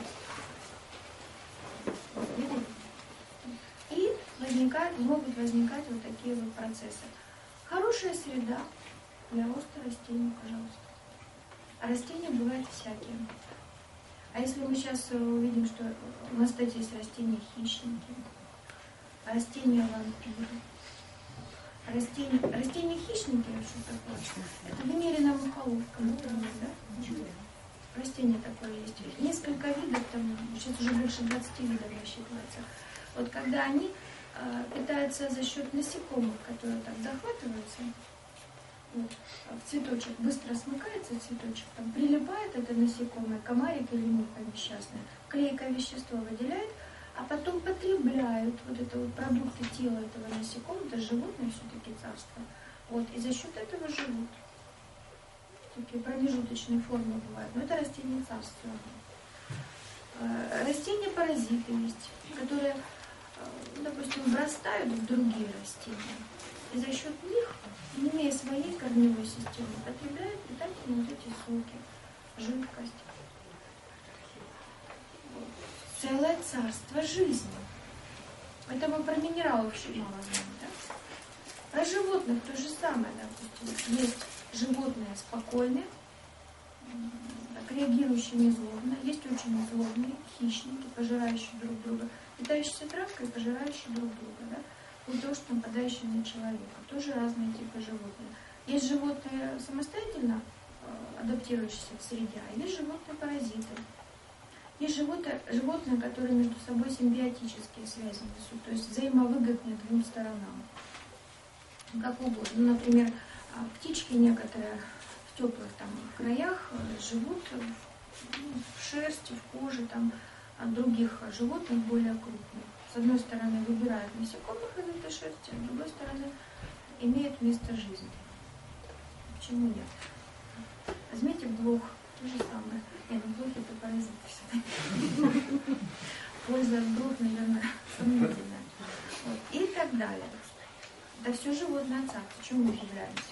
Speaker 1: И возникают, могут возникать вот такие вот процессы. Хорошая среда для роста растений, пожалуйста. А растения бывают всякие. А если мы сейчас увидим, что у нас, кстати, есть растения-хищники, растения-вампиры, растения, растения-хищники, что такое? Это венерина мухоловка, например, да? Растение такое есть. Несколько видов, там, сейчас уже больше двадцати видов насчитывается. Вот когда они э, питаются за счет насекомых, которые так захватываются, вот, в цветочек быстро смыкается цветочек, там прилипает это насекомое, комарик или муха несчастная, клейкое вещество выделяет, а потом потребляют вот это вот продукты тела этого насекомого, это животное все-таки царство, вот, и за счет этого живут. Такие промежуточные формы бывают, но это растения царства. Растения-паразиты есть, которые, допустим, врастают в другие растения, и за счет них, не имея своей корневой системы, потребляют питательные вот эти соки, жидкость. Целое царство жизни. Это мы про минералов еще мало знаем, да? Про животных то же самое, допустим. Есть животные спокойные, так, реагирующие незлобно. Есть очень злобные, хищники, пожирающие друг друга, питающиеся травкой и пожирающие друг друга, да? И то, что нападающие на человека. Тоже разные типы животных. Есть животные самостоятельно э, адаптирующиеся в среде, а есть животные-паразиты. Есть животные, животные, которые между собой симбиотические связи несут, то есть взаимовыгодные двум сторонам. Как угодно. Ну, например, птички некоторые в теплых там краях живут в шерсти, в коже там, от других животных более крупных. С одной стороны выбирают насекомых из этой шерсти, а с другой стороны имеют место жизни. Почему нет? Возьмите блох, то же самое. Нет, ну блохи это паразиты все-таки. Польза от блох, наверное, сомнительная. Вот. И так далее. Это все животное царство. Чем мы являемся?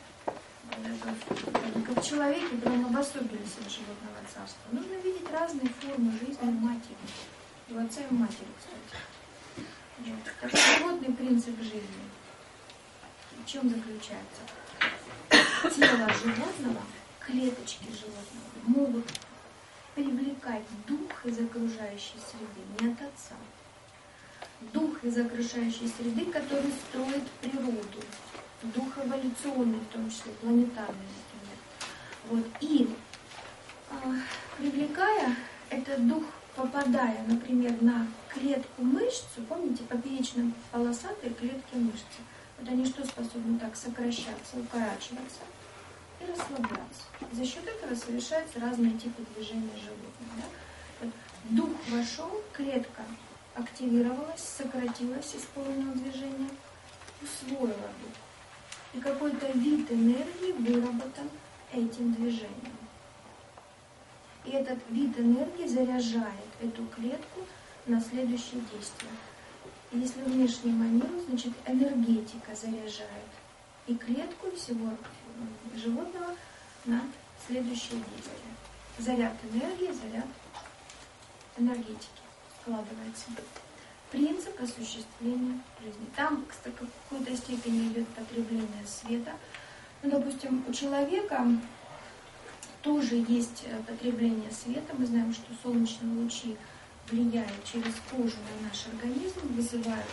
Speaker 1: Как человеки прям обособились от животного царства. Нужно видеть разные формы жизни матери. И у отца и у матери, кстати. Вот. Такой животный принцип жизни. В чем заключается? Тело животного, клеточки животного могут привлекать дух из окружающей среды, не от отца. Дух из окружающей среды, который строит природу. Дух эволюционный, в том числе планетарный, например. Вот. И э, привлекая этот дух, попадая, например, на клетку мышцу, помните, поперечно-полосатые клетки мышцы, вот они что способны так сокращаться, укорачиваться и расслабляться. За счет этого совершаются разные типы движения животных. Да? Вот. Дух вошел, клетка активировалась, сократилась из полного движения, усвоила дух. И какой-то вид энергии выработан этим движением. И этот вид энергии заряжает эту клетку на следующее действие. И если внешний манил, значит энергетика заряжает и клетку всего животного на следующее действие. Заряд энергии, заряд энергетики складывается. Принцип осуществления жизни. Там, кстати, в какой-то степени идет потребление света. Ну, допустим, у человека тоже есть потребление света. Мы знаем, что солнечные лучи влияют через кожу на наш организм, вызывают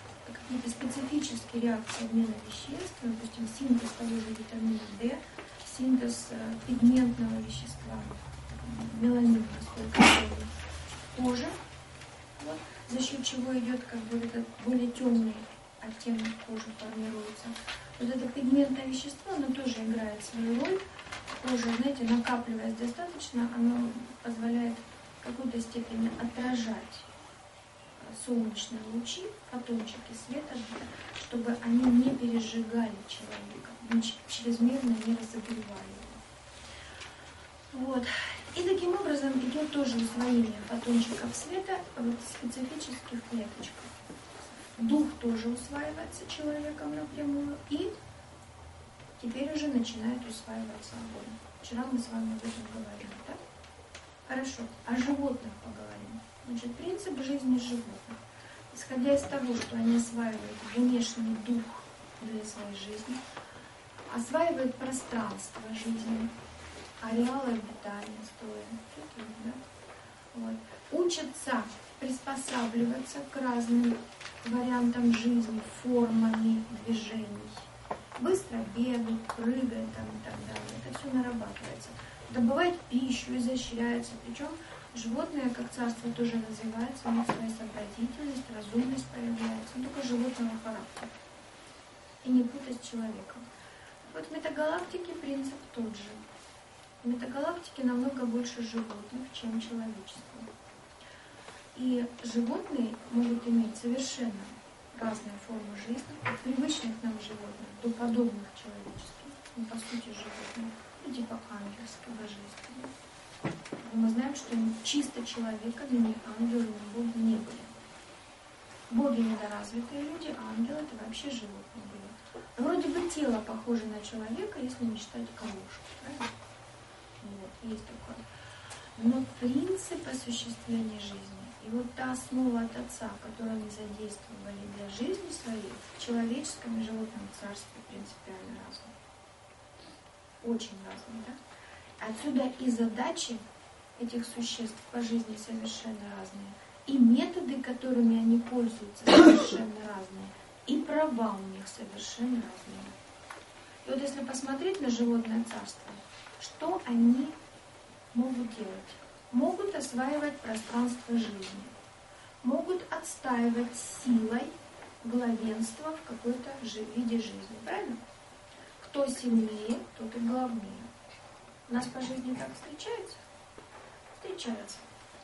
Speaker 1: какие-то специфические реакции обмена веществ, допустим, синтез того же витамина D, синтез пигментного вещества, меланина, насколько кожи, вот, за счет чего идет как бы этот более темный оттенок кожи формируется. Вот это пигментное вещество, оно тоже играет свою роль. Кожа, знаете, накапливаясь достаточно, оно позволяет в какой-то степени отражать солнечные лучи, фотончики света, чтобы они не пережигали человека, не чрезмерно не разогревали его. Вот. И таким образом идет тоже усвоение фотончиков света в специфических клеточках. Дух тоже усваивается человеком напрямую, и теперь уже начинает усваиваться огонь. Вчера мы с вами об этом говорили, да? Хорошо, о животных поговорим. Значит, принцип жизни животных. Исходя из того, что они осваивают внешний дух для своей жизни, осваивают пространство жизни, ареалы обитания, строя, да? Вот. Учатся приспосабливаться к разным вариантам жизни, формами движений. Быстро бегают, прыгают там, и так далее. Это все нарабатывается. Добывать пищу, изощряется. Причем животное, как царство, тоже развивается, у них своя сообразительность, разумность появляется, но только животного характера. И не путать с человеком. Вот в метагалактике принцип тот же. В метагалактике намного больше животных, чем человечество. И животные могут иметь совершенно разные формы жизни, от привычных нам животных до подобных человеческим, ну, по сути, животных, ну, типа ангельской, божественной. Но мы знаем, что чисто человеками ни ангелы, ни боги не были. Боги недоразвитые люди, а ангелы это вообще животные были. Вроде бы тело похоже на человека, если не считать калошку, правильно? Вот, есть такое. Но принцип осуществления жизни и вот та основа от Отца, которую они задействовали для жизни своей, в человеческом и животном царстве принципиально разные. Очень разные, да? Отсюда и задачи этих существ по жизни совершенно разные, и методы, которыми они пользуются, совершенно разные, и права у них совершенно разные. И вот если посмотреть на животное царство, что они могут делать? Могут осваивать пространство жизни, могут отстаивать силой главенство в какой-то виде жизни, правильно? Кто сильнее, тот и главнее. У нас по жизни так встречается? Встречается.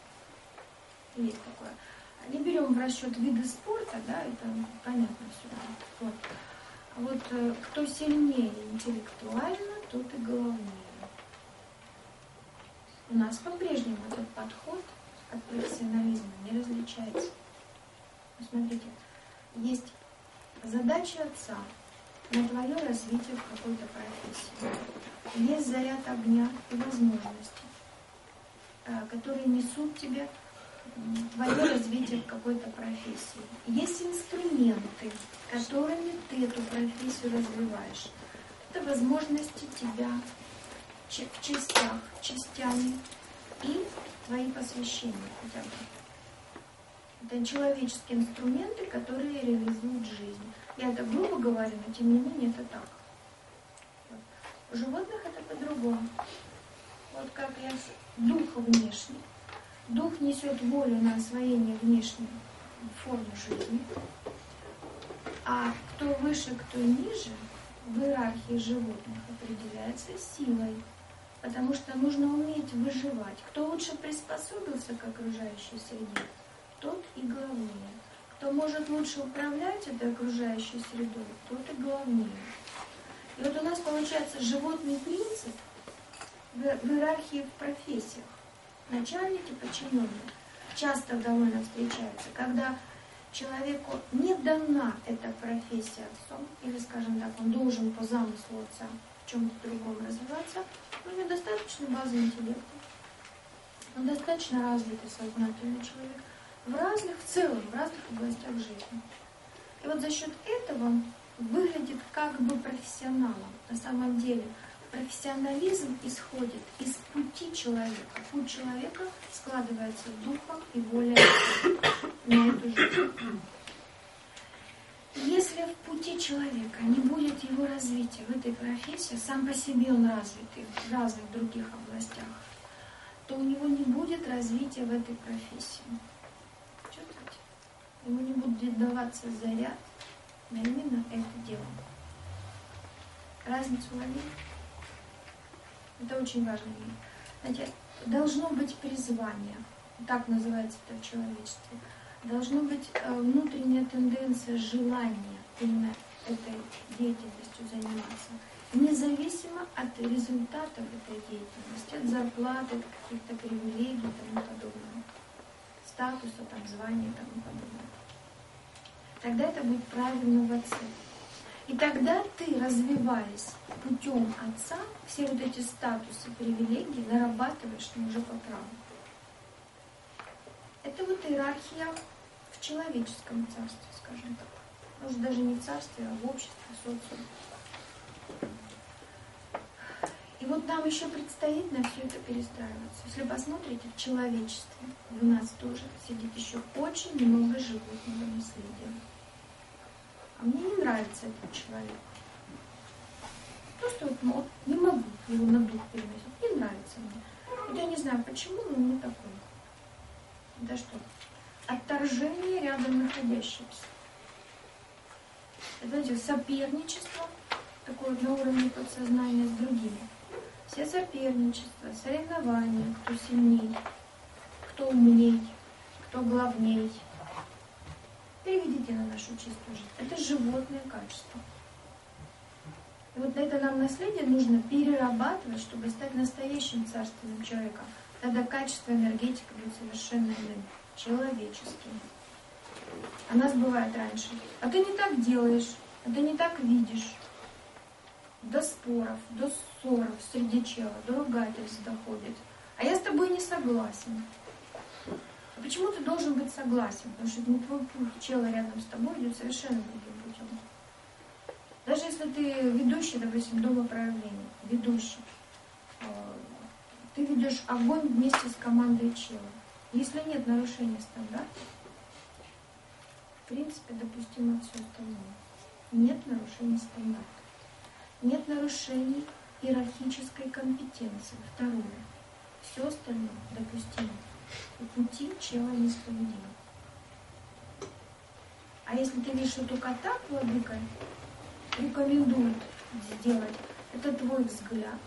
Speaker 1: Есть такое. Не берем в расчет виды спорта, да, это понятно все. Вот. А вот кто сильнее интеллектуально, тот и главнее. У нас по-прежнему этот подход от профессионализма не различается. Смотрите, есть задача Отца на твое развитие в какой-то профессии. Есть заряд огня и возможности, которые несут тебе твое развитие в какой-то профессии. Есть инструменты, которыми ты эту профессию развиваешь. Это возможности тебя в частях, частями и твои посвящения хотя бы. Это человеческие инструменты, которые реализуют жизнь. Я это грубо говорю, но тем не менее это так. Вот. У животных это по-другому. Вот как я дух внешний. Дух несет волю на освоение внешней формы жизни. А кто выше, кто ниже, в иерархии животных определяется силой. Потому что нужно уметь выживать. Кто лучше приспособился к окружающей среде, тот и главнее. Кто может лучше управлять этой окружающей средой, тот и главнее. И вот у нас получается животный принцип в иерархии в профессиях. Начальники, подчиненные часто довольно встречаются, когда человеку не дана эта профессия отцом, или, скажем так, он должен по замыслу отца в чем-то другом развиваться, у него достаточно базы интеллекта, он достаточно развитый сознательный человек в разных, в целом, в разных областях жизни. И вот за счет этого выглядит как бы профессионалом. На самом деле профессионализм исходит из пути человека. Путь человека складывается духом и волей на эту жизнь. Если в пути человека не будет его развития в этой профессии, сам по себе он развитый в разных других областях, то у него не будет развития в этой профессии. Чувствуете? Ему не будет даваться заряд на именно это дело. Разницу ловили? Это очень важно. Знаете, должно быть призвание, так называется это в человечестве. Должна быть внутренняя тенденция, желание именно этой деятельностью заниматься, независимо от результатов этой деятельности, от зарплаты, от каких-то привилегий и тому подобное, статуса, там, звания и тому подобное. Тогда это будет правильного цели. И тогда ты, развиваясь путем отца, все вот эти статусы, привилегии нарабатываешь ну, уже по праву. Это вот иерархия в человеческом царстве, скажем так. Может, даже не в царстве, а в обществе, в социуме. И вот нам еще предстоит на все это перестраиваться. Если посмотрите, в человечестве у нас тоже сидит еще очень много животного наследия. А мне не нравится этот человек. Просто вот, ну, вот не могу его на дух переносить. Не нравится мне. Вот я не знаю почему, но он не такой. Это что? Отторжение рядом находящегося. Это, знаете, соперничество, такое на уровне подсознания с другими. Все соперничества, соревнования, кто сильней, кто умней, кто главней. Переведите на нашу чистую жизнь. Это животное качество. И вот это нам наследие нужно перерабатывать, чтобы стать настоящим царственным человеком. Тогда качество энергетики будет совершенно иным, человеческим. А нас бывает раньше. А ты не так делаешь, а ты не так видишь. До споров, до ссоров среди чела, до ругательств доходит. А я с тобой не согласен. А почему ты должен быть согласен? Потому что не твой путь, чела рядом с тобой идет совершенно другим путем. Даже если ты ведущий, допустим, домоправления, ведущий, ты ведешь огонь вместе с командой чела. Если нет нарушения стандартов, в принципе, допустимо все остальное. Нет нарушений стандартов. Нет нарушений иерархической компетенции. Второе. Все остальное допустимо. И пути чела неисповедимы. А если ты видишь, что только так владыка рекомендует сделать, это твой взгляд.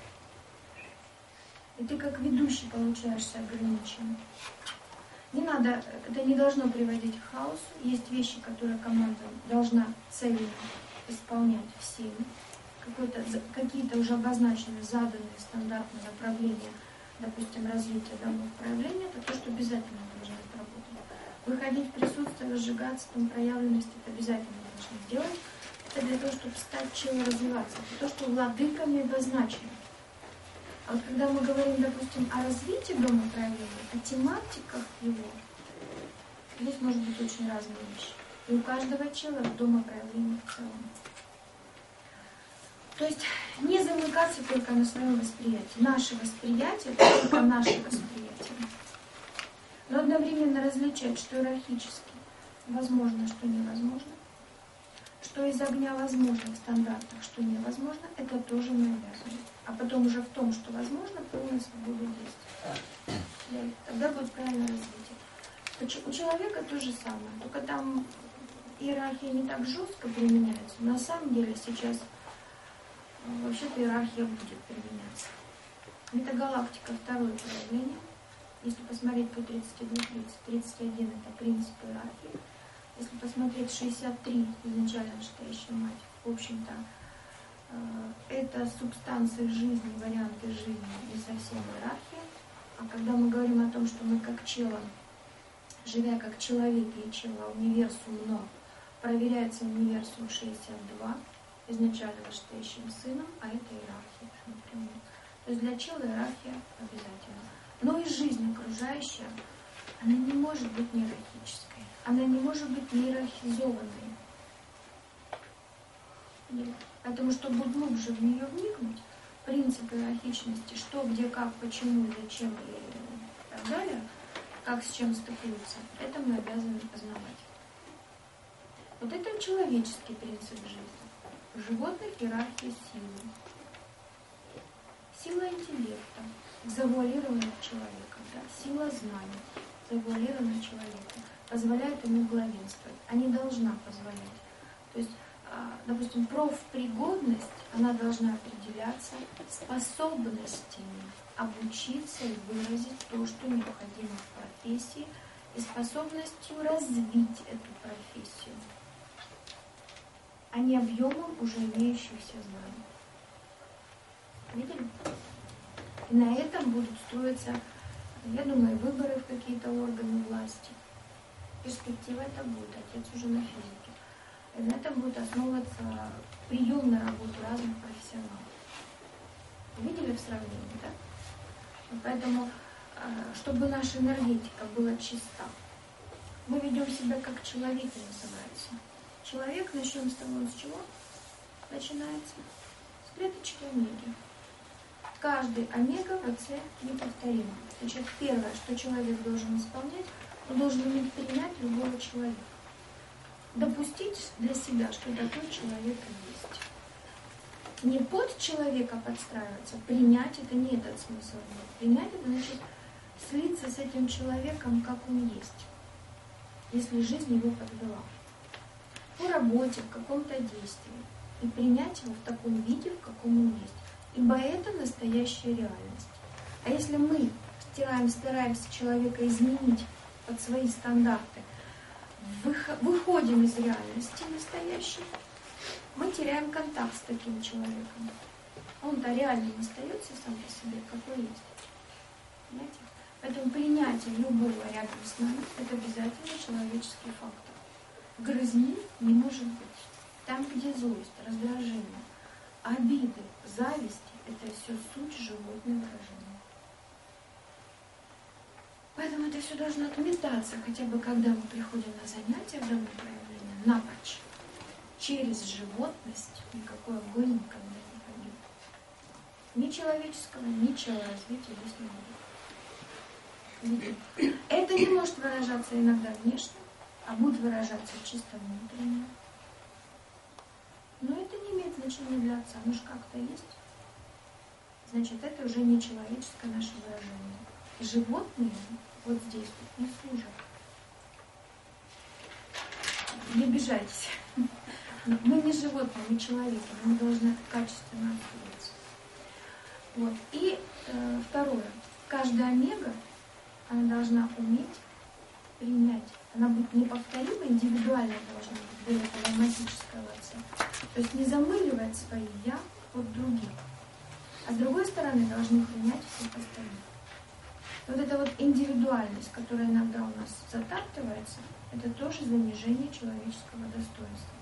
Speaker 1: И ты как ведущий получаешься ограниченным. Не надо, это не должно приводить к хаосу. Есть вещи, которые команда должна цельно исполнять всеми. Какие-то уже обозначенные, заданные стандартные направления, допустим, развития домов проявления, это то, что обязательно должно отработать. Выходить в присутствие, разжигаться, там, проявленность, это обязательно должны сделать. Это для того, чтобы стать челом, развиваться. Это то, что владыками обозначено. А вот когда мы говорим, допустим, о развитии дома проявления, о тематиках его, здесь может быть очень разные вещи. И у каждого чела дома проявления в целом. То есть не замыкаться только на своем восприятии. Наше восприятие — это только наше восприятие. Но одновременно различать, что иерархически возможно, что невозможно, что из огня возможно в стандартах, что невозможно, это тоже мы обязаны. А потом уже в том, что возможно, полная свобода действий. Тогда будет правильное развитие. У человека то же самое, только там иерархия не так жестко применяется. На самом деле сейчас вообще-то иерархия будет применяться. Метагалактика — второе проявление. Если посмотреть по тридцать один тридцать, тридцать один — это принцип иерархии. Если посмотреть шестьдесят три, изначально настоящая мать, в общем-то, это субстанция жизни, варианты жизни, не совсем иерархия. А когда мы говорим о том, что мы как чело, живя как человек и чело универсум, но проверяется универсум шестьдесят два, изначально настоящим сыном, а это иерархия напрямую. То есть для чела иерархия обязательно. Но и жизнь окружающая, она не может быть не иерархической. Она не может быть не иерархизованной. Поэтому, чтобы глубже в нее вникнуть, принцип иерархичности, что, где, как, почему, зачем и так далее, как с чем стыкуется, это мы обязаны познавать. Вот это человеческий принцип жизни. В животных иерархия силы. Сила интеллекта, завуалированная человеком, да? Сила знаний, завуалированная человеком, позволяет ему главенствовать, а не должна позволять. То есть, допустим, профпригодность, она должна определяться способностями обучиться и выразить то, что необходимо в профессии, и способностью развить эту профессию, а не объемом уже имеющихся знаний. Видели? И на этом будут строиться, я думаю, выборы в какие-то органы власти. Перспектива это будет, отец уже на физике. И на этом будет основываться прием на работу разных профессионалов. Видели в сравнении, да? И поэтому, чтобы наша энергетика была чиста, мы ведем себя как человек, называется. Человек, начнем с того, с чего начинается? С клеточки омеги. Каждый омега в отце неповторим. Значит, первое, что человек должен исполнять, он должен уметь принять любого человека. Допустить для себя, что такой человек есть. Не под человека подстраиваться, принять это не этот смысл. Принять это значит слиться с этим человеком, как он есть, если жизнь его подвела. По работе, в каком-то действии. И принять его в таком виде, в каком он есть. Ибо это настоящая реальность. А если мы стираем, стараемся человека изменить под свои стандарты, выходим из реальности настоящей, мы теряем контакт с таким человеком. Он-то реально не остается сам по себе, какой есть. Понимаете? Поэтому принятие любого рядом с нами – это обязательно человеческий фактор. Грызни не может быть. Там, где злость, раздражение, обиды, зависти – это все суть животных выражений. Поэтому это все должно отметаться, хотя бы когда мы приходим на занятия в данном проявлении, напрочь. Через животность никакой огонь никогда не пойдет. Ни человеческого, ни человоразвития здесь не будет. Это не может выражаться иногда внешне, а будет выражаться чисто внутренне. Но это не имеет значения для отца. Ну же как-то есть. Значит, это уже не человеческое наше выражение. Животные вот здесь вот не служат. Не обижайтесь. Мы не животные, мы человеки. Мы должны качественно открыться. Вот. И э, второе. Каждая омега, она должна уметь принять. Она будет неповторима, индивидуальная должна быть для этого магического отца. То есть не замыливать свои «я» от других. А с другой стороны должны принять всех остальных. Вот эта вот индивидуальность, которая иногда у нас затаптывается, это тоже занижение человеческого достоинства.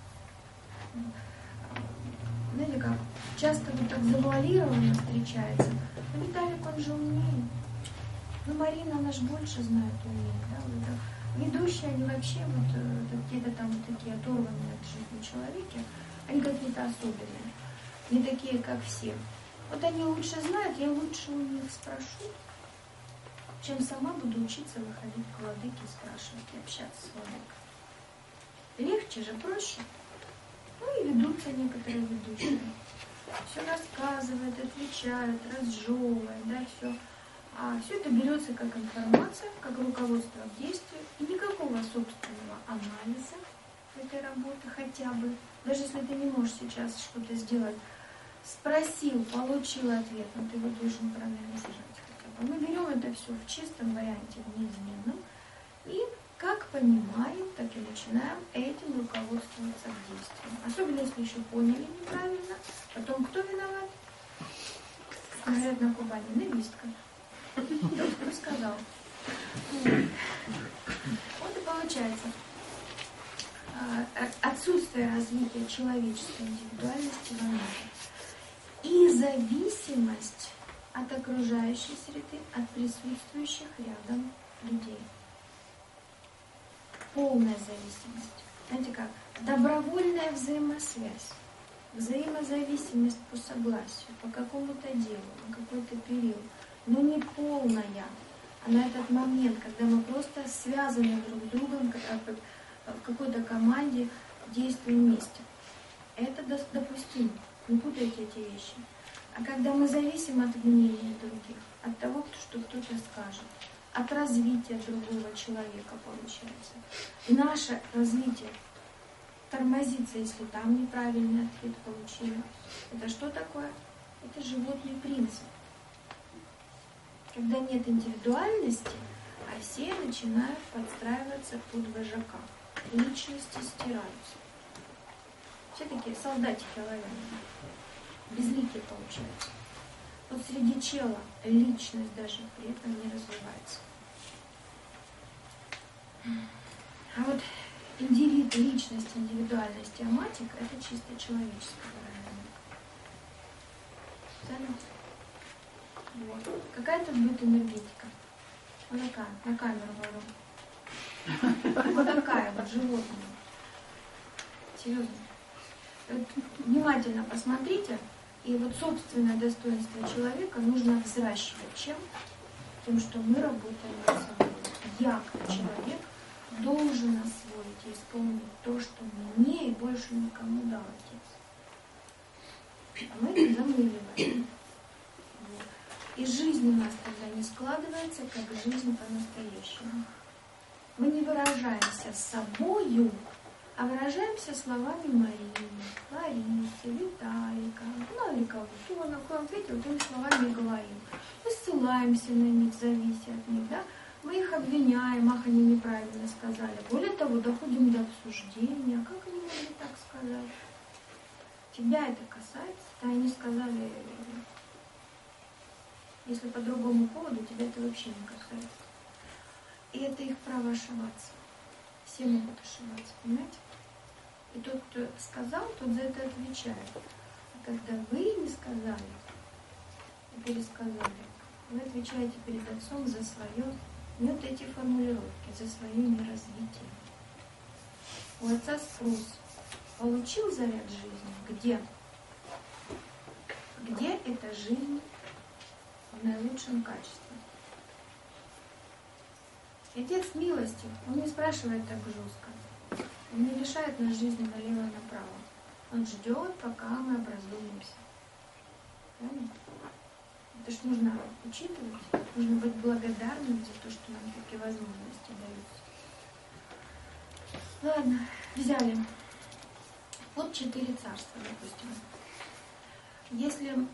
Speaker 1: Знаете как, часто вот так завуалированно встречается. Но Виталик, он же умнее. Ну, Марина, она же больше знает, умеет. Да? Вот, ведущие, они вообще вот какие-то там вот такие оторванные от жизни человеки, они какие-то особенные, не такие, как все. Вот они лучше знают, я лучше у них спрошу, чем сама буду учиться выходить к владыке и спрашивать, и общаться с владыкой. Легче же, проще. Ну и ведутся некоторые ведущие. Все рассказывают, отвечают, разжевывают, да, все. А все это берется как информация, как руководство к действию, и никакого собственного анализа этой работы хотя бы. Даже если ты не можешь сейчас что-то сделать, спросил, получил ответ, но ты его должен проанализировать хотя бы. Мы берем это все в чистом варианте, в неизменном, и как понимаем, так и начинаем этим руководствоваться к действию. Особенно если еще поняли неправильно, потом кто виноват? Говорят на Кубани, навистка. Тот, кто сказал. Вот и получается. Отсутствие развития человеческой индивидуальности во мне. И зависимость от окружающей среды, от присутствующих рядом людей. Полная зависимость. Знаете как? Добровольная взаимосвязь. Взаимозависимость по согласию, по какому-то делу, на какой-то период. Но не полная. А на этот момент, когда мы просто связаны друг с другом, как в какой-то команде действуем вместе. Это допустимо. Не путайте эти вещи. А когда мы зависим от мнения других, от того, что кто-то скажет, от развития другого человека, получается. Наше развитие тормозится, если там неправильный ответ получили. Это что такое? Это животный принцип. Когда нет индивидуальности, а все начинают подстраиваться под вожака. Личности стираются. Все такие солдатики оловянные. Безликие получаются. Вот среди чела личность даже при этом не развивается. А вот индивид, личность, индивидуальность и аматика — это чисто человеческое выражение. Вот. Какая тут будет энергетика? Вот такая, на камеру говорю. Вот такая вот, животное. Серьезно. Вот, внимательно посмотрите, и вот собственное достоинство человека нужно взращивать. Чем? Тем, что мы работаем над собой. Я, как человек, должен освоить и исполнить то, что мне и больше никому дал Отец. А мы это замыливаем. Вот. И жизнь у нас тогда не складывается, как жизнь по-настоящему. Мы не выражаемся собою, а выражаемся словами Марии, Ларисы, Виталика, ну или кого-то, на кого ответил, вот им словами говорим. Мы ссылаемся на них, завися от них, да? Мы их обвиняем, ах, они неправильно сказали. Более того, доходим до обсуждения, как они могли так сказать. Тебя это касается, да, они сказали, если по другому поводу, тебя это вообще не касается. И это их право ошибаться. Все могут ошибаться, понимаете? И тот, кто сказал, тот за это отвечает. А когда вы не сказали, и пересказали, вы отвечаете перед Отцом за свое, не вот эти формулировки, за свое неразвитие. У Отца спрос. Получил заряд жизни? Где? Где эта жизнь в наилучшем качестве? И Отец милости, Он не спрашивает так жестко. Он не лишает нас жизни налево и направо. Он ждет, пока мы образуемся. Правильно? Это ж нужно учитывать, нужно быть благодарным за то, что нам такие возможности даются. Ладно, взяли. Вот четыре царства, допустим. Если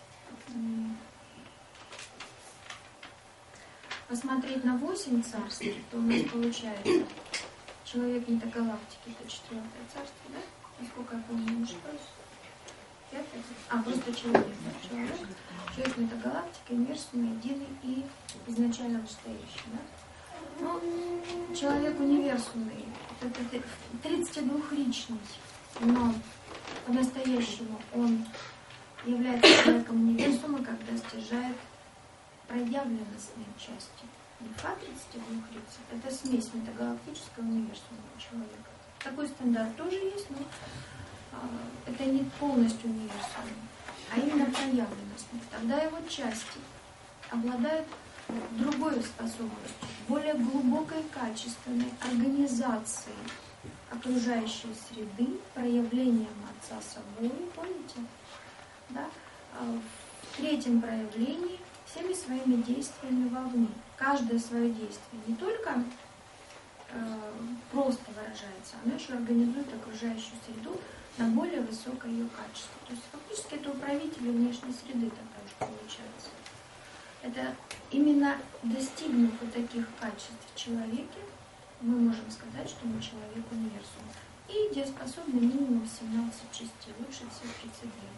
Speaker 1: посмотреть на восемь царств, то у нас получается человек метагалактики, это четвертое царство, да? Насколько я помню, не ошибаюсь. Пятое? А, просто человек. Да? Человек, человек метагалактики, универсальный, единый и изначально настоящий. Да? Ну, человек универсальный, это тридцатидвухличный, но по-настоящему он является человеком универсума, когда стяжает проявленностные части. Не фа тридцатидвух лиц, это смесь метагалактического и универсального человека. Такой стандарт тоже есть, но а, это не полностью универсальный, а именно проявленностный. Тогда его части обладают другой способностью, более глубокой качественной организацией окружающей среды, проявлением Отца собой, помните? Да? В третьем проявлении всеми своими действиями вовне. Каждое свое действие не только э, просто выражается, оно еще организует окружающую среду на более высокое ее качество. То есть фактически это управитель внешней среды тогда уже получается. Это именно достигнув вот таких качеств в человеке, мы можем сказать, что мы человек универсум. И дееспособны минимум семнадцать частей, лучше всего тридцать две.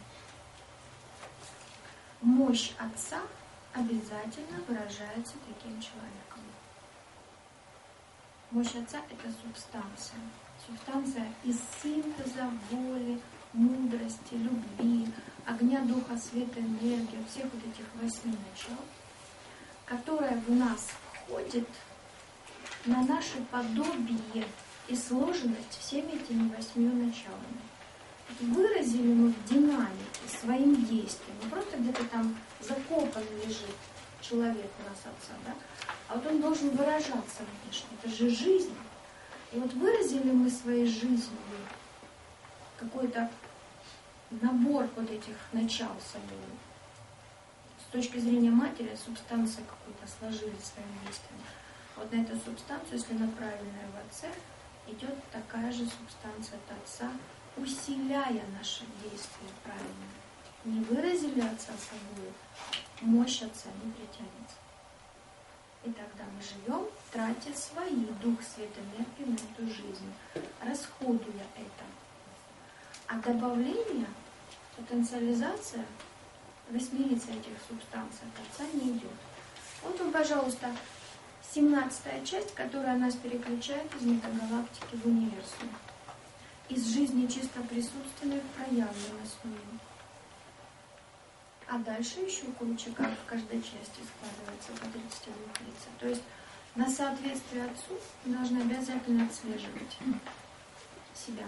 Speaker 1: Мощь Отца обязательно выражается таким человеком. Мощь Отца – это субстанция. Субстанция из синтеза воли, мудрости, любви, огня, духа, света, энергии, всех вот этих восьми начал, которая в нас входит на наше подобие и сложенность всеми этими восьмью началами. Выразили мы в динамике своим действием, не просто где-то там закопан лежит человек у нас Отца, да? А вот он должен выражаться внешне. Это же жизнь. И вот выразили мы своей жизнью какой-то набор вот этих начал собой. С точки зрения матери субстанция какую-то сложили своим действием. Вот на эту субстанцию, если направленная в отце, идет такая же субстанция от отца, усиляя наше действие правильно. Не выразили отца собой, мощь отца не притянется. И тогда мы живем, тратя свои дух, свет, энергию на эту жизнь, расходуя это. А добавление, потенциализация, восьмерица этих субстанций от отца не идет. Вот вам, пожалуйста, семнадцатая часть, которая нас переключает из метагалактики в универсум. Из жизни чисто присутственной в проявленностную. А дальше еще куча, как в каждой части складывается по тридцати двум лицам. То есть на соответствие отцу мы должны обязательно отслеживать себя.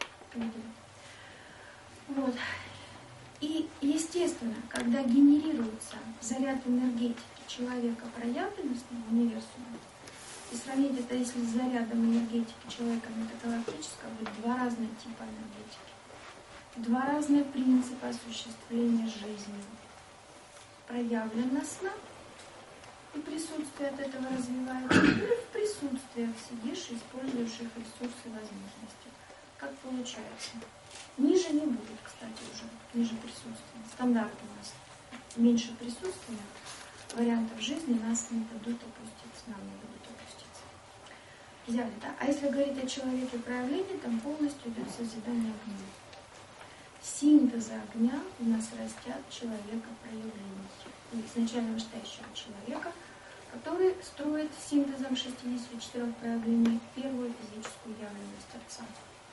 Speaker 1: Вот. И, естественно, когда генерируется заряд энергетики человека проявленностного универсума, и сравнить это, если с зарядом энергетики человека метагалактического, будет два разных типа энергетики. Два разных принципа осуществления жизни. Проявленностно, и присутствие от этого развивается, или в присутствиях сидишь, используешь их ресурсы и возможности. Как получается? Ниже не будет, кстати, уже, ниже присутствия. Стандарт у нас меньше присутственных вариантов жизни нас не дадут опуститься, нам не дадут опуститься. Взяли, да? А если говорить о человеке проявления, там полностью идет созидание огня. Синтеза огня у нас растят человека проявления. Изначально вышестоящего человека, который строит синтезом шестидесяти четырёх проявлений первую физическую явленность Отца.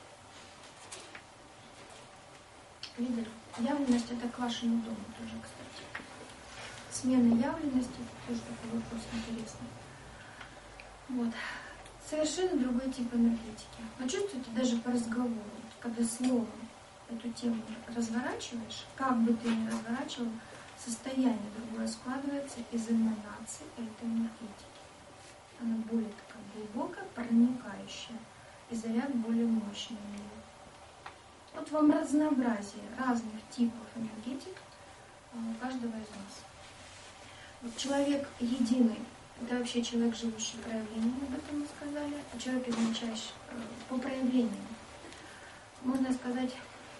Speaker 1: Видели? Явленность — это к вашему дому тоже, кстати. Смена явленности — тоже такой вопрос интересный. Вот. Совершенно другой тип энергетики. Вы чувствуете даже по разговору, когда словом эту тему разворачиваешь, как бы ты ни разворачивал, состояние другое складывается из эманации этой энергетики. Она более такая глубокая, проникающая, и заряд более мощный у нее. Вот вам разнообразие разных типов энергетик у каждого из нас. Вот человек единый — это вообще человек, живущий проявлением, об этом мы сказали, а человек, изначающий по проявлениям. Можно сказать,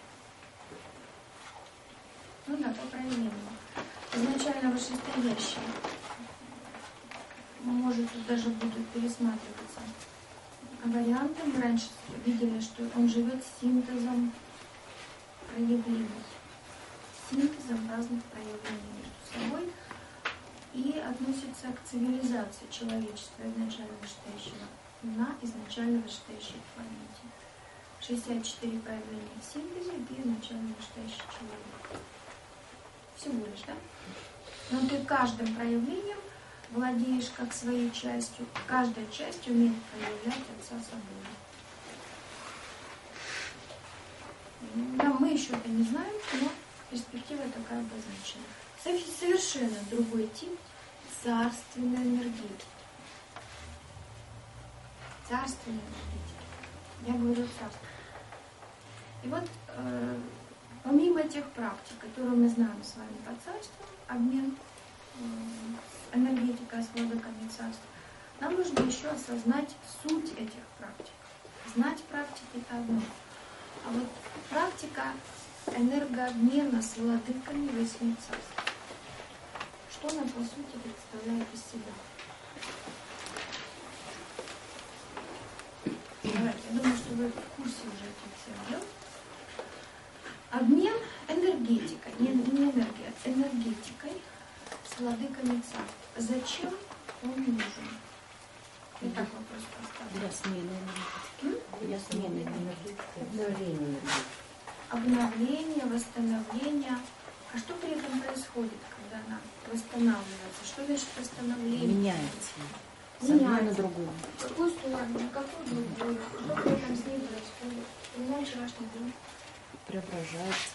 Speaker 1: ну да, по проявлениям. Изначально вышестоящий. Может, тут даже будут пересматриваться варианты. Мы раньше видели, что он живет синтезом проявлений. Синтезом разных проявлений между собой. И относится к цивилизации человечества изначально вышестоящего на изначально вышестоящей планете. шестьдесят четыре проявления в синтезе и изначально вышестоящий человек. Всего лишь, да? Но ты каждым проявлением владеешь как своей частью. Каждая часть умеет проявлять Отца собой. Да, мы еще это не знаем, но перспектива такая обозначена. Совершенно другой тип царственной энергетики. Царственной энергетики. Я говорю царство. И вот э, помимо тех практик, которые мы знаем с вами по царству, обмен э, энергетикой с владыками царства, нам нужно еще осознать суть этих практик. Знать практики — это одно. А вот практика энергообмена с владыками восьми царств. Что она по сути представляет из себя? Давайте, я думаю, что вы в курсе уже этих всех дел. Обмен энергетикой, не, не энергией, а энергетикой с владыками царств. Зачем он нужен? И так вопрос поставлю.
Speaker 3: Для смены энергетики. Для смены энергетики.
Speaker 4: Обновление энергетики.
Speaker 1: Обновление, восстановление. А что при этом происходит, когда она восстанавливается? Что значит восстановление?
Speaker 3: Меняется. С одной на другую.
Speaker 1: В какую сторону, на какую другую? Что при этом с ней происходит? Вспоминаем вчерашний день.
Speaker 3: Преображается.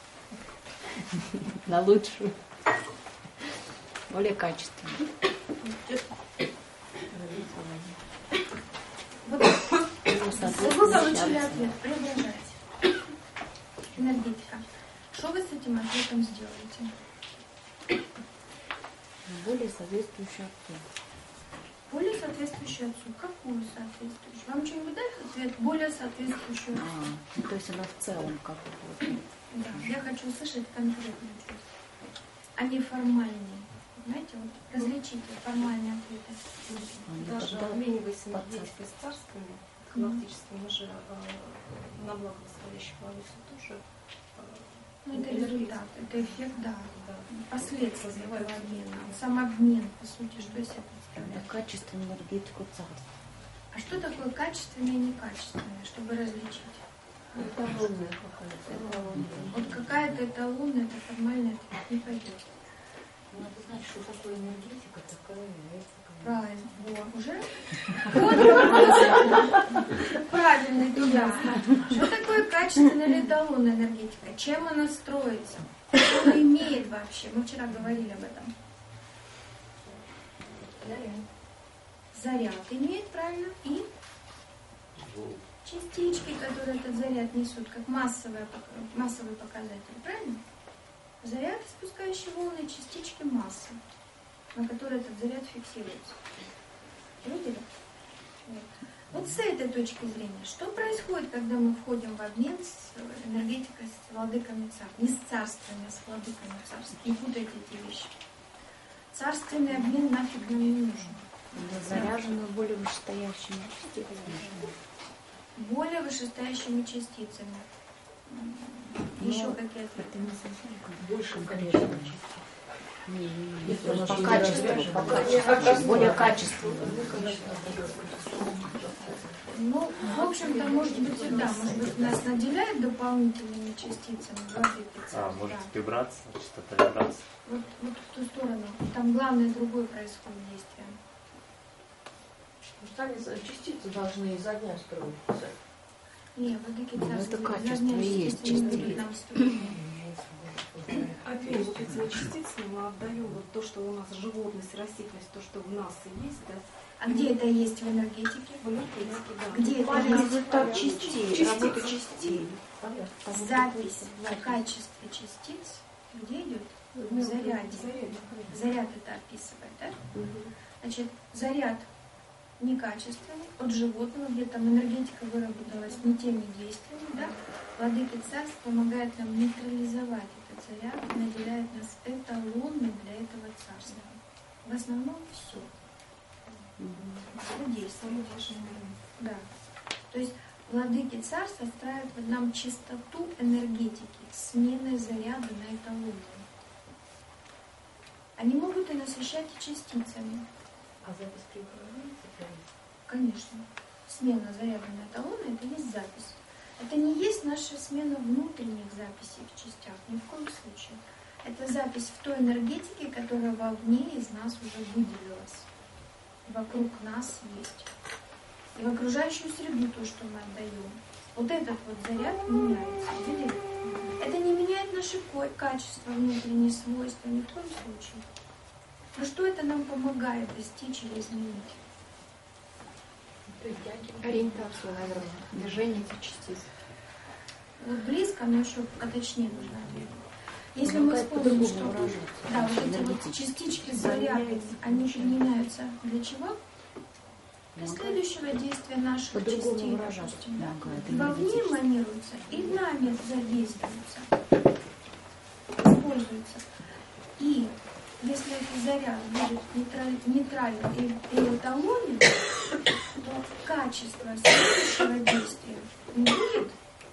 Speaker 3: На лучшую. Более качественно.
Speaker 1: Вот Вы получили ответ. Преображать. Энергетика. Что вы с этим ответом сделаете?
Speaker 3: Более соответствующую отцу.
Speaker 1: Более соответствующую отцу. Какую соответствующую? Вам что-нибудь дать ответ? Более соответствующую отцу.
Speaker 3: А, ну, то есть она в целом как бы.
Speaker 1: Да, я хочу услышать конкретные чувства, а не формальные. Знаете, вот различите формальные ответы.
Speaker 4: Даже обмениваясь энергетикой с царствами, галактическими, мы же э, на благо восходящих владельцев тоже. Э,
Speaker 1: ну, это результат, это эффект, да.
Speaker 4: да.
Speaker 1: Последствия этого обмена. Сам обмен, по сути, что из себя
Speaker 3: Это
Speaker 1: представляет.
Speaker 3: качественную энергетику царства.
Speaker 1: А что такое качественное и некачественное, чтобы различить?
Speaker 4: Эталонная какая-то.
Speaker 1: Вот какая-то эталонная, это формальная, это не пойдет.
Speaker 2: Надо знать, что такое энергетика, такая является.
Speaker 1: Правильно. Вот, уже? Вот правильный туда. Что такое качественная или эталонная энергетика? Чем она строится? Что она имеет вообще? Мы вчера говорили об этом. Заряд имеет, правильно? И частички, которые этот заряд несут, как массовые, массовые показатели, правильно? Заряд, испускающий волны, частички массы, на которые этот заряд фиксируется. Видели? Вот. Вот с этой точки зрения, что происходит, когда мы входим в обмен с энергетикой, с владыками царств? Не с царствами, а с владыками царств. Не путайте эти вещи. Царственный обмен нафиг нам не нужен.
Speaker 3: Заряженную более вышестоящими частицами.
Speaker 1: Более вышестоящими частицами. Еще
Speaker 3: Но
Speaker 1: какие-то.
Speaker 3: это не совсем как
Speaker 2: Больше, конечно,
Speaker 3: Не, не, не.
Speaker 2: Если оно
Speaker 3: По
Speaker 2: очень
Speaker 3: качеству,
Speaker 2: заряжено.
Speaker 3: по качеству, более качественно.
Speaker 1: Ну, в общем-то, может быть и да. Может быть, нас наделяет дополнительными частицами владыки царств.
Speaker 5: А, может
Speaker 1: Да.
Speaker 5: вибрация, частота вибрации.
Speaker 1: Вот, вот в ту сторону. Там главное другое происходит действие.
Speaker 2: Сами частицы должны изо дня строиться.
Speaker 1: Не, владыки
Speaker 3: Ну,
Speaker 1: царств.
Speaker 3: это качество
Speaker 1: задняя
Speaker 3: и есть
Speaker 1: частица не
Speaker 3: частицы.
Speaker 1: будет нам строить.
Speaker 4: Опять же, этими частицами мы отдаем вот то, что у нас животность, растительность, то, что в нас и есть, да,
Speaker 1: А где это есть в энергетике?
Speaker 4: в энергетике, да.
Speaker 1: Где это
Speaker 4: Маленький
Speaker 1: есть?
Speaker 3: Результат частей,
Speaker 4: Частиц.
Speaker 3: работа частей.
Speaker 1: Запись о качестве частиц, где идет? В заряде.
Speaker 4: Заряде.
Speaker 1: Заряд это описывает, да? Значит, заряд некачественный, от животного, где там энергетика выработалась не теми действиями, да? Владыки царств помогает нам нейтрализовать этот заряд, наделяет нас эталонным для этого царства. В основном все. Все действие. Да. То есть владыки царства отстраивают нам чистоту энергетики, смены заряда на эталонную. Они могут и насыщать и частицами.
Speaker 2: А запись преображается?
Speaker 1: Конечно. Смена заряда на эталоны – это есть запись. Это не есть наша смена внутренних записей в частях, ни в коем случае. Это запись в той энергетике, которая вовне из нас уже выделилась. Вокруг нас есть. И в окружающую среду то, что мы отдаем. Вот этот вот заряд меняется. Видели? Это не меняет наши качества, внутренние свойства, ни в коем случае. Но что это нам помогает достичь или изменить?
Speaker 4: Ориентацию, наверное, движение этих частиц.
Speaker 1: Вот близко, но еще поточнее нужно ответить. Если мы
Speaker 3: Помогает
Speaker 1: вспомним,
Speaker 3: по-другому
Speaker 1: что
Speaker 3: выражаться.
Speaker 1: да, вот эти вот
Speaker 3: Энергетически.
Speaker 1: частички заряда, они применяются для чего? Для следующего действия наших
Speaker 3: По-другому
Speaker 1: частей,
Speaker 3: выражаться.
Speaker 1: допустим, да.
Speaker 3: Помогает
Speaker 1: Вовне
Speaker 3: энергетически.
Speaker 1: эманируются и нами задействуются, используются. И если этот заряд будет нейтраль- нейтрален и, и эталонен, то качество следующего действия не будет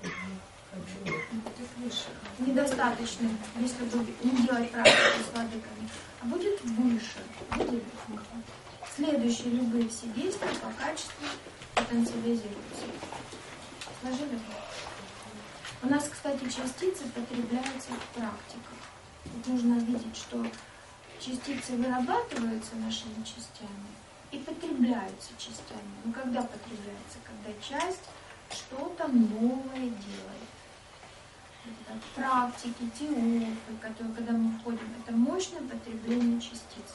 Speaker 1: недостаточным, если бы не делать практику с владыками, а будет выше. Будет. Следующие любые все действия по качеству потенциализируются. Сложили? У нас, кстати, частицы потребляются в практиках. Тут нужно видеть, что частицы вырабатываются нашими частями и потребляются частями. Но когда потребляется? Когда часть что-то новое делает. Это практики, теории, которые, когда мы входим, это мощное потребление частиц.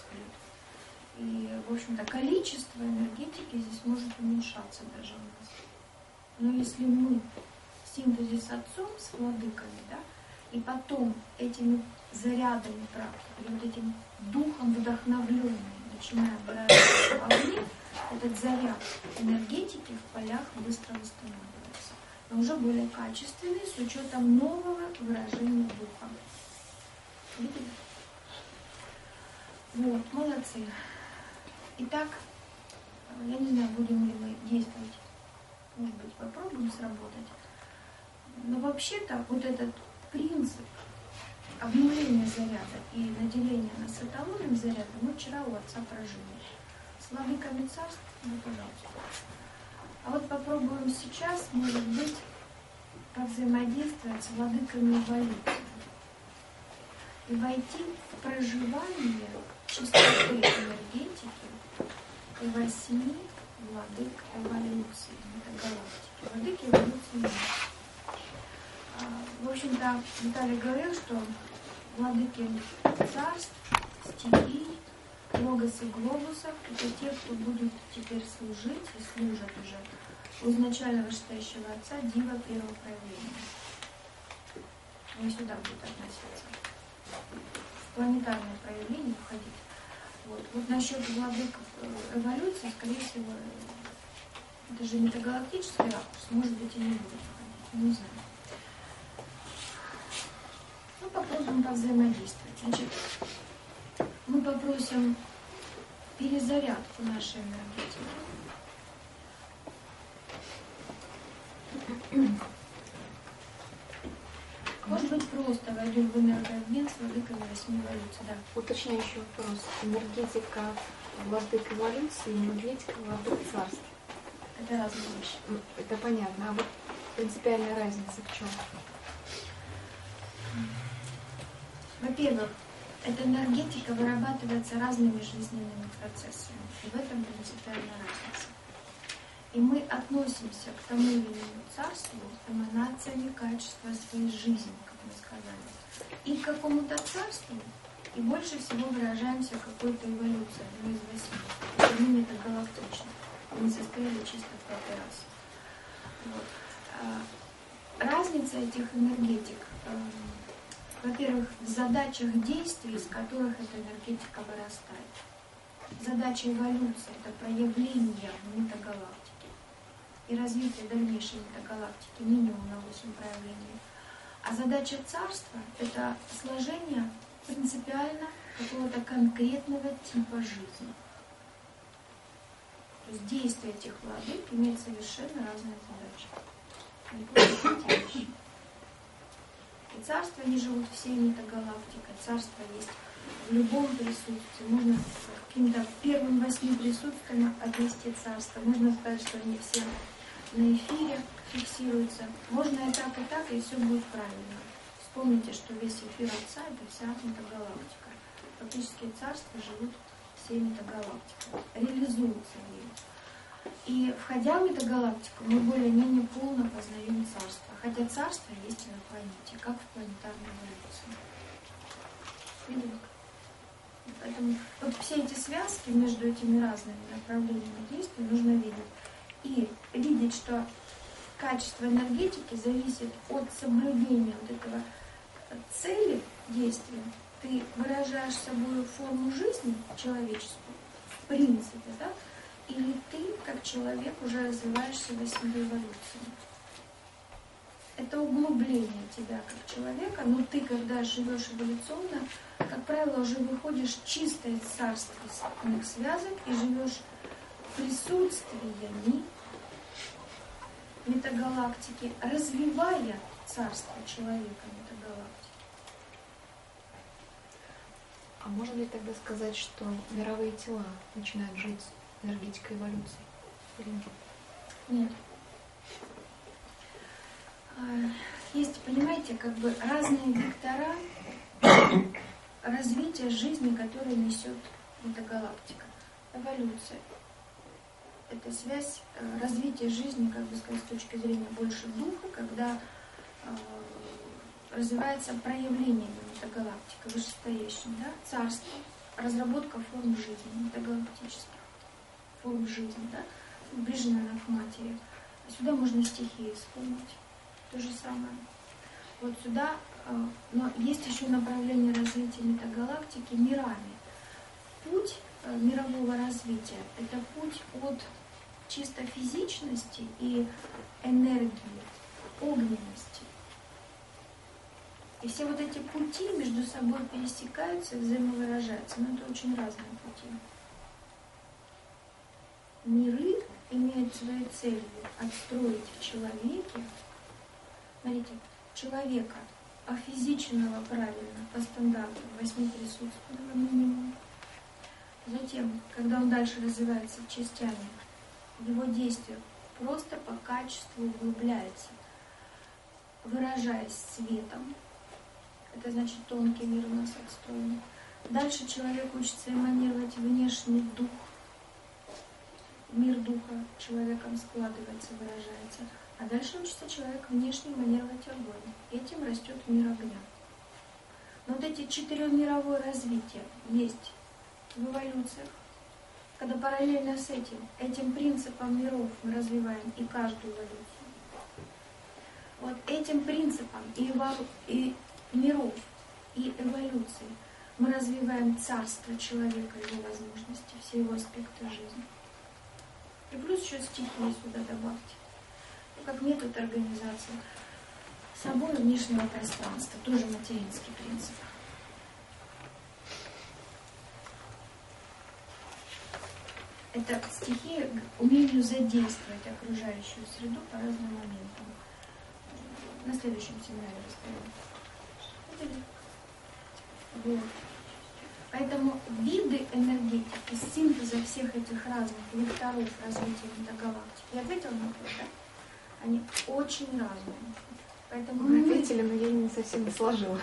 Speaker 1: И, в общем-то, количество энергетики здесь может уменьшаться даже у нас. Но если мы в синтезе с Отцом, с владыками, да, и потом этими зарядами практики, вот этим духом вдохновленными начинаем выражаться вовне, этот заряд энергетики в полях быстро восстанавливается. Но уже более качественный, с учетом нового выражения духа. Видели? Вот, молодцы. Итак, я не знаю, будем ли мы действовать. Может быть, попробуем сработать. Но вообще-то вот этот принцип обнуления заряда и наделения нас эталонным зарядом мы вчера у Отца прожили. С владыками царств, ну, пожалуйста. А вот попробуем сейчас, может быть, повзаимодействовать с владыками эволюции. И войти в проживание чистоты энергетики и восьми владык эволюции, метагалактики. Владыки эволюции нет. В общем-то, Виталий говорил, что владыки царств, стихий, логос и глобусов — это те, кто будут теперь служить и служат уже у изначально вышестоящего Отца Дива первого проявления. Он сюда будет относиться. В планетарное проявление входить. Вот, вот насчет владык эволюции, скорее всего, это же метагалактический ракурс, может быть, и не будет входить, не знаю. Ну, попробуем повзаимодействовать. Значит, мы попросим перезарядку нашей энергетики. Может быть, просто войдем в энергообмен с владыками восьми эволюций. Да.
Speaker 2: Уточняющий вопрос. Энергетика владык эволюции и энергетика владык царств.
Speaker 1: Это разные вещи.
Speaker 2: Это понятно. А вот принципиальная разница в чем?
Speaker 1: Во-первых, эта энергетика вырабатывается разными жизненными процессами. И в этом принципиальная разница. И мы относимся к тому или иному царству эманациями качества своей жизни, как мы сказали. И к какому-то царству, и больше всего выражаемся какой-то эволюцией, одной из восьми. Это не метагалактично. Мы состояли чисто в пятый раз. Вот. Разница этих энергетик, во-первых, в задачах действий, из которых эта энергетика вырастает. Задача эволюции — это проявление метагалактики и развитие дальнейшей метагалактики минимум на восемь проявлений. А задача царства — это сложение принципиально какого-то конкретного типа жизни. То есть действие этих владык имеет совершенно разные задачи. Не путайте вещи. И царства не живут всей метагалактикой. Царство есть в любом присутствии. Можно каким-то первым восьми присутствием отнести царство. Можно сказать, что они все на эфире фиксируются. Можно и так, и так, и все будет правильно. Вспомните, что весь эфир Отца — это вся метагалактика. Фактически царства живут всей метагалактикой, реализуются в ней. И входя в метагалактику, мы более-менее полно познаем царство. Хотя царство есть и на планете, как в планетарной эволюции. Видели? Поэтому вот все эти связки между этими разными направлениями действий нужно видеть. И видеть, что качество энергетики зависит от соблюдения вот этого цели действия. Ты выражаешь собой форму жизни человеческую, в принципе, да? Или ты, как человек, уже развиваешься восьмой эволюцией. Это углубление тебя как человека, но ты, когда живешь эволюционно, как правило, уже выходишь чисто из царственных связок и живешь присутствиями метагалактики, развивая царство человека метагалактики.
Speaker 2: А можно ли тогда сказать, что мировые тела начинают жить энергетикой эволюции? Или нет?
Speaker 1: Нет. Есть, понимаете, как бы разные вектора развития жизни, которые несет метагалактика. Эволюция. Это связь развития жизни, как бы сказать, с точки зрения больше духа, когда э, развивается проявление метагалактика, вышестоящим, да, царство, разработка форм жизни, метагалактических форм жизни, да, приближена к матери. Сюда можно стихии вспомнить. То же самое. Вот сюда, но есть еще направление развития метагалактики мирами. Путь мирового развития – это путь от чисто физичности и энергии, огненности. И все вот эти пути между собой пересекаются и взаимовыражаются. Но это очень разные пути. Миры имеют своей целью отстроить в человеке, смотрите, человека офизиченного правильно по стандарту восьми присутственного минимума. Затем, когда он дальше развивается частями, его действие просто по качеству углубляется, выражаясь светом. Это значит, тонкий мир у нас отстроен. Дальше человек учится эманировать внешний дух. Мир духа человеком складывается, выражается. А дальше учится человек внешне эманировать огонь. Этим растет мир огня. Но вот эти четырехмировое развитие есть в эволюциях, когда параллельно с этим, этим принципом миров мы развиваем и каждую эволюцию. Вот этим принципом и, эволю... и миров, и эволюции мы развиваем царство человека, его возможности, все его аспекты жизни. И плюс еще стихии сюда добавьте. Ну, как метод организации собой внешнего пространства, тоже материнский принцип. Это стихия к умению задействовать окружающую среду по разным моментам. На следующем семинаре расскажу. Вот. Поэтому виды энергетики, синтеза всех этих разных векторов развития метагалактики, я ответила на вопрос, да? Они очень разные. Поэтому
Speaker 2: мы ответили, но я не совсем не сложила.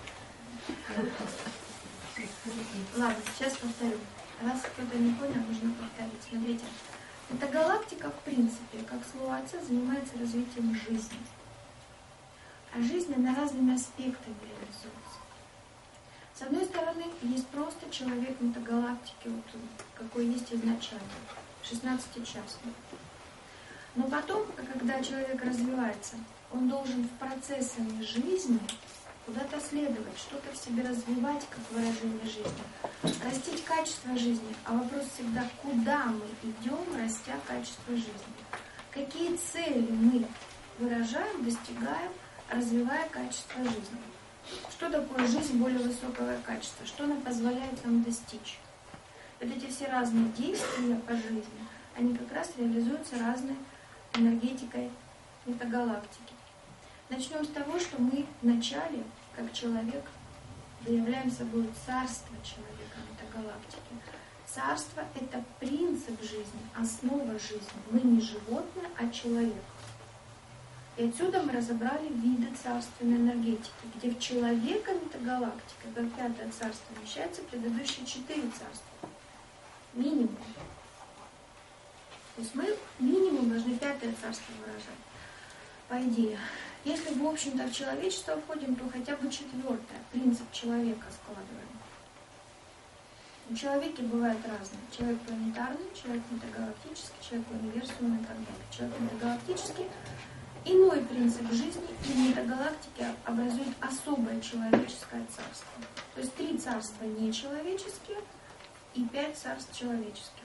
Speaker 1: Ладно, сейчас повторю. Раз кто-то не понял, нужно повторить. Смотрите, метагалактика, в принципе, как слово отца, занимается развитием жизни. А жизнь, она разными аспектами реализуется. С одной стороны, есть просто человек метагалактики, вот какой есть изначально, шестнадцатичастный. Но потом, когда человек развивается, он должен в процессами жизни куда-то следовать, что-то в себе развивать, как выражение жизни, растить качество жизни. А вопрос всегда, куда мы идем, растя качество жизни? Какие цели мы выражаем, достигаем, развивая качество жизни? Что такое жизнь более высокого качества? Что она позволяет нам достичь? Вот эти все разные действия по жизни, они как раз реализуются разной энергетикой метагалактики. Начнем с того, что мы вначале, как человек, выявляем собой царство человека метагалактики. Царство – это принцип жизни, основа жизни. Мы не животное, а человек. И отсюда мы разобрали виды царственной энергетики, где в человека метагалактика, как пятое царство, вмещаются предыдущие четыре царства. Минимум. То есть мы минимум должны пятое царство выражать. По идее. Если, в общем-то, в человечество входим, то хотя бы четвертое, принцип человека складываем. У человека бывают разные. Человек планетарный, человек метагалактический, человек универсальный и так далее. Человек метагалактический. Иной принцип жизни и метагалактики образует особое человеческое царство. То есть три царства нечеловеческие и пять царств человеческих.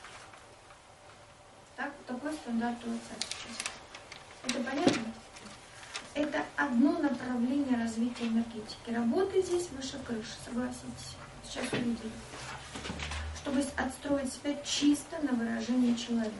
Speaker 1: Так, такой стандарт у отца сейчас. Это понятно? Это одно направление развития энергетики. Работает здесь выше крыши, согласитесь. Сейчас увидим. Чтобы отстроить себя чисто на выражение человека.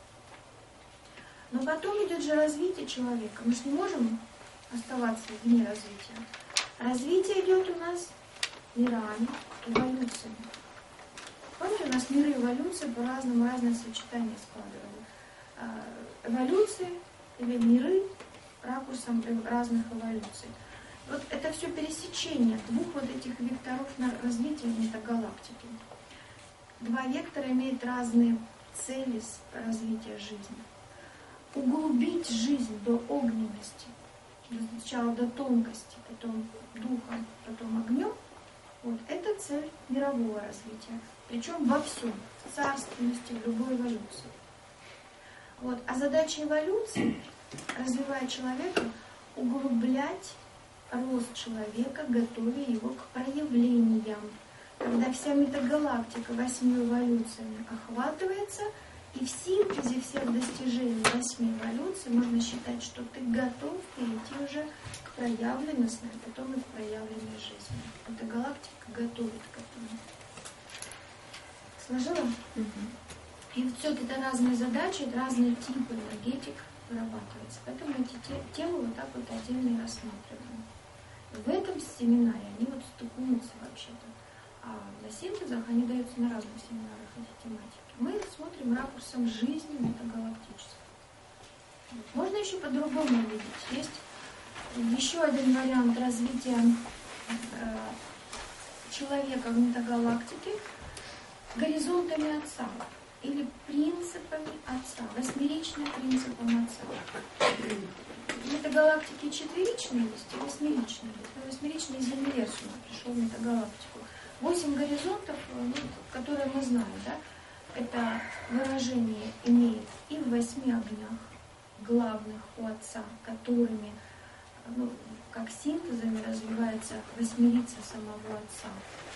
Speaker 1: Но потом идет же развитие человека. Мы же не можем оставаться вне развития. Развитие идет у нас мирами, эволюциями. Помните, у нас миры эволюции по-разному разные сочетания складывали. Эволюции или миры ракурсом разных эволюций. Вот это все пересечение двух вот этих векторов на развитие метагалактики. Два вектора имеют разные цели развития жизни. Углубить жизнь до огненности, сначала до тонкости, потом духом, потом огнем, вот это цель мирового развития. Причем во всем, в царственности, в любой эволюции. Вот. А задача эволюции — развивать человека, углублять рост человека, готовя его к проявлениям. Когда вся метагалактика восьми эволюциями охватывается, и в синтезе всех достижений восьми эволюций можно считать, что ты готов перейти уже к проявленности, а потом и к проявленной жизни. Эта галактика готовит к этому. Сложила?
Speaker 2: Угу.
Speaker 1: И вот все это разные задачи, это разные типы энергетик вырабатываются. Поэтому эти темы вот так вот отдельно и рассматриваем. В этом семинаре они вот стыкуются вообще-то. А на синтезах они даются на разных семинарах, эти тематики. Мы смотрим ракурсом жизни метагалактической. Можно еще по-другому увидеть. Есть еще один вариант развития э, человека в метагалактике горизонтами Отца или принципами Отца, восьмеричным принципом Отца. В метагалактике четверичные есть и восьмеричные есть. Но восьмеричный из универсума пришел в метагалактику. Восемь горизонтов, ну, которые мы знаем, да, это выражение имеет и в восьми огнях главных у Отца, которыми, ну, как синтезами развивается восьмерица самого Отца.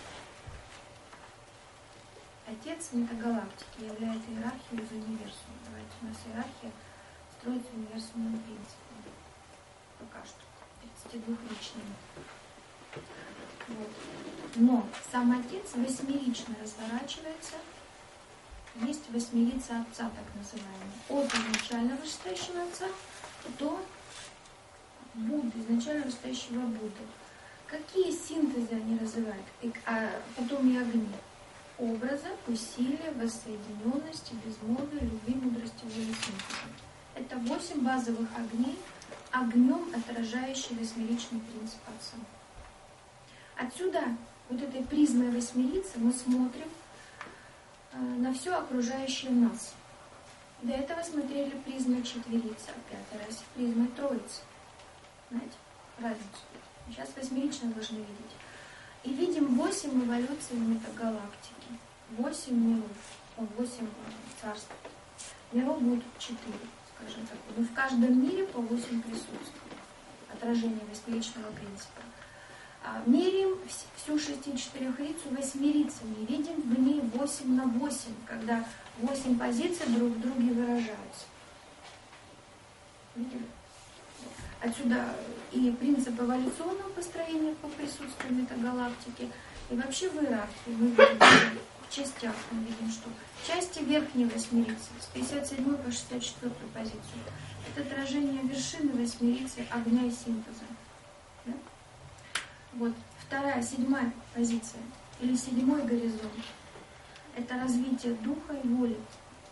Speaker 1: Отец метагалактики является иерархией из универсума. Давайте, у нас иерархия строится универсумным принципом. Пока что. тридцатидвухличным. Вот. Но сам Отец восьмерично разворачивается. Есть восьмерица Отца, так называемая. От изначально вышестоящего Отца до Будды, изначально вышестоящего Будды. Какие синтезы они развивают? И, а потом и огни. Образа, усилия, воссоединенности, безмолвия, любви, мудрости, воли, синтеза. Это восемь базовых огней, огнем отражающий восьмеричный принцип Отца. Отсюда, вот этой призмой восьмерицы, мы смотрим э, на все окружающее нас. До этого смотрели призмой четверицы, а пятый раз призмой троицы. Знаете, разницу. Сейчас восьмерично должны видеть. И видим восемь эволюций метагалактики. Восемь миров, восемь царств. Миров будет четыре, скажем так. Но в каждом мире по восемь присутствует. Отражение восьмеричного принципа. А меряем всю шестичетырехрицу восьмерицами. Видим в ней восемь на восемь, когда восемь позиций друг в друге выражаются. Видели? Отсюда и принцип эволюционного построения по присутствию метагалактики, и вообще в иерархии мы видим, в частях мы видим, что части верхней восьмерицы с пятьдесят седьмой по шестьдесят четвёртую позицию это отражение вершины восьмерицы огня и синтеза. Да? Вот вторая, седьмая позиция или седьмой горизонт это развитие духа и воли.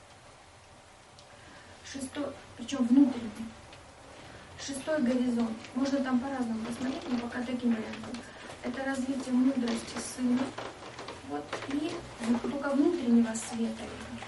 Speaker 1: Шестой, причем внутренний. Шестой горизонт. Можно там по-разному посмотреть, но пока таким вариантом. Это развитие мудрости сына. Вот. И только внутреннего света.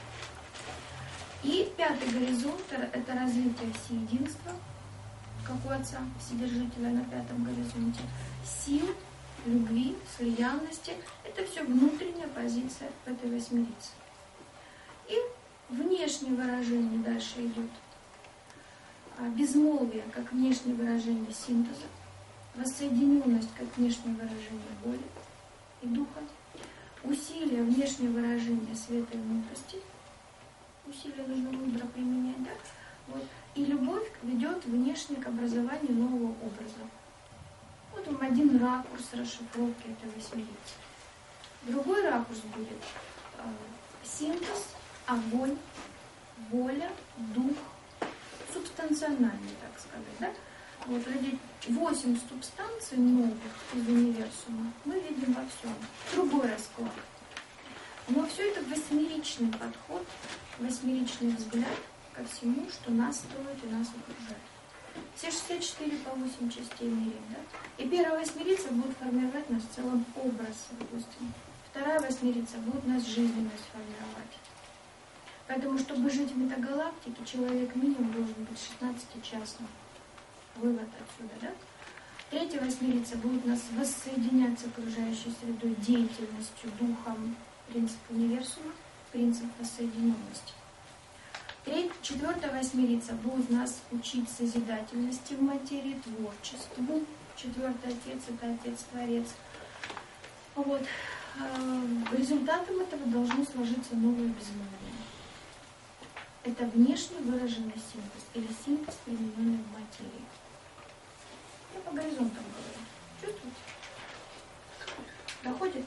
Speaker 1: И пятый горизонт это развитие всеединства, как у Отца, Вседержителя на пятом горизонте. Сил, любви, слиянности. Это все внутренняя позиция этой восьмерицы. И внешнее выражение дальше идет. Безмолвие, как внешнее выражение синтеза, воссоединенность, как внешнее выражение воли и духа, усилие, внешнее выражение света и мудрости, усилия нужно мудро применять, да? Вот. И любовь ведет внешне к образованию нового образа. Вот вам один ракурс расшифровки этой восьмерицы. Другой ракурс будет э, синтез, огонь, воля, дух, субстанциональный, так сказать, да? Вот эти восемь субстанций новых из универсума мы видим во всем. Другой расклад. Но все это восьмеричный подход, восьмеричный взгляд ко всему, что нас строит и нас окружает. Все шестьдесят четыре по восемь частей меряем, да? И первая восьмерица будет формировать нас в целом образ, допустим. Вторая восьмерица будет нас жизненность формировать. Поэтому, чтобы жить в метагалактике, человек минимум должен быть шестнадцатичастным. Вывод отсюда, да? Третья восьмерица будет нас воссоединять с окружающей средой, деятельностью, духом, принцип универсума, принцип воссоединенности. Треть, четвертая восьмирица будет нас учить созидательности в материи, творчеству. Четвертый отец — это отец-творец. Вот. Результатом этого должно сложиться новое безмолвие. Это внешне выраженный синтез или синтез, примененный в материи. Я по горизонтам говорю. Чувствуете? Доходит?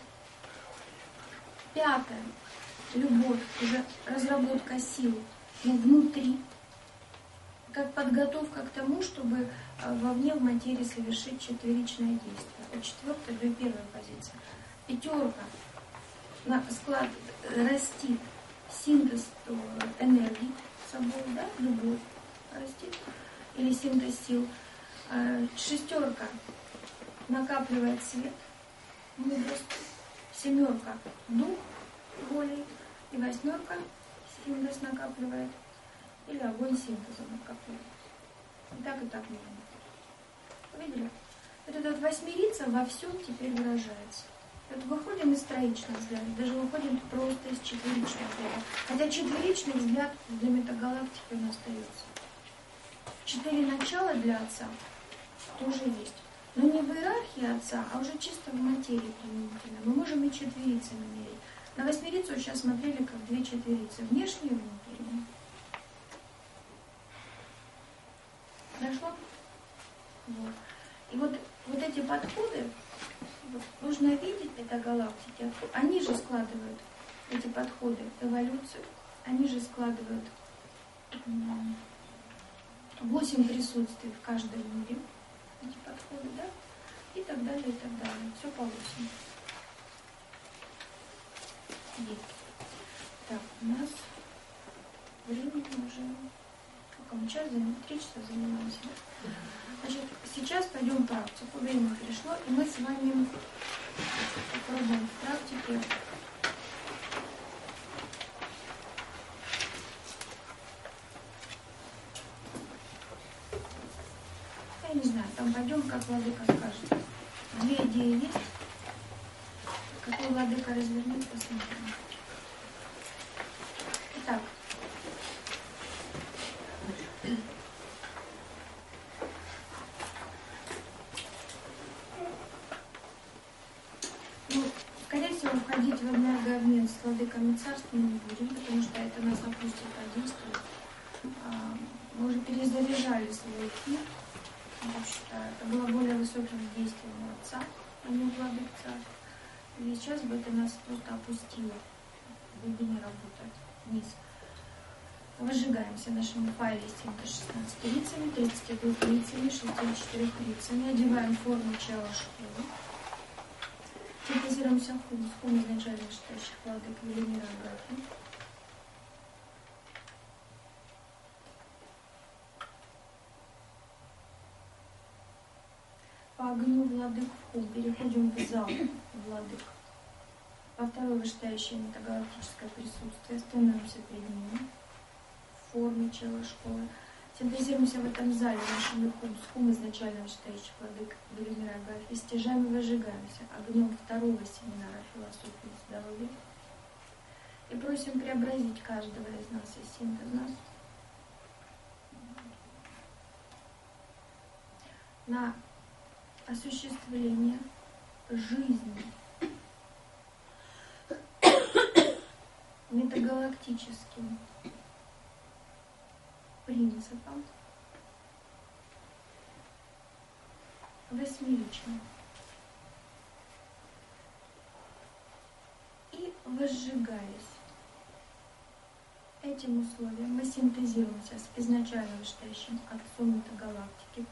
Speaker 1: Пятое. Любовь, уже разработка сил, но внутри. Как подготовка к тому, чтобы вовне в материи совершить четверичное действие. От четвертой до первой позиции. Пятерка на склад растит синтез энергии собой, да, любовь растит, или синтез сил. Шестерка накапливает свет, мудрость. Семерка дух, волей. И восьмерка синтез накапливает, или огонь синтеза накапливает. И так, и так можно. Видели? Вот эта вот восьмирица во всем теперь выражается. Вот выходим из троичного взгляда, даже выходим просто из четверичного взгляда. Хотя четверичный взгляд для метагалактики он остается. Четыре начала для Отца тоже есть. Но не в иерархии Отца, а уже чисто в материи применительно. Мы можем и четверицами мерить. На восьмерицу сейчас смотрели как две четверицы, внешние и внутренние. Дошло? Вот. И вот, вот эти подходы, вот, нужно видеть это галактики, они же складывают эти подходы эволюцию, они же складывают восемь присутствий в каждом мире, эти подходы, да, и так далее, и так далее. Все по восемь. Есть. Так, у нас времени уже сколько мы час занимаемся? Три часа занимаемся. Значит, сейчас пойдем практику. Время пришло, и мы с вами попробуем в практике я не знаю, там пойдем, как владыка скажет. Две идеи есть. Какой владыка развернет, посмотрим. Итак. Ну, скорее всего, входить в энергообмен с владыками царства мы не будем, потому что это нас опустит подействует. Мы уже перезаряжали свой эфир, потому что это было более высоким действием у Отца, а не у владык царств. И сейчас бы это нас просто опустило в глубине работы вниз. Выжигаемся нашими файле семьсот шестнадцать лицами, тридцать двумя лицами, шестьдесят четыре лицами. Одеваем форму чела школы. Синтезируемся хум, с хум изначально считающих владык Велимира Агафьи. По огню владык в хум переходим в зал владык. Во второе вышестоящее метагалактическое присутствие становимся перед ним в форме чела школы. Синтезируемся в этом зале нашим хум с хум изначально вышестоящих владык Велимира Агафьи. Стяжаем и выжигаемся огнем второго семинара философии здоровья. И просим преобразить каждого из нас из синтез нас на осуществление жизни метагалактическим принципом восьмеричным. И возжигаясь этим условием, мы синтезируемся с изначально вышестоящим Отцом метагалактики,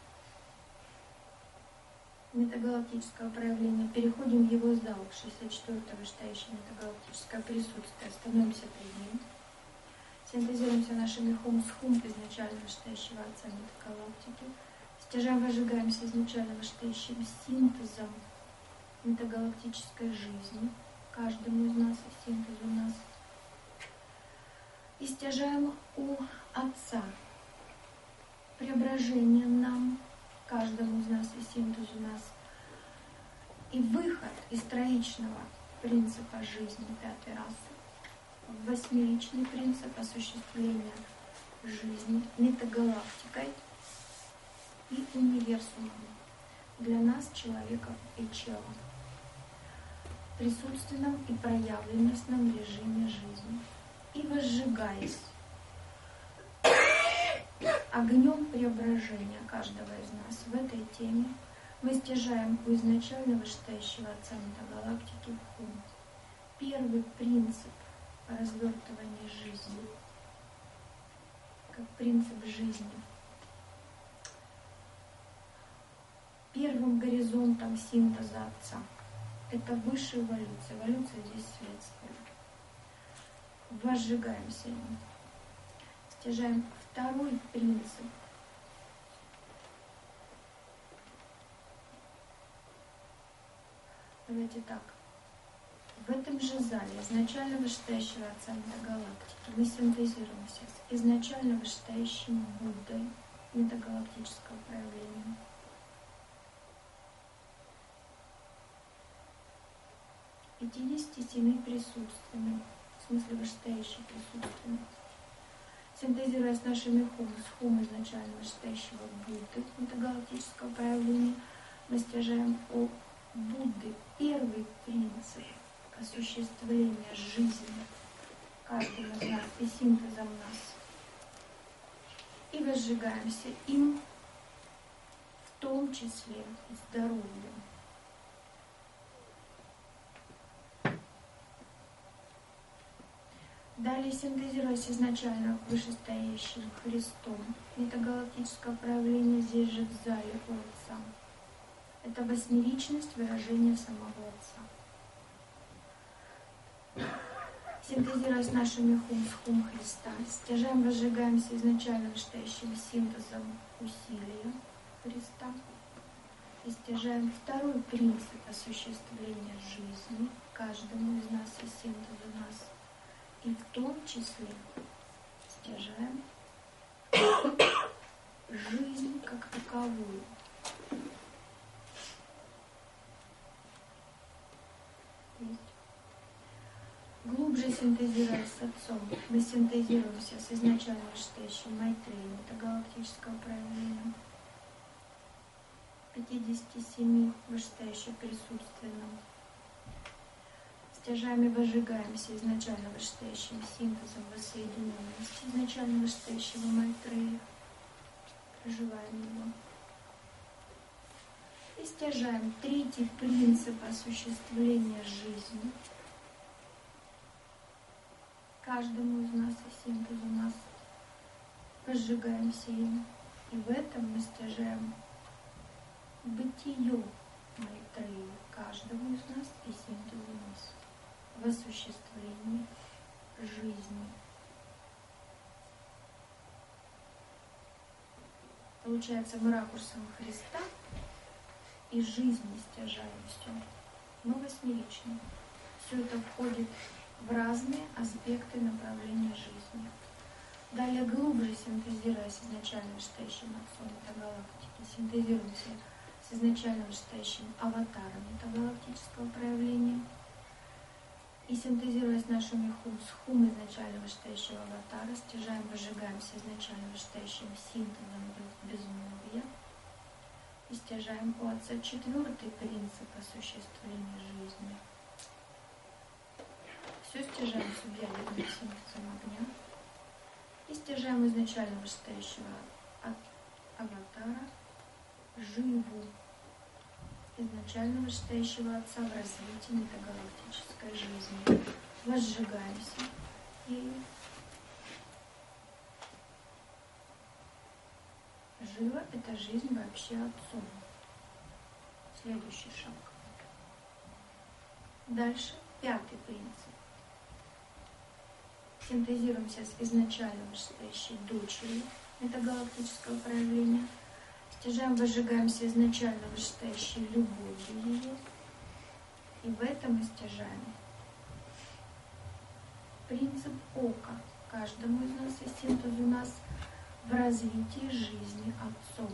Speaker 1: метагалактического проявления, переходим в его зал, шестьдесят четвёртое вышестоящее метагалактическое присутствие, становимся перед ним, синтезируемся нашими хум с хум изначально вышестоящего Отца метагалактики, стяжаем, выжигаемся изначально вышестоящим синтезом метагалактической жизни, каждому из нас и синтезу нас, и стяжаем у Отца преображение нам, каждому из нас и синтезу нас, и выход из троичного принципа жизни пятой расы в восьмеричный принцип осуществления жизни метагалактикой и универсумом для нас, человеков и чела, в присутственном и проявленностном режиме жизни. И возжигаясь огнем преображения каждого из нас в этой теме, мы стяжаем у изначально вышестоящего Отца Метагалактики Хум первый принцип развертывания жизни, как принцип жизни. Первым горизонтом синтеза Отца — это высшая эволюция. Эволюция здесь следствие. Возжигаемся им. Стяжаем второй принцип. Давайте так. В этом же зале изначально вышестоящего Отца Метагалактики мы синтезируемся с изначально вышестоящим Буддой метагалактического проявления. пятидесяти семи присутственными, в смысле вышестоящих присутственных. Синтезируя с нашими хум, с хум изначально вышестоящего Будды метагалактического проявления, мы стяжаем у Будды первый принцип осуществления жизни каждого из нас и синтезом нас. И возжигаемся им, в том числе здоровьем. Далее, синтезируясь изначально вышестоящим Христом метагалактического проявления здесь же в зале у Отца. Это восьмеричность выражения самого Отца. Синтезируясь нашими хум с хум Христа, стяжаем, возжигаемся изначально вышестоящим синтезом усилия Христа и стяжаем второй принцип осуществления жизни каждому из нас и синтезу нас. И в том числе стяжаем жизнь как таковую. Глубже синтезируя с Отцом, мы синтезируемся с изначально вышестоящим Майтреей метагалактического проявления, пятидесяти семи вышестоящих присутственным. Стяжаем и возжигаемся изначально вышестоящим синтезом воссоединенности изначально вышестоящего Майтрея, проживаем его. И стяжаем третий принцип осуществления жизни каждому из нас и синтезу нас, возжигаемся им. И в этом мы стяжаем бытие Майтреи каждому из нас и синтезу нас в осуществлении жизни. Получается, мы ракурсом Христа и жизни стяжаем все. Мы восьмеричны. Все это входит в разные аспекты направления жизни. Далее, глубже синтезируясь изначально вышестоящим Отцом метагалактики, синтезируемся с изначально вышестоящим аватаром метагалактического проявления и синтезируя с нашими хум, с хум изначально вышестоящего аватара, стяжаем, выжигаемся изначально вышестоящим синтезом безмолвия и стяжаем у Отца четвертый принцип осуществления жизни. Все стяжаем с убиалитным синтезом огня и стяжаем изначально вышестоящего аватара живу изначально вышестоящего Отца в развитии метагалактической жизни. Возжигаемся и жива — это жизнь вообще Отцом. Следующий шаг. Дальше пятый принцип. Синтезируемся с изначально вышестоящей дочерью метагалактического проявления. Стяжаем, возжигаемся изначально вышестоящей любовью ее. И в этом мы стяжаем принцип ока каждому из нас и синтезу нас в развитии жизни Отцом.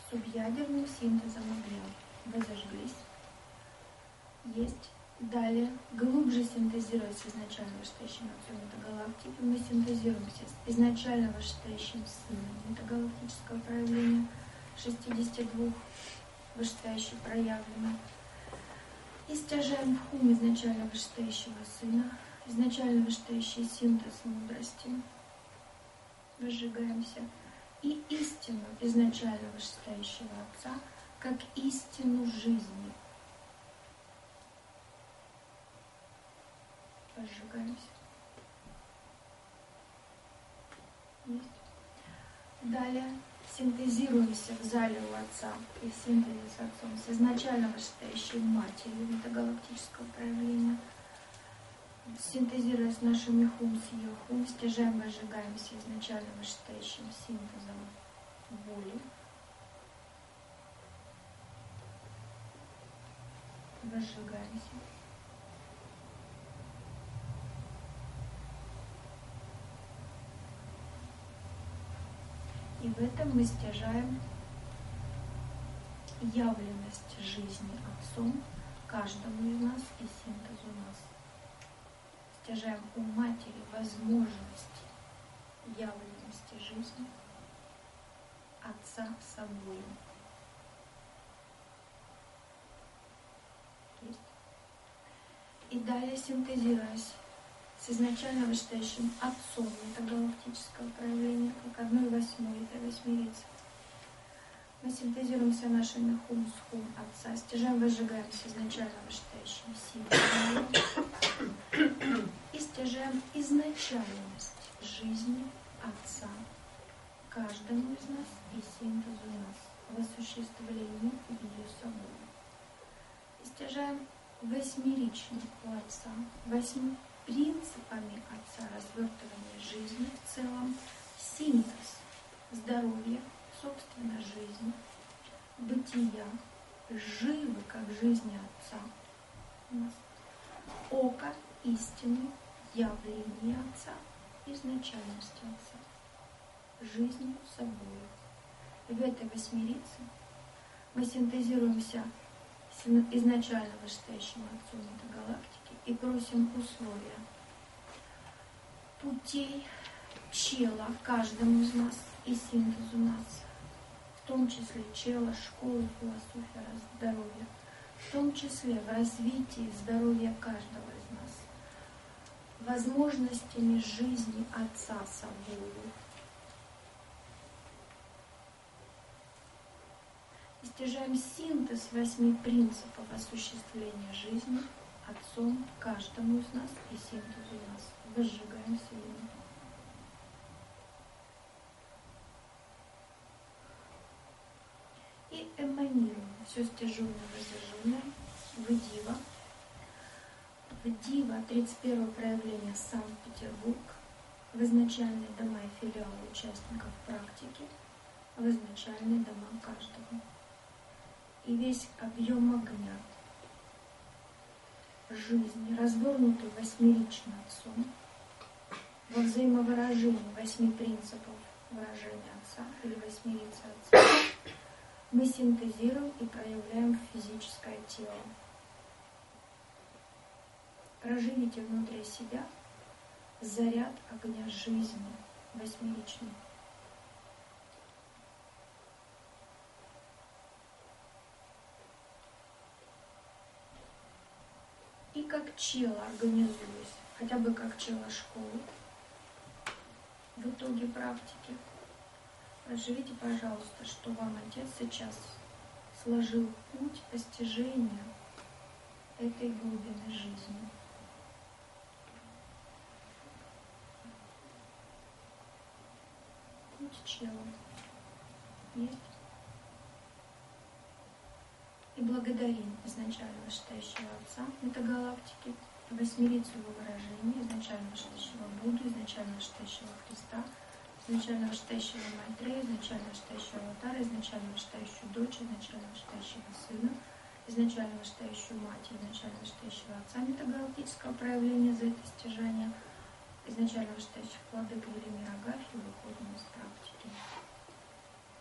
Speaker 1: субъядерным синтезом огня. Вы зажглись. Есть. Далее, глубже синтезируясь с изначально вышестоящим отцом метагалактики, мы синтезируемся с изначально вышестоящим сыном метагалактического проявления, шестьдесят два вышестоящих проявлено, и стяжаем в хум изначально вышестоящего сына, изначально вышестоящий синтез мудрости, выжигаемся, и истину изначально вышестоящего отца, как истину жизни. Сжигаемся. Есть. Далее синтезируемся в зале у Отца и в синтезе с Отцом с изначально вышестоящей матерью метагалактического проявления. Синтезируя с нашими хум с ее хум, стяжаем, выжигаемся изначально вышестоящим синтезом воли. Выжигаемся. И в этом мы стяжаем явленность жизни Отцом каждому из нас и синтезу нас. Стяжаем у Матери возможность явленности жизни Отца собой. Есть. И далее синтезируясь с изначально вышестоящим Отцом метагалактического проявления, как одной восьмой этой восьмерицы. Мы синтезируемся нашими хум с хум Отца, стяжаем, выжигаемся изначально вышестоящим силой и стяжаем изначальность жизни Отца каждому из нас и синтезу нас в осуществлении ее собой. И стяжаем восьмеричный у Отца, восьми принципами Отца развертывания жизни в целом, синтез здоровья, собственно, жизни, бытия, живы, как жизни Отца, у нас, око истины, явление Отца, изначальности Отца, жизнью собой. И в этой восьмерице мы синтезируемся с изначально вышестоящим Отцом метагалактики и просим условия путей чела каждому из нас и синтезу нас, в том числе чела, школы, философия, здоровья, в том числе в развитии здоровья каждого из нас, возможностями жизни Отца собою. И стяжаем синтез восьми принципов осуществления жизни Отцом каждому из нас и синтезу нас. Выжигаем силу. И эманируем все стяженное, зажженное в Дива. В Дива тридцать первое проявление Санкт-Петербург, в изначальные дома и филиалы участников практики, в изначальные дома каждого. И весь объем огня жизни, развернутый восьмерично Отцом, во взаимовыражении восьми принципов выражения Отца или восьмерицы Отца, мы синтезируем и проявляем в физическое тело. Проживите внутри себя заряд огня жизни восьмеричный. И как чело организуюсь, хотя бы как чело школы, в итоге практики, проживите, пожалуйста, что вам Отец сейчас сложил путь постижения этой глубины жизни. Путь чела. Есть? И благодарим изначально вышестоящего Отца метагалактики, восьмерицу его выражений, изначально вышестоящего Будду, изначально вышестоящего Христа, изначально вышестоящего Майтрея, изначально вышестоящего Аватара, изначально вышестоящую дочь, изначально вышестоящего сына, изначально вышестоящую мать, изначально вышестоящего Отца метагалактического проявления за это стяжание, изначально вышестоящих владык Велимира Агафьи, выходим из практики.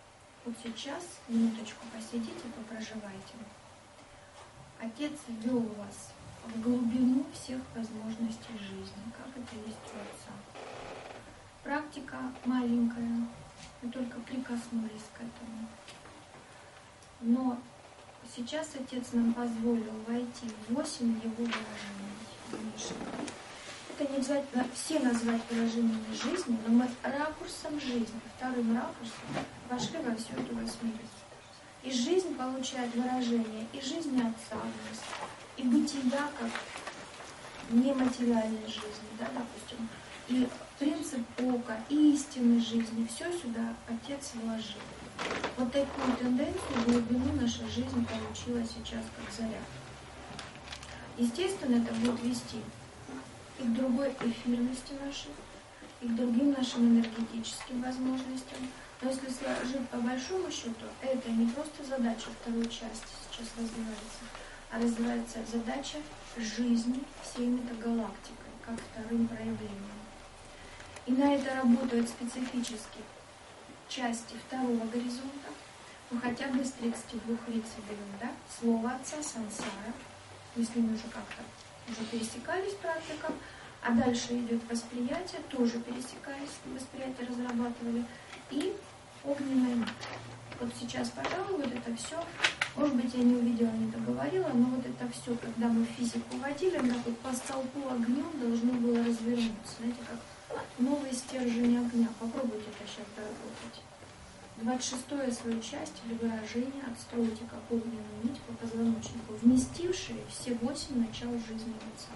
Speaker 1: вот сейчас, минуточку посидите, попроживайте. Отец ввел вас в глубину всех возможностей жизни, как это есть у Отца. Практика маленькая, мы только прикоснулись к этому. Но сейчас Отец нам позволил войти в восемь Его выражений. Это не обязательно все назвать выражениями жизни, но мы ракурсом жизни, вторым ракурсом вошли во всю эту восьмерицу. И жизнь получает выражение и жизни Отца в нас, и бытия как нематериальной жизни, да, допустим, и принцип ока, и истинной жизни, все сюда Отец вложил. Вот такую тенденцию, глубину наша жизнь получила сейчас как заряд. Естественно, это будет вести и к другой эфирности нашей, и к другим нашим энергетическим возможностям. Но если сложить по большому счету, это не просто задача второй части сейчас развивается, а развивается задача жизни всей метагалактикой, как вторым проявлением. И на это работают специфически части второго горизонта, ну хотя бы из тридцати двух лиц берем, да? Слово Отца, сансара, мы с ними уже как-то уже пересекались практикам, а дальше идет восприятие, тоже пересекались, восприятие разрабатывали, и огненная нить. Вот сейчас, пожалуй, вот это все, может быть, я не увидела, не договорила, но вот это все, когда мы физику водили, так вот по столпу огнем должно было развернуться, знаете, как новый стержень огня. Попробуйте это сейчас доработать. двадцать шестую свою часть или выражение отстройте как огненную нить по позвоночнику, вместившие все восемь начал жизни Отца.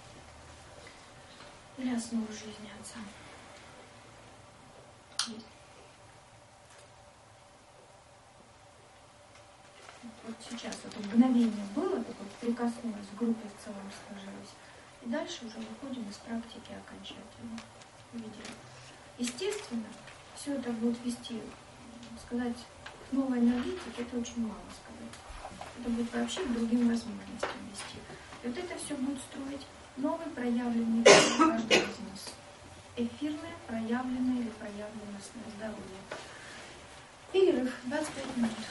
Speaker 1: Или основу жизни Отца. Есть. Вот сейчас это мгновение было, так вот прикоснулась, в группе в целом сложилась. И дальше уже выходим из практики окончательно. Видели? Естественно, все это будет вести, сказать, к новой энергетике, это очень мало сказать. Это будет вообще к другим возможностям вести. И вот это все будет строить новый проявленный каждый из нас. Эфирное, проявленное или проявленностное здоровье. Перерыв двадцать пять минут.